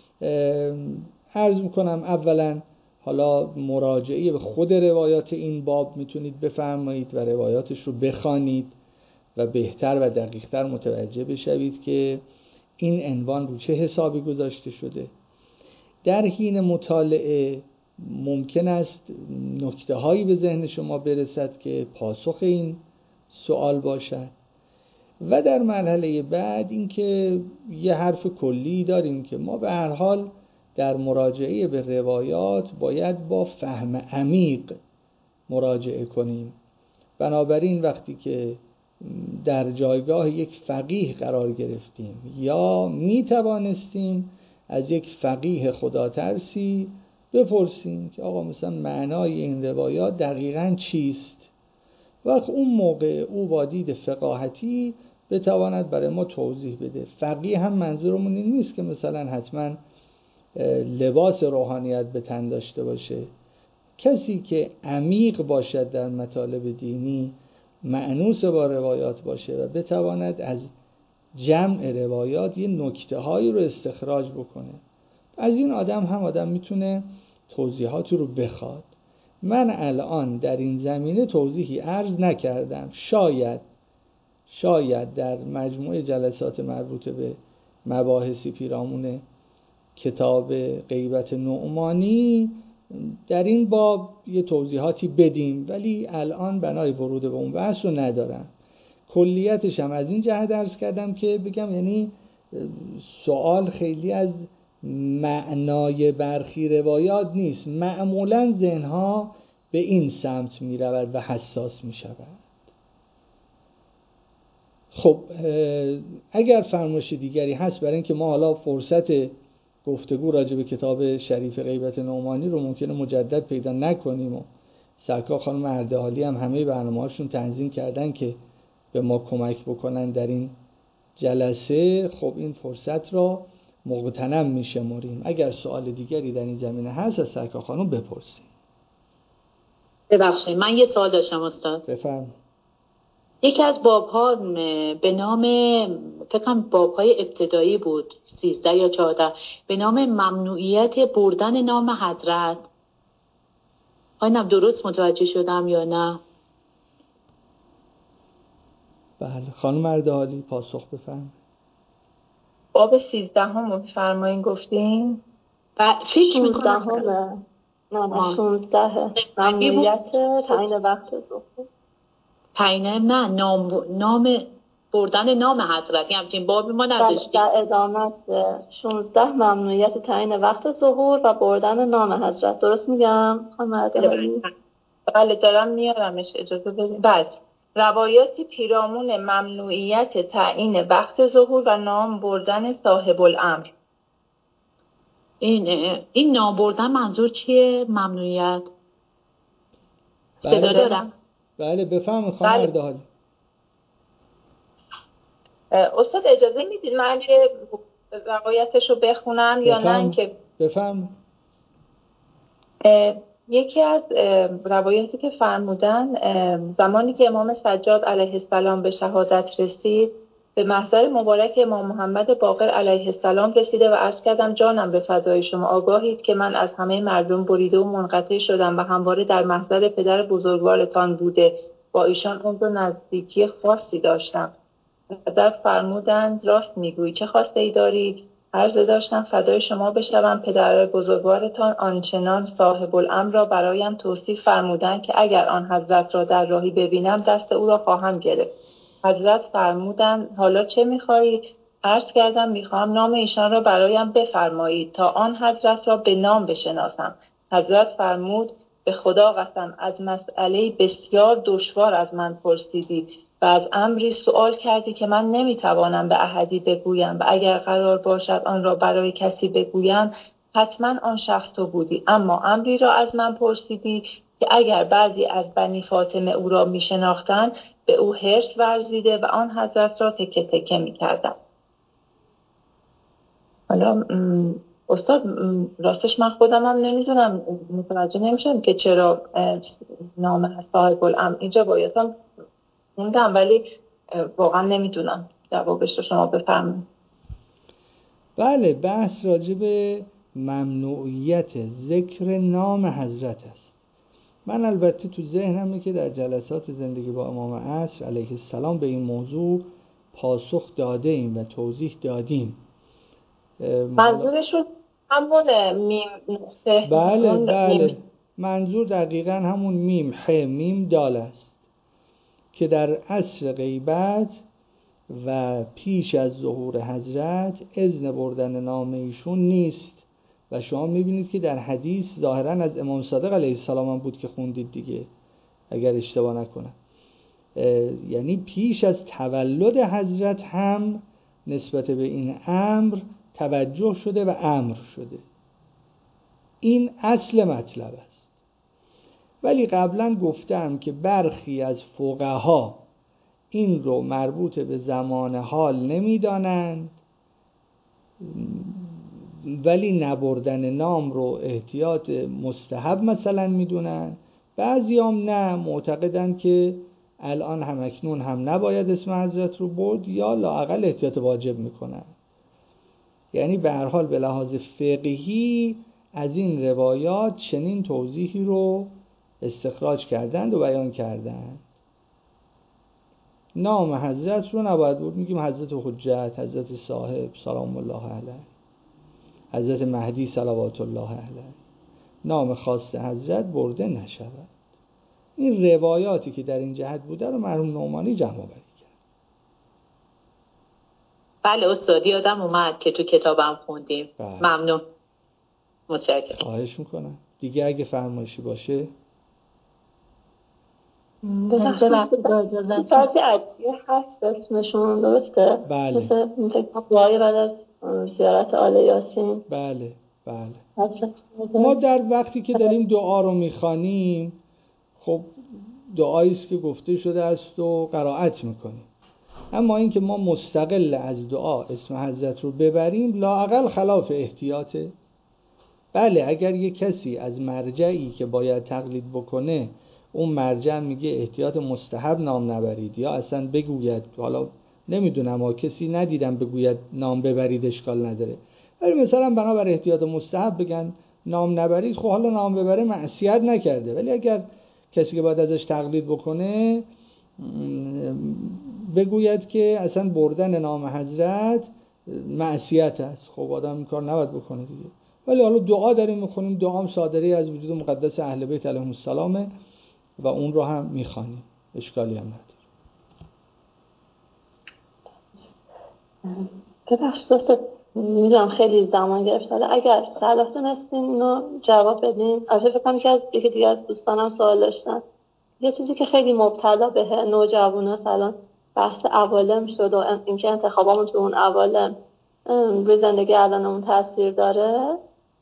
A: عرض میکنم اولا حالا مراجعه به خود روایات این باب میتونید بفرمایید و روایاتش رو بخوانید و بهتر و دقیقتر متوجه بشوید که این عنوان رو چه حسابی گذاشته شده. در حین مطالعه ممکن است نکته هایی به ذهن شما برسد که پاسخ این سوال باشد و در مرحله بعد اینکه یه حرف کلی داریم که ما به هر حال در مراجعه به روایات باید با فهم عمیق مراجعه کنیم. بنابراین وقتی که در جایگاه یک فقیه قرار گرفتیم یا می توانستیم از یک فقیه خداترسی بپرسیم که آقا مثلا معنای این روایات دقیقاً چیست، وقت اون موقع او با دید فقاهتی بتواند برای ما توضیح بده. فقیه هم منظورمون این نیست که مثلا حتما لباس روحانیت به تن داشته باشه. کسی که عمیق باشد در مطالب دینی، مأنوس با روایات باشه و بتواند از جمع روایات یه نکته هایی رو استخراج بکنه، از این آدم هم آدم میتونه توضیحات رو بخواد. من الان در این زمینه توضیحی عرض نکردم. شاید در مجموعه جلسات مربوط به مباحثی پیرامون کتاب غیبت نعمانی در این باب یه توضیحاتی بدیم، ولی الان بنای ورود به اون بحث رو ندارم. کلیتش هم از این جهت عرض کردم که بگم یعنی سوال خیلی از معنای برخی روایات نیست، معمولاً ذهنها به این سمت می رود و حساس می شود. خب اگر فرمایش دیگری هست برای اینکه ما حالا فرصت گفتگو راجع به کتاب شریف غیبت نعمانی رو ممکنه مجدد پیدا نکنیم و سرکار خانم اردهالی هم همه برنامه‌هاشون تنظیم کردن که به ما کمک بکنن در این جلسه، خب این فرصت را مغتنم میشماریم. اگر سوال دیگری در این زمینه هست از سرکار خانم بپرسیم.
D: ببخشید من یه سوال داشتم استاد.
A: بفرمایید.
D: یکی از باب‌ها به نام فکر کنم باب‌های ابتدایی بود 13 یا 14 به نام ممنوعیت بردن نام حضرت. آیا درست متوجه شدم یا نه؟
A: بله خانم اردهالی پاسخ بفرمایید.
F: باب 13 هم فرمایین گفتیم؟
D: فکر می‌کنم
G: نه 16 ممنوعیت تعیین وقت ظهر.
D: تعیین نه نام بردن نام حضرت، همچین بابی ما نداشتیم.
G: در ادامه 16 ممنوعیت تعیین وقت ظهور و بردن نام حضرت. درست میگم خانم اردهالی؟
F: بله دارم میارمش، اجازه بدید. بله روایاتی پیرامون ممنوعیت تعیین وقت ظهور و نام بردن صاحب الامر.
D: این نام بردن منظور چیه؟ ممنوعیت صدا دارم؟
A: بله بفهم خانم اردهالی.
F: استاد اجازه میدید من یه روایتش رو بخونم یا نه؟ که
A: بفهم.
F: یکی از روایاتی که فرمودن زمانی که امام سجاد علیه السلام به شهادت رسید، به محضر مبارک امام محمد باقر علیه السلام رسیده و عرض کردم جانم به فدای شما، آگاهید که من از همه مردم بریده و منقطع شدم و همواره در محضر پدر بزرگوارتان بوده، با ایشان اون رو نزدیکی خاصی داشتم. حضرت فرمودند راست میگویی، چه خواسته ای داری؟ عرض داشتم فدای شما بشوم، پدر بزرگوارتان آنچنان صاحب الامر را برایم توصیف فرمودند که اگر آن حضرت را در راهی ببینم دست او را خواهم گرفت. حضرت فرمودند حالا چه می‌خواهی؟ عرض کردم می‌خواهم نام ایشان را برایم بفرمایید تا آن حضرت را به نام بشناسم. حضرت فرمود به خدا قسم از مسئله بسیار دشوار از من پرسیدی و از امری سؤال کردی که من نمیتوانم به احدی بگویم و اگر قرار باشد آن را برای کسی بگویم حتما آن شخص تو بودی، اما امری را از من پرسیدی که اگر بعضی از بنی فاطمه او را میشناختند به او حرص ورزیده و آن حضرت را تکه تکه میکردند. حالا استاد راستش من خودم هم نمیدونم، متوجه نمیشم که چرا نام صاحب الامر اینجا بایدم موندم، ولی واقعا نمیدونم جوابش رو شما بفرمایید.
A: بله، بحث راجع به ممنوعیت ذکر نام حضرت است. من البته تو ذهنمه که در جلسات زندگی با امام عصر علیه السلام به این موضوع پاسخ داده ایم و توضیح دادیم.
F: منظورشون همون میم نقطه.
A: بله منظور دقیقاً همون میم ح میم دال است که در عصر غیبت و پیش از ظهور حضرت اذن بردن نام ایشون نیست و شما میبینید که در حدیث ظاهراً از امام صادق علیه السلام هم بود که خوندید دیگه اگر اشتباه نکنم، یعنی پیش از تولد حضرت هم نسبت به این امر توجه شده و امر شده. این اصل مطلب است. ولی قبلا گفتم که برخی از فقها این رو مربوط به زمان حال نمیدانند ولی نبردن نام رو احتیاط مستحب مثلا میدونن، بعضی هم نه، معتقدن که الان هم اکنون هم نباید اسم حضرت رو برد یا لااقل احتیاط واجب میکنن. یعنی به هر حال به لحاظ فقهی از این روایات چنین توضیحی رو استخراج کردند و بیان کردند. نام حضرت رو نباید برد، میگیم حضرت حجت، حضرت صاحب سلام الله علیه، حضرت مهدی صلوات الله علیه، نام خاص حضرت برده نشود. این روایاتی که در این جهت بوده رو مرحوم نعمانی جمع آوری کرد.
D: بله استاد یادم اومد که تو کتابم خوندیم. ممنون، متشکرم.
A: خواهش میکنم. دیگه اگه فرمایشی باشه
G: بعضی ادعیه هست اسمشون درسته؟
A: بله.
G: مثل دعای بعد از زیارت آل یاسین.
A: بله. ما در وقتی که داریم دعا رو میخوانیم خب دعایی است که گفته شده است و قرائت میکنیم، اما این که ما مستقل از دعا اسم حضرت رو ببریم لااقل خلاف احتیاطه. بله اگر یک کسی از مرجعی که باید تقلید بکنه اون مرجع میگه احتیاط مستحب نام نبرید یا اصلا بگوید، حالا نمیدونم ها کسی ندیدم بگوید نام ببرید اشکال نداره، ولی مثلا بنابر احتیاط مستحب بگن نام نبرید، خب حالا نام ببره معصیت نکرده. ولی اگر کسی که باید ازش تقلید بکنه بگوید که اصلا بردن نام حضرت معصیت است، خب آدم این کار نباید بکنه دیگه. ولی حالا دعا داریم میخونیم، دعا هم صادره از وجود مقدس اهل بیت علیهم السلام و اون رو هم میخوانیم، اشکالی هم نداره.
G: ببخشید میدونم خیلی زمان گرفت، حالا اگر صلاح دونستین اینو جواب بدین. البته فکر کنم که از یکی دیگه از دوستانم سوال داشتن. یه چیزی که خیلی مبتلا به نوجواناست الان بحث عوالم شد و اینکه انتخابامون تو اون عوالم روی زندگی الانمون تاثیر داره.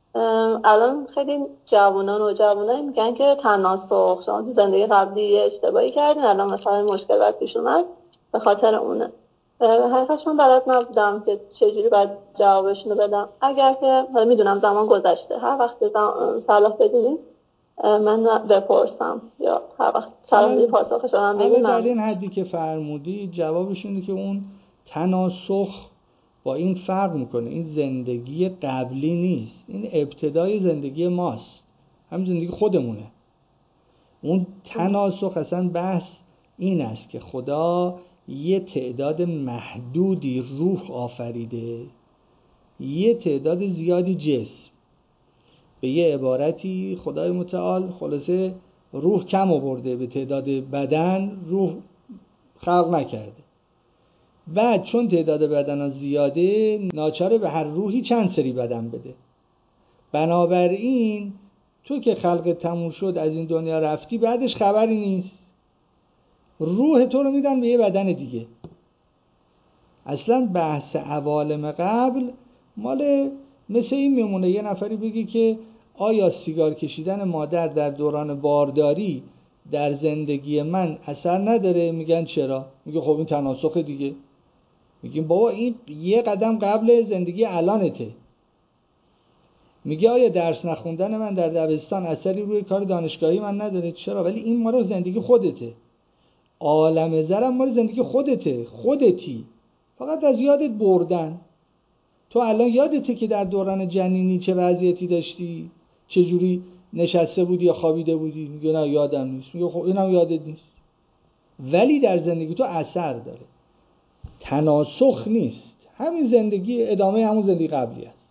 G: الان خیلی جوانان و جوانایی میگن که تناسخ، شما تو زندگی قبلی اشتباهی کردین، الان مثلا مشکل باید پیش اومد به خاطر اونه. حقیقتش من بلد نبودم که چجوری باید جوابشونو بدم. اگر که حالا میدونم زمان گذشته، هر وقت صلاح بدونیم من بپرسم یا هر وقت صلاح بدونیم پاسخش رو من بگیم.
A: در این حدی که فرمودی جوابشونه که اون تناسخ با این فرق میکنه، این زندگی قبلی نیست، این ابتدای زندگی ماست، هم زندگی خودمونه. اون تناسخ اصلا بحث این است که خدا یه تعداد محدودی روح آفریده، یه تعداد زیادی جسم. به یه عبارتی خدای متعال خلاصه روح کم آورده، به تعداد بدن روح خلق نکرده. و چون تعداد بدن ها زیاده ناچاره به هر روحی چند سری بدن بده. بنابراین تو که خلق تموم شد از این دنیا رفتی، بعدش خبری نیست، روح تو رو میدن به یه بدن دیگه. اصلا بحث عوالم قبل مال مثل این میمونه یه نفری بگی که آیا سیگار کشیدن مادر در دوران بارداری در زندگی من اثر نداره؟ میگن چرا؟ میگه خب این تناسخ دیگه. میگیم بابا این یه قدم قبل زندگی الانته. میگه آیا درس نخوندن من در دبستان اثری روی کار دانشگاهی من نداره؟ چرا؟ ولی این مال زندگی خودته. عالم زرم مال زندگی خودته، خودتی، فقط از یادت بردن. تو الان یادته که در دوران جنینی چه وضعیتی داشتی؟ چه جوری نشسته بودی یا خوابیده بودی؟ میگه نه یادم نیست. میگه خب اینم یادت نیست، ولی در زندگی تو اثر داره. تناسخ نیست، همین زندگی ادامه همون زندگی قبلی است.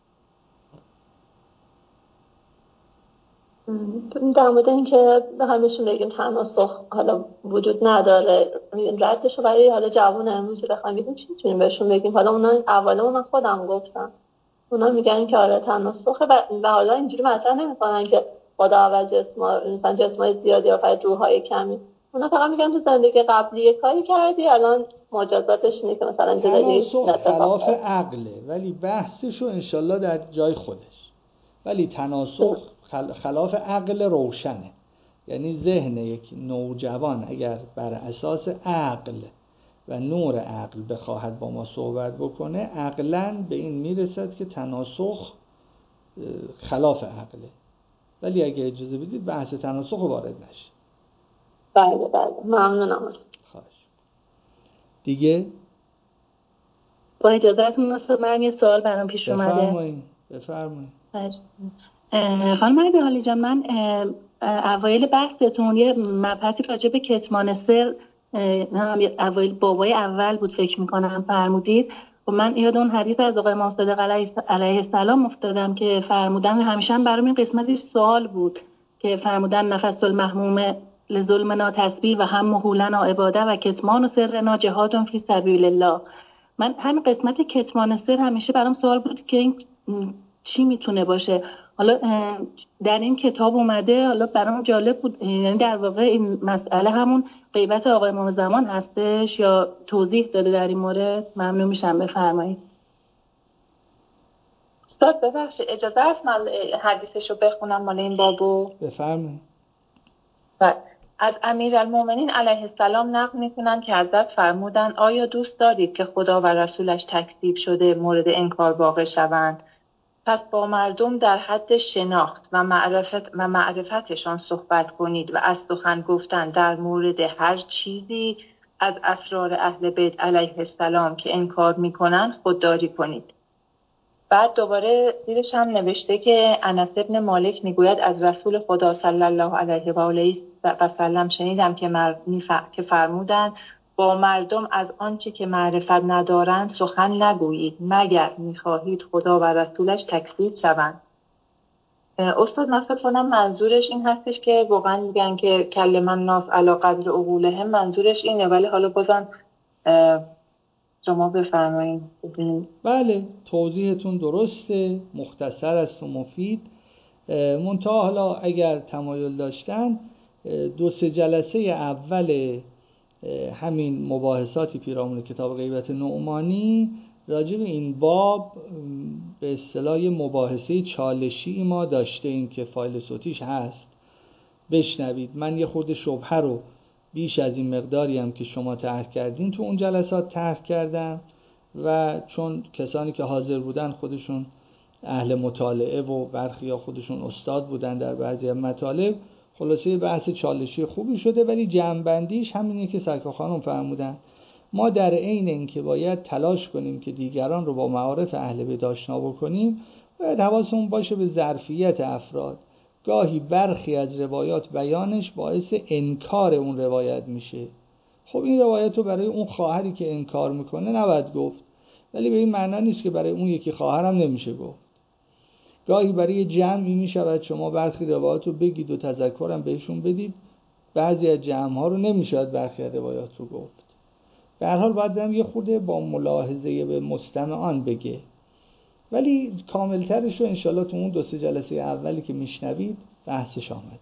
G: در مورد این که همشون بگیم تناسخ حالا وجود نداره، ردش رو برای حالا جوان امروزی بخوایم بگیم چی میتونیم بهشون بگیم؟ حالا اونا اولمون من خودم گفتم، اونا میگن که آره تناسخه و حالا اینجوری مطرح نمیکنن که خدا اول مثلا جسمای زیادی آفرید روحای کمی. اونا فقط میگن تو زندگی قبلی کاری کردی، الان مجازاتش اینه که مثلا
A: تناسخ خلاف عقله، ولی بحثشو انشالله در جای خودش. ولی تناسخ خلاف عقل روشنه، یعنی ذهن یک نوجوان اگر بر اساس عقل و نور عقل بخواهد با ما صحبت بکنه، عقلاً به این میرسد که تناسخ خلاف عقله. ولی اگه اجازه بدید بحث تناسخ وارد نشه.
G: بله ممنونم.
A: خواهش دیگه
E: با اجازهتون من یه سوال برام پیش اومده.
A: بفرمایید.
E: خانم علی جان، من اوایل بحثتون یه مبحثی راجع به کتمان سر، اوایل بابای اول بود فکر میکنم فرمودید، و من یاد اون حدیث از آقای امام صادق علیه السلام افتادم که فرمودن، همیشه برام این قسمتش سوال بود که فرمودن نفس المحموم لظلمنا تسبیح و هم مهولنا عباده و کتمان و سرنا جهاد فی سبیل الله. من همین قسمت کتمان سر همیشه برام سوال بود که این چی میتونه باشه. حالا در این کتاب اومده، حالا برام جالب بود، یعنی در واقع این مسئله همون غیبت آقای امام زمان هستش یا توضیح داده در این مورد؟ ممنون میشم بفرمایید.
B: استاد ببخشید اجازه است من حدیثش رو بخونم مال این بابو؟
A: بفرمایید.
B: از امیرالمومنین علیه السلام نقل میکنن که حضرت فرمودن آیا دوست دارید که خدا و رسولش تکذیب شده مورد انکار واقع شوند؟ پس با مردم در حد شناخت و معرفتشان صحبت کنید و از سخن گفتن در مورد هر چیزی از اسرار اهل بیت علیه السلام که انکار میکنن خودداری کنید. بعد دوباره زیرش هم نوشته که انس ابن مالک میگوید از رسول خدا صلی الله علیه و آله و سلم شنیدم که فرمودند با مردم از آنچه که معرفت ندارند سخن نگویید مگر میخواهید خدا و رسولش تکذیب شوند. استاد من فکر کنم منظورش این هستش که واقعا میگن که کلم الناس علی قدر عقولهم، منظورش اینه، ولی حالا بازم شما بفرمایید.
A: بله توضیحتون درسته، مختصر است و مفید. منتها حالا اگر تمایل داشتن 2-3 جلسه اول همین مباحثاتی پیرامون کتاب غیبت نعمانی راجع به این باب به اصطلاح مباحثه چالشی ما داشته ایم که فایل صوتیش هست، بشنوید. من یه خورده شبهه رو بیش از این مقداری هم که شما طرح کردین تو اون جلسات طرح کردم و چون کسانی که حاضر بودن خودشون اهل مطالعه و برخی ها خودشون استاد بودن در بعضی از مطالب، خلاصه بحث چالشی خوبی شده. ولی جمع‌بندیش همینه که سرکار خانم فرمودن، ما در عین اینکه باید تلاش کنیم که دیگران رو با معارف اهل بیت آشنا بکنیم، باید حواسمون باشه به ظرفیت افراد. گاهی برخی از روایات بیانش باعث انکار اون روایت میشه. خب این روایت رو برای اون خواهری که انکار میکنه نباید گفت، ولی به این معنا نیست که برای اون یکی خواهرم نمیشه گفت. گاهی برای جمعی میشود شما برخی روایات رو بگید و تذکرم بهشون بدید، بعضی از جمع‌ها رو نمیشود برخی از روایات رو گفت. به هر حال باید یه خورده با ملاحظه به مستمعان بگه، ولی کاملترش رو انشالله تو اون 2-3 جلسه اولی که میشنوید بحثش آمده.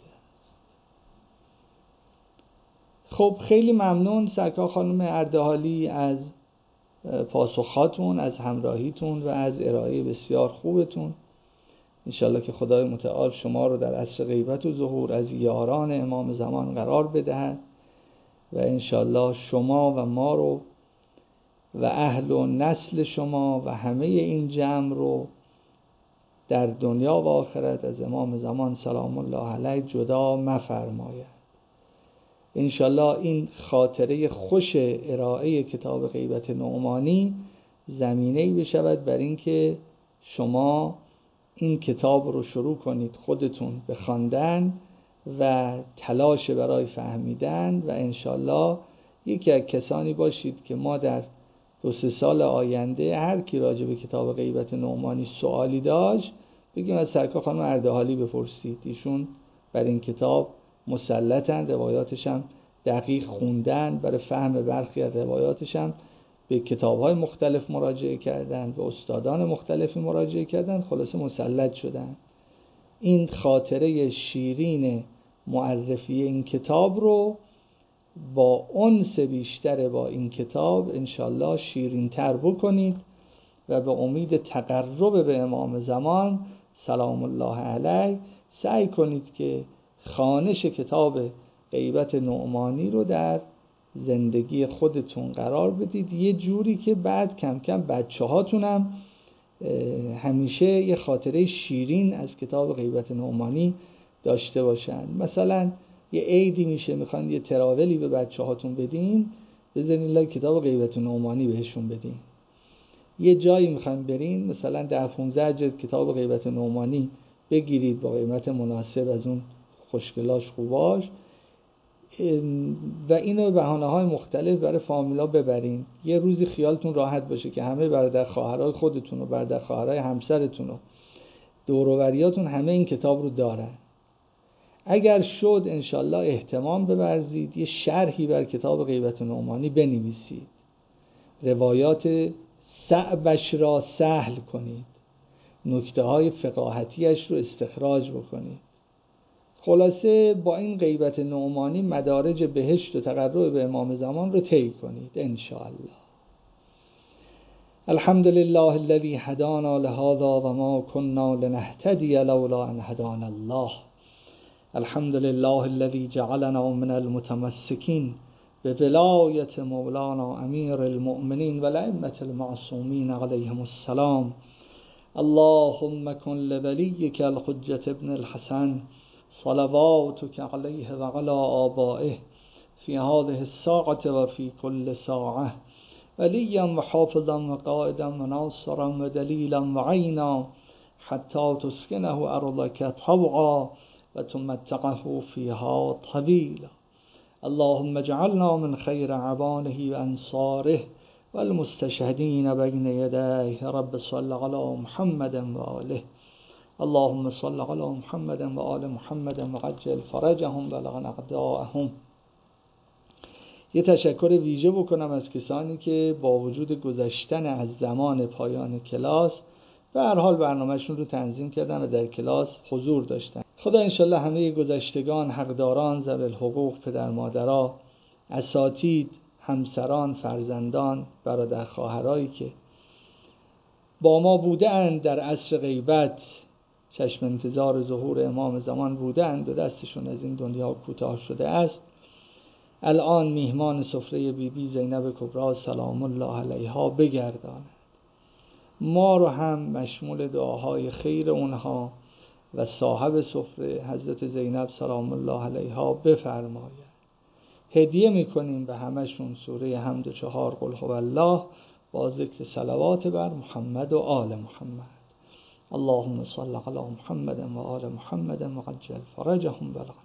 A: خب خیلی ممنون سرکار خانم اردهالی از پاسخاتون، از همراهیتون و از ارائه بسیار خوبتون. انشالله که خدای متعال شما رو در عصر غیبت و ظهور از یاران امام زمان قرار بدهد و انشالله شما و ما رو و اهل و نسل شما و همه این جمع رو در دنیا و آخرت از امام زمان سلام الله علیه جدا مفرماید. انشالله این خاطره خوش ارائه کتاب غیبت نعمانی زمینه‌ای بشود بر این که شما این کتاب رو شروع کنید خودتون به خواندن و تلاش برای فهمیدن و انشالله یکی از کسانی باشید که ما در 2-3 سال آینده هر کی راجع به کتاب غیبت نعمانی سوالی داشت بگیم از سرکار خانم اردهالی بپرسید. ایشون بر این کتاب مسلطن، روایاتش هم دقیق خوندن، برای فهم برخی از روایاتش هم به کتاب‌های مختلف مراجعه کردن، به استادان مختلفی مراجعه کردن، خلاصه مسلط شدن. این خاطره شیرین معرفی این کتاب رو با انس بیشتر با این کتاب انشالله شیرین تر بکنید و به امید تقرب به امام زمان سلام الله علیه سعی کنید که خوانش کتاب غیبت نعمانی رو در زندگی خودتون قرار بدید، یه جوری که بعد کم کم بچه هاتونم همیشه یه خاطره شیرین از کتاب غیبت نعمانی داشته باشن. مثلا یه عیدی میشه میخوان یه تراولی به بچه هاتون بدین، بذارین لای کتاب غیبت نعمانی بهشون بدین. یه جایی میخوان برین مثلا 10-15 جلد کتاب غیبت نعمانی بگیرید با قیمت مناسب از اون خوشگلاش خوباش و اینو بهانه‌های مختلف برای فامیلا ببرین. یه روزی خیالتون راحت باشه که همه برادر خواهرای خودتون و برادر خواهرای همسرتون و دور و بریاتون همه این کتاب رو دارن. اگر شد انشالله اهتمام بورزید یه شرحی بر کتاب غیبت نعمانی بنویسید، روایات صعبش را سهل کنید، نکته‌های فقاهتیش رو استخراج بکنید. خلاصه با این غیبت نعمانی مدارج بهشت و تقرب به امام زمان رو طی کنید انشاءالله. الحمد لله الذي هدانا لهذا وما كنا لنهتدي لولا ان هدانا الله. الحمد لله الذي جعلنا من المتمسكين بولایت مولانا امیر المؤمنین و الائمة المعصومین علیهم السلام. اللهم كن لوليك الحجة ابن الحسن صلواتك عليه وعلى آبائه في هذه الساعة وفي كل ساعة وليا وحافظا وقائدا وناصرا ودليلا وعينا حتى تسكنه أرضك طوعا وتمتعه فيها طويلا. اللهم اجعلنا من خير عوانه وأنصاره والمستشهدين بين يديه. رب صل على محمد وآله. اللهم صل على محمد وآل محمد وعجل فرجهم ولعن أعداءهم. یه تشکر ویژه بکنم از کسانی که با وجود گذشتن از زمان پایان کلاس به هر حال برنامهشون رو تنظیم کردن و در کلاس حضور داشتن. خدا انشالله همه گذشتگان، حقداران، ذوی الحقوق، پدر مادرها، اساتید، همسران، فرزندان، برادر خواهرایی که با ما بوده اند در عصر غیبت، چشم انتظار ظهور امام زمان بوده اند و دستشون از این دنیا کوتاه شده است، الان میهمان سفره بیبی زینب کبری سلام الله علیها بگرداند. ما رو هم مشمول دعاهای خیر اونها و صاحب سفره حضرت زینب سلام الله علیها بفرماید. هدیه میکنیم به همشون سوره حمد 4 قل هو الله با ذکر صلوات بر محمد و آل محمد. اللهم صل علی محمد و آل محمد وعجل فرجهم بلغ